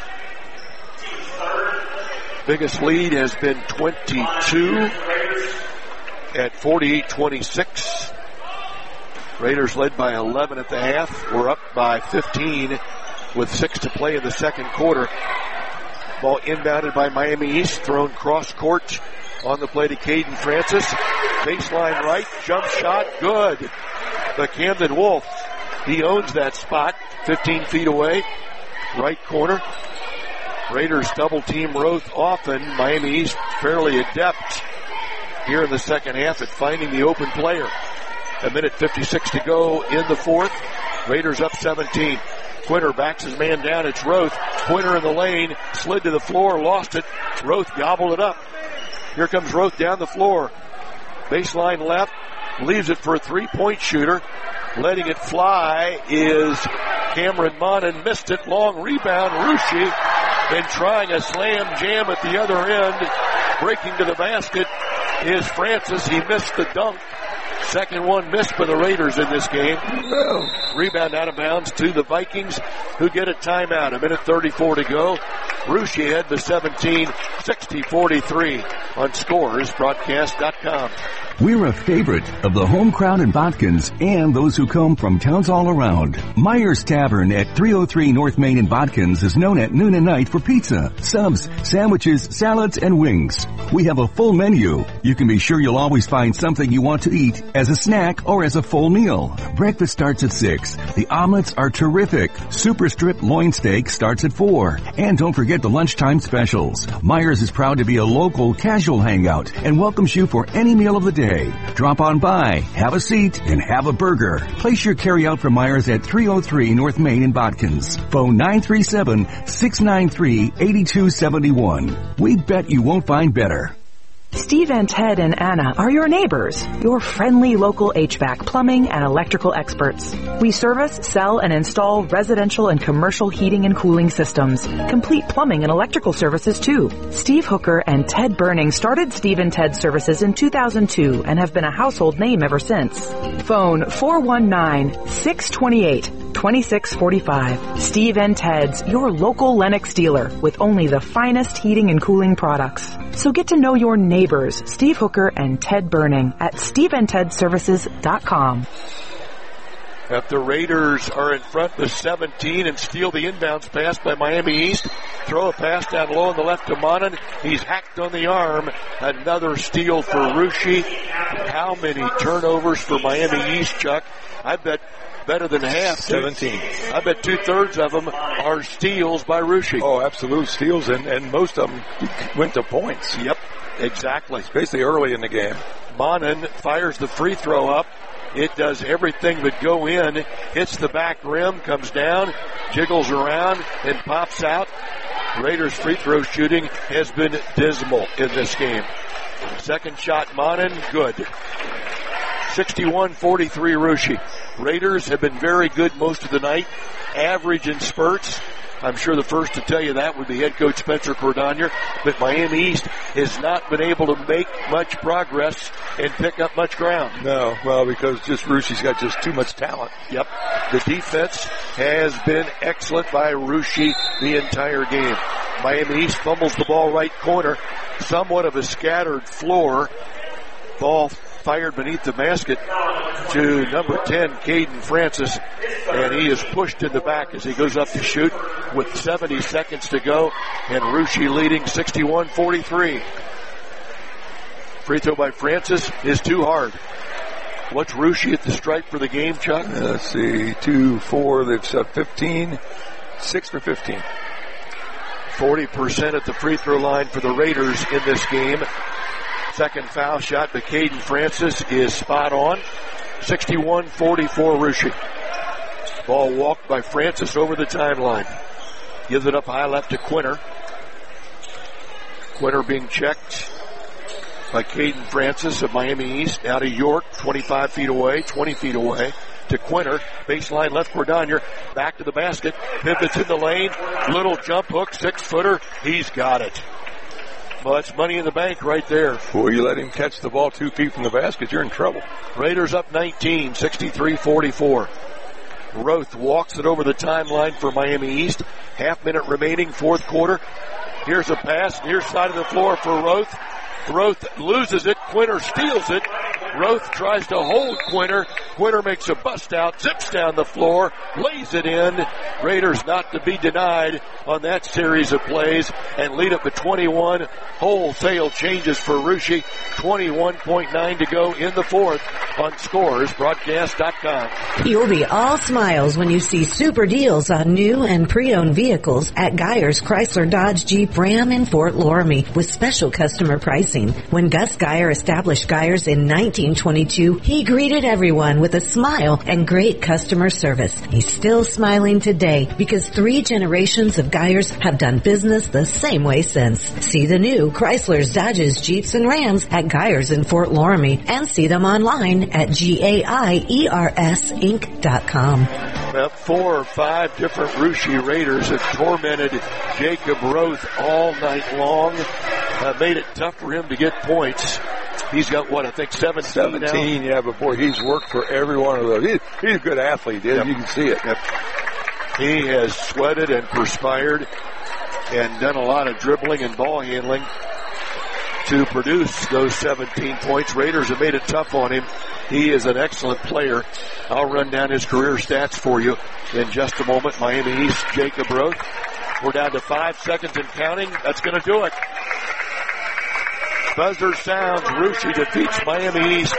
Biggest lead has been 22 at 48-26. Raiders led by 11 at the half. We're up by 15 with 6 to play in the second quarter. Ball inbounded by Miami East, thrown cross court on the play to Caden Francis. Baseline right, jump shot, good. The Camden Wolf, he owns that spot, 15 feet away, right corner. Raiders double team Roth often. Miami East fairly adept here in the second half at finding the open player. 1:56 to go in the fourth. Raiders up 17. Quinter backs his man down. It's Roth. Quinter in the lane. Slid to the floor. Lost it. Roth gobbled it up. Here comes Roth down the floor. Baseline left. Leaves it for a three-point shooter. Letting it fly is Cameron Monin. Missed it. Long rebound. Ruschi. Then trying a slam jam at the other end. Breaking to the basket is Francis. He missed the dunk. Second one missed by the Raiders in this game. Rebound out of bounds to the Vikings, who get a timeout. 1:34 to go. Ruschi ahead to 17, 60-43 on ScoresBroadcast.com. We're a favorite of the home crowd in Botkins and those who come from towns all around. Myers Tavern at 303 North Main in Botkins is known at noon and night for pizza, subs, sandwiches, salads, and wings. We have a full menu. You can be sure you'll always find something you want to eat as a snack or as a full meal. Breakfast starts at 6. The omelets are terrific. Super strip loin steak starts at 4. And don't forget the lunchtime specials. Myers is proud to be a local casual hangout and welcomes you for any meal of the day. Drop on by, have a seat, and have a burger. Place your carryout from Myers at 303 North Main in Botkins. Phone 937-693-8271. We bet you won't find better. Steve and Ted and Anna are your neighbors, your friendly local HVAC, plumbing, and electrical experts. We service, sell, and install residential and commercial heating and cooling systems. Complete plumbing and electrical services, too. Steve Hooker and Ted Burning started Steve and Ted Services in 2002 and have been a household name ever since. Phone 419-628-2645. Steve and Ted's, your local Lennox dealer with only the finest heating and cooling products. So get to know your neighbors, Steve Hooker and Ted Burning at SteveandTedServices.com. If the Raiders are in front with 17 and steal the inbounds pass by Miami East, throw a pass down low on the left to Monin. He's hacked on the arm. Another steal for Ruschi. How many turnovers for Miami East, Chuck? I bet better than half. 17. I bet 2/3 of them are steals by Ruschi. Oh, absolute steals, and most of them went to points. Yep, exactly. Basically early in the game. Monin fires the free throw up. It does everything but go in. Hits the back rim, comes down, jiggles around, and pops out. Raiders' free throw shooting has been dismal in this game. Second shot, Monin, good. 61-43 Ruschi. Raiders have been very good most of the night, average in spurts. I'm sure the first to tell you that would be head coach Spencer Cordonier, but Miami East has not been able to make much progress and pick up much ground. No, well, because just Ruschi's got just too much talent. Yep. The defense has been excellent by Ruschi the entire game. Miami East fumbles the ball right corner, somewhat of a scattered floor. Ball fired beneath the basket to number 10, Caden Francis, and he is pushed in the back as he goes up to shoot with 70 seconds to go, and Ruschi leading 61-43. Free throw by Francis is too hard. What's Russia at the stripe for the game, Chuck? Let's see, 2-4. They've shot 15, 6 for 15. 40% at the free throw line for the Raiders in this game. Second foul shot by Caden Francis is spot on. 61-44 Russia. Ball walked by Francis over the timeline. Gives it up high left to Quinter. Quinter being checked by Caden Francis of Miami East. Now to York, 25 feet away, 20 feet away. To Quinter, baseline left Cordonier, back to the basket, pivots in the lane, little jump hook, 6-footer, he's got it. Well, that's money in the bank right there. Boy, you let him catch the ball 2 feet from the basket, you're in trouble. Raiders up 19, 63-44. Roth walks it over the timeline for Miami East. Half minute remaining, fourth quarter. Here's a pass, near side of the floor for Roth. Roth loses it. Quinter steals it. Roth tries to hold Quinter. Quinter makes a bust out, zips down the floor, lays it in. Raiders not to be denied on that series of plays and lead up to 21. Wholesale changes for Russia. 21.9 to go in the fourth on ScoresBroadcast.com. You'll be all smiles when you see super deals on new and pre-owned vehicles at Geyer's Chrysler Dodge Jeep Ram in Fort Loramie with special customer pricing. When Gus Geyer established Geyer's in 1922, he greeted everyone with a smile and great customer service. He's still smiling today because 3 generations of Geyers have done business the same way since. See the new Chrysler's, Dodges, Jeeps, and Rams at Geyer's in Fort Loramie and see them online at GAIERSinc.com. About 4 or 5 different Russia Raiders have tormented Jacob Roth all night long. Made it tough for him to get points. He's got, 17 now? Yeah, but boy, he's worked for every one of those. He's a good athlete, yep. You can see it. Yep. He has sweated and perspired and done a lot of dribbling and ball handling to produce those 17 points. Raiders have made it tough on him. He is an excellent player. I'll run down his career stats for you in just a moment. Miami East, Jacob Roth. We're down to 5 seconds and counting. That's going to do it. Buzzer sounds. Russia defeats Miami East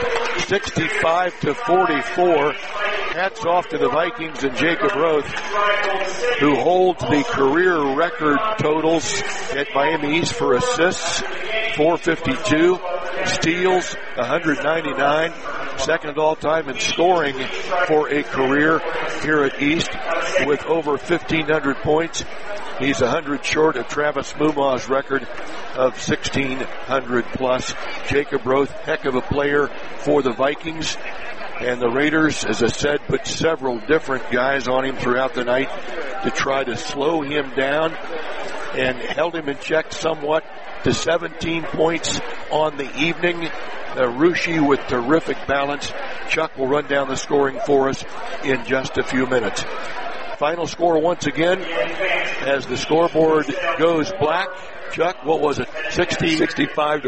65-44. Hats off to the Vikings and Jacob Roth, who holds the career record totals at Miami East for assists, 452, steals, 199, second all time in scoring for a career here at East with over 1,500 points. He's 100 short of Travis Mumaugh's record of 1,600 plus. Jacob Roth, heck of a player for the Vikings. And the Raiders, as I said, put several different guys on him throughout the night to try to slow him down and held him in check somewhat to 17 points on the evening. Russia with terrific balance. Chuck will run down the scoring for us in just a few minutes. Final score once again as the scoreboard goes black. Chuck, what was it? 65-44.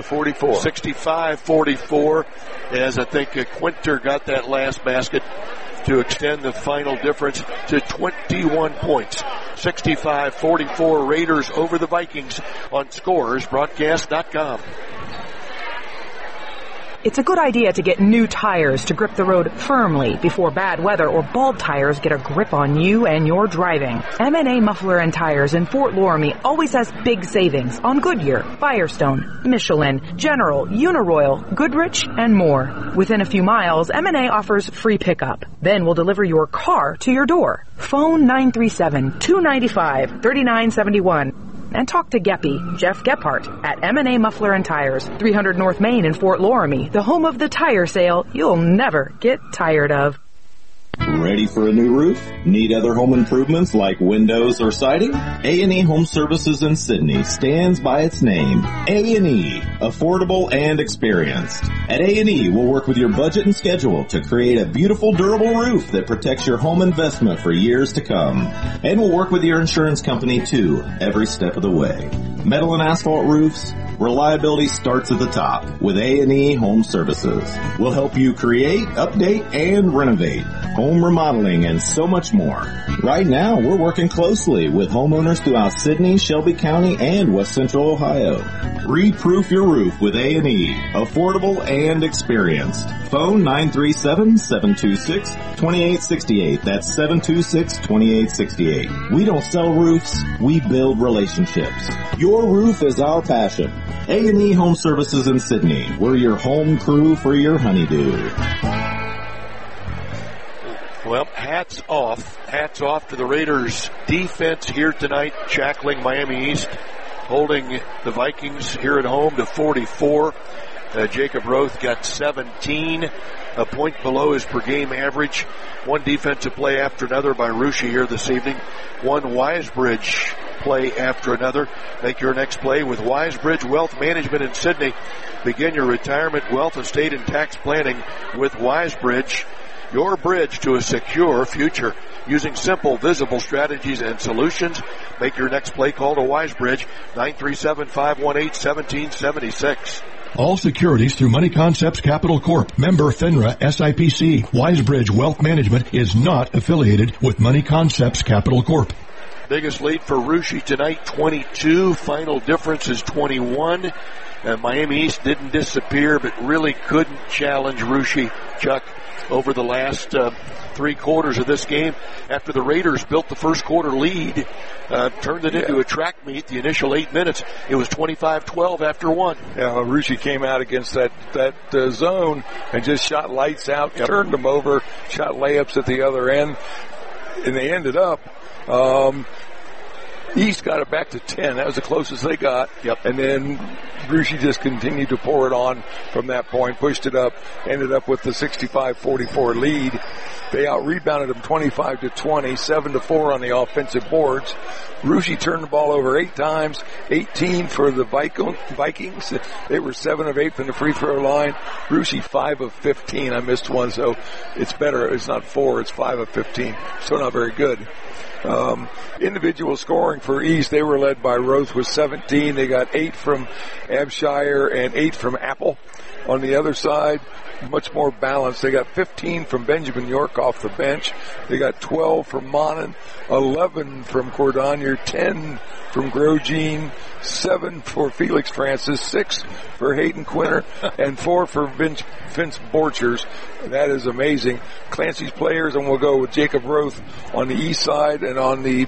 65-44 as I think Quinter got that last basket to extend the final difference to 21 points. 65-44 Raiders over the Vikings on ScoresBroadcast.com. It's a good idea to get new tires to grip the road firmly before bad weather or bald tires get a grip on you and your driving. M&A Muffler and Tires in Fort Loramie always has big savings on Goodyear, Firestone, Michelin, General, Uniroyal, Goodrich, and more. Within a few miles, M&A offers free pickup. Then we'll deliver your car to your door. Phone 937-295-3971. And talk to Geppy, Jeff Gephardt, at M&A Muffler and Tires, 300 North Main in Fort Loramie, the home of the tire sale you'll never get tired of. Ready for a new roof? Need other home improvements like windows or siding? A&E Home Services in Sydney stands by its name. A&E, affordable and experienced. At A&E, we'll work with your budget and schedule to create a beautiful, durable roof that protects your home investment for years to come. And we'll work with your insurance company too, every step of the way. Metal and asphalt roofs, Reliability starts at the top with A&E Home Services. We'll help you create, update, and renovate, home remodeling, and so much more. Right now, we're working closely with homeowners throughout Sidney, Shelby County, and West Central Ohio. Re-proof your roof with A&E, affordable and experienced. Phone 937-726-2868. That's 726-2868. We don't sell roofs, we build relationships. Your roof is our passion. A&E Home Services in Sidney. We're your home crew for your honeydew. Well, hats off to the Raiders defense here tonight, shackling Miami East, holding the Vikings here at home to 44. Jacob Roth got 17, a point below his per game average. One defensive play after another by Russia here this evening. One Wisebridge play after another. Make your next play with Wisebridge Wealth Management in Sidney. Begin your retirement, wealth, estate, and tax planning with Wisebridge. Your bridge to a secure future. Using simple, visible strategies and solutions. Make your next play call to Wisebridge, 937-518-1776. All securities through Money Concepts Capital Corp. Member FINRA SIPC. Wisebridge Wealth Management is not affiliated with Money Concepts Capital Corp. Biggest lead for Russia tonight, 22. Final difference is 21. Miami East didn't disappear, but really couldn't challenge Russia, Chuck, over the last 3 quarters of this game. After the Raiders built the first quarter lead, turned it into a track meet, the initial 8 minutes, it was 25-12 after 1. Yeah, Russia came out against that zone and just shot lights out, turned them over, shot layups at the other end, and they ended up East got it back to 10. That was the closest they got. Yep. And then Russia just continued to pour it on from that point, pushed it up, ended up with the 65-44 lead. They out-rebounded them 25-20, 7-4 on the offensive boards. Russia turned the ball over 8 times, 18 for the Vikings. They were 7 of 8 from the free throw line. Russia 5 of 15. I missed one, so it's better. It's not 4, it's 5 of 15. Still not very good. Individual scoring for East, they were led by Roth with 17. They got 8 from Abshire and 8 from Apple. On the other side, much more balanced. They got 15 from Benjamin York off the bench. They got 12 from Monin, 11 from Cordonier, 10 from Grosjean, 7 for Felix Francis, 6 for Hayden Quinter, and 4 for Vince Borchers. That is amazing. Clancy's players, and we'll go with Jacob Roth on the east side, and on the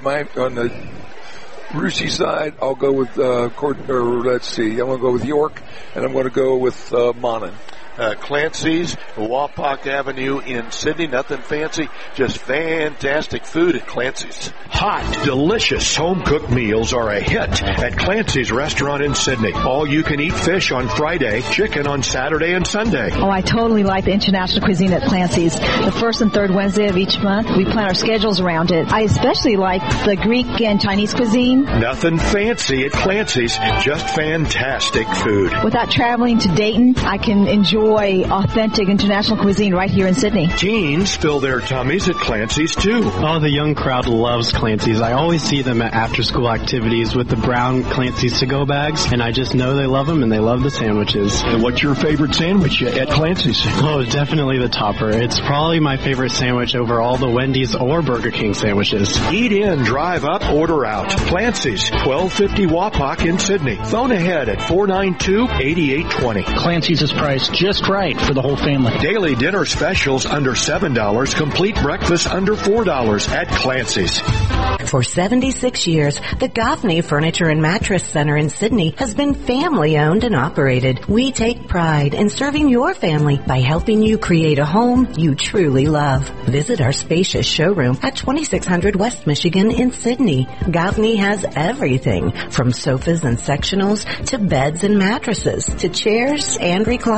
Russia side, I'll go with I'm going to go with York, and I'm going to go with Monin. Clancy's, Wapak Avenue in Sidney. Nothing fancy, just fantastic food at Clancy's. Hot, delicious home-cooked meals are a hit at Clancy's restaurant in Sidney. All-you-can-eat fish on Friday, chicken on Saturday and Sunday. Oh, I totally like the international cuisine at Clancy's. The first and third Wednesday of each month, we plan our schedules around it. I especially like the Greek and Chinese cuisine. Nothing fancy at Clancy's, just fantastic food. Without traveling to Dayton, I can enjoy authentic international cuisine right here in Sidney. Teens fill their tummies at Clancy's too. Oh, the young crowd loves Clancy's. I always see them at after-school activities with the brown Clancy's to-go bags, and I just know they love them and they love the sandwiches. And what's your favorite sandwich at Clancy's? Oh, definitely the topper. It's probably my favorite sandwich over all the Wendy's or Burger King sandwiches. Eat in, drive up, order out. Clancy's, 1250 Wapak in Sidney. Phone ahead at 492-8820. Clancy's is priced just right for the whole family. Daily dinner specials under $7, complete breakfast under $4 at Clancy's. For 76 years, the Goffney Furniture and Mattress Center in Sidney has been family-owned and operated. We take pride in serving your family by helping you create a home you truly love. Visit our spacious showroom at 2600 West Michigan in Sidney. Goffney has everything from sofas and sectionals to beds and mattresses to chairs and recliners.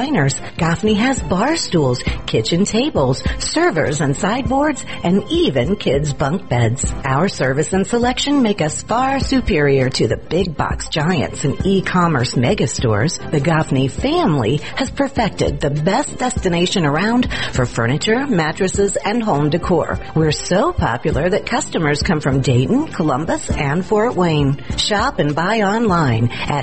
Goffney has bar stools, kitchen tables, servers and sideboards, and even kids' bunk beds. Our service and selection make us far superior to the big box giants and e-commerce mega stores. The Goffney family has perfected the best destination around for furniture, mattresses, and home decor. We're so popular that customers come from Dayton, Columbus, and Fort Wayne. Shop and buy online at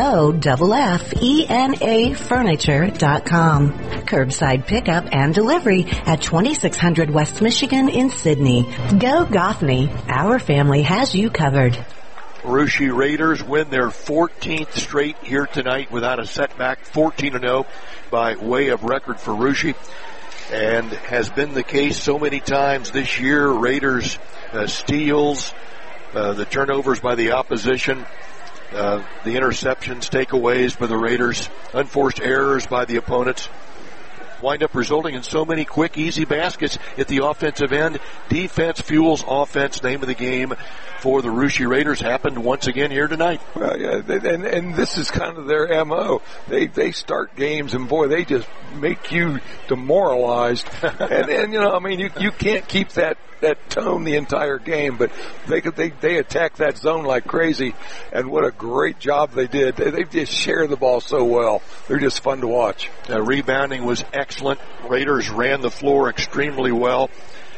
GOFFENAfurniture.com. Curbside pickup and delivery at 2600 West Michigan in Sydney. Go Goffney. Our family has you covered. Russia Raiders win their 14th straight here tonight without a setback, 14-0 by way of record for Russia, and has been the case so many times this year. Raiders steals, the turnovers by the opposition, the interceptions, takeaways by the Raiders, unforced errors by the opponents, wind up resulting in so many quick, easy baskets at the offensive end. Defense fuels offense, name of the game for the Russia Raiders, happened once again here tonight. Well, yeah, and this is kind of their MO. They start games, and boy, they just make you demoralized. and you know, I mean, you can't keep that tone the entire game, but they attack that zone like crazy, and what a great job they did. They just share the ball so well. They're just fun to watch. Rebounding was excellent. Raiders ran the floor extremely well.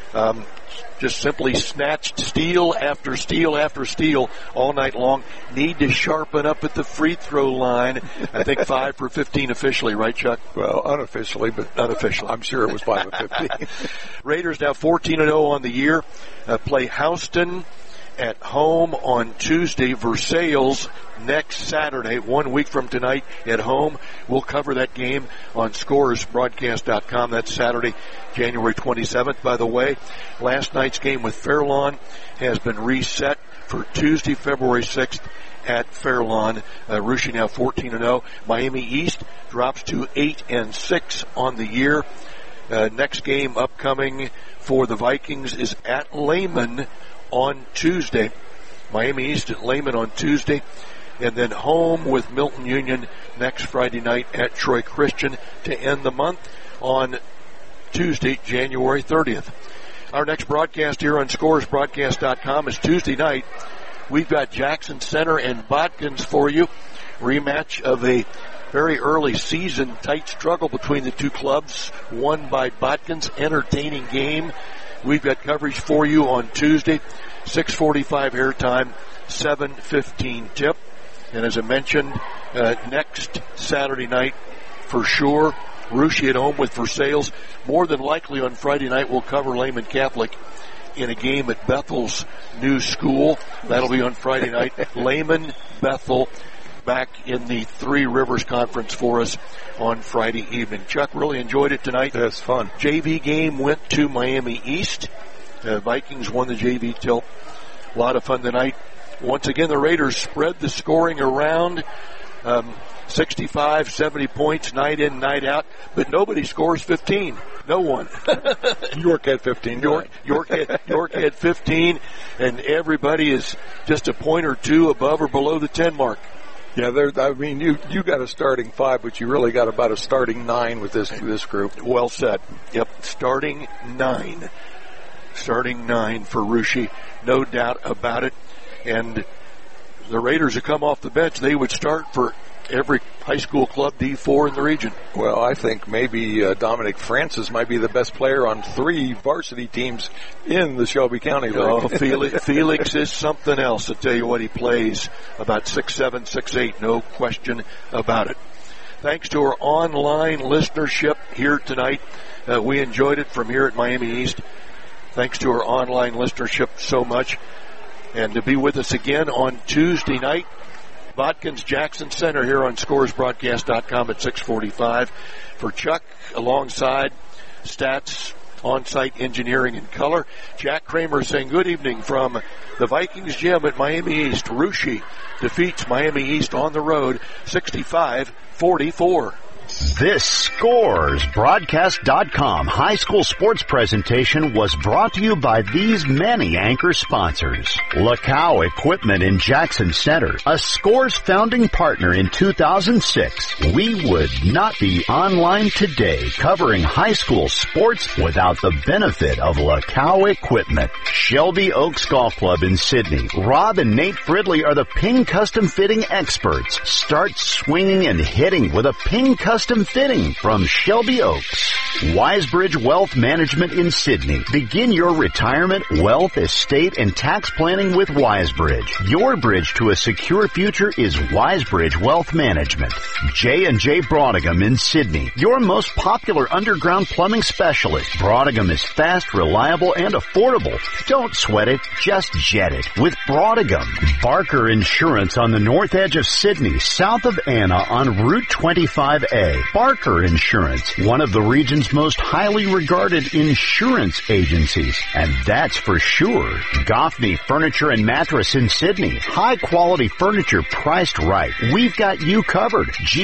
Just simply snatched steal after steal after steal all night long. Need to sharpen up at the free throw line. I think 5 for 15 officially, right, Chuck? Well, unofficially, but unofficially. I'm sure it was 5 for 15. Raiders now 14-0 on the year. Play Houston at home on Tuesday. Versailles next Saturday, 1 week from tonight at home. We'll cover that game on scoresbroadcast.com. That's Saturday, January 27th. By the way, last night's game with Fairlawn has been reset for Tuesday, February 6th at Fairlawn. Russia now 14-0. Miami East drops to 8-6 on the year. Next game upcoming for the Vikings is at Lehman on Tuesday. Miami East at Lehman on Tuesday. And then home with Milton Union next Friday night at Troy Christian to end the month on Tuesday, January 30th. Our next broadcast here on scoresbroadcast.com is Tuesday night. We've got Jackson Center and Botkins for you. Rematch of a very early season tight struggle between the two clubs, won by Botkins. Entertaining game. We've got coverage for you on Tuesday, 6:45 airtime, 7:15 tip. And as I mentioned, next Saturday night, for sure, Russia at home with Versailles. More than likely on Friday night, we'll cover Lehman Catholic in a game at Bethel's new school. That'll be on Friday night. Lehman, Bethel, back in the Three Rivers Conference for us on Friday evening. Chuck, really enjoyed it tonight. That's fun. JV game went to Miami East. Vikings won the JV tilt. A lot of fun tonight. Once again, the Raiders spread the scoring around. 65, 70 points, night in, night out. But nobody scores 15. No one. York had 15. York had 15, and everybody is just a point or two above or below the 10 mark. Yeah, I mean, you got a starting 5, but you really got about a starting 9 with this group. Well said. Yep, starting 9. Starting 9 for Russia, no doubt about it. And the Raiders have come off the bench. They would start for every high school club D4 in the region. Well, I think maybe Dominic Francis might be the best player on 3 varsity teams in the Shelby County League. Oh, Felix is something else. I tell you what, he plays about 6'7", 6'8", no question about it. Thanks to our online listenership here tonight. We enjoyed it from here at Miami East. Thanks to our online listenership so much. And to be with us again on Tuesday night, Botkins Jackson Center here on scoresbroadcast.com at 6:45. For Chuck, alongside Stats, On-Site Engineering and Color, Jack Kramer saying good evening from the Vikings Gym at Miami East. Russia defeats Miami East on the road 65-44. This ScoresBroadcast.com high school sports presentation was brought to you by these many anchor sponsors. Lacow Equipment in Jackson Center, a Scores founding partner in 2006. We would not be online today covering high school sports without the benefit of Lacow Equipment. Shelby Oaks Golf Club in Sydney. Rob and Nate Fridley are the Ping Custom Fitting experts. Start swinging and hitting with a Ping Custom Fitting from Shelby Oaks. Wisebridge Wealth Management in Sydney. Begin your retirement, wealth, estate, and tax planning with Wisebridge. Your bridge to a secure future is Wisebridge Wealth Management. J&J Brodegum in Sydney. Your most popular underground plumbing specialist. Brodegum is fast, reliable, and affordable. Don't sweat it, just jet it with Brodegum. Barker Insurance on the north edge of Sydney, south of Anna on Route 25A. Barker Insurance, one of the region's most highly regarded insurance agencies, and that's for sure. Goffney Furniture and Mattress in Sydney. High quality furniture priced right. We've got you covered.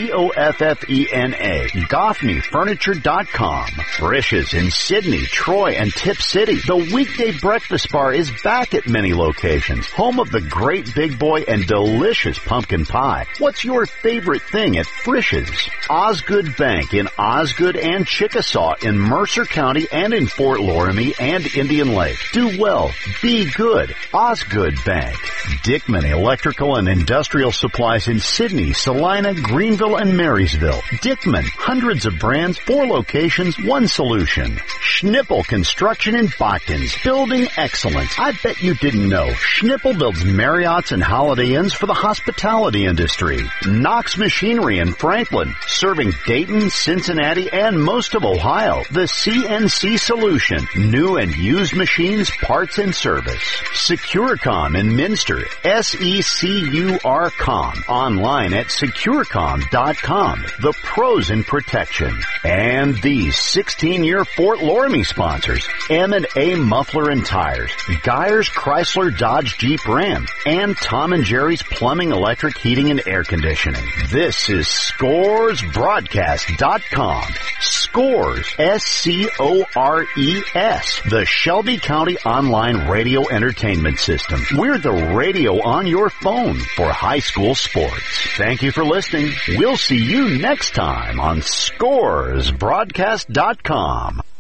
Goffena. GoffneyFurniture.com. Frisch's in Sydney, Troy, and Tip City. The weekday breakfast bar is back at many locations. Home of the great big boy and delicious pumpkin pie. What's your favorite thing at Frisch's? Osgood Bank in Osgood and Chickasaw in Mercer County and in Fort Loramie and Indian Lake. Do well. Be good. Osgood Bank. Dickman Electrical and Industrial Supplies in Sydney, Salina, Greenville, and Marysville. Dickman. Hundreds of brands, 4 locations, 1 solution. Schnippel Construction in Botkins. Building excellence. I bet you didn't know. Schnippel builds Marriotts and Holiday Inns for the hospitality industry. Knox Machinery in Franklin. Serving Dayton, Cincinnati, and most of Ohio. The CNC Solution. New and used machines, parts, and service. Securcom in Minster. SECURcom. Online at securecom.com. The pros in protection. And these 16-year Fort Loramie sponsors. M&A Muffler and Tires. Geyers Chrysler Dodge Jeep Ram. And Tom and Jerry's Plumbing, Electric, Heating, and Air Conditioning. This is ScoresBroadcast.com. Scores, SCORES, the Shelby County Online Radio Entertainment System. We're the radio on your phone for high school sports. Thank you for listening. We'll see you next time on ScoresBroadcast.com.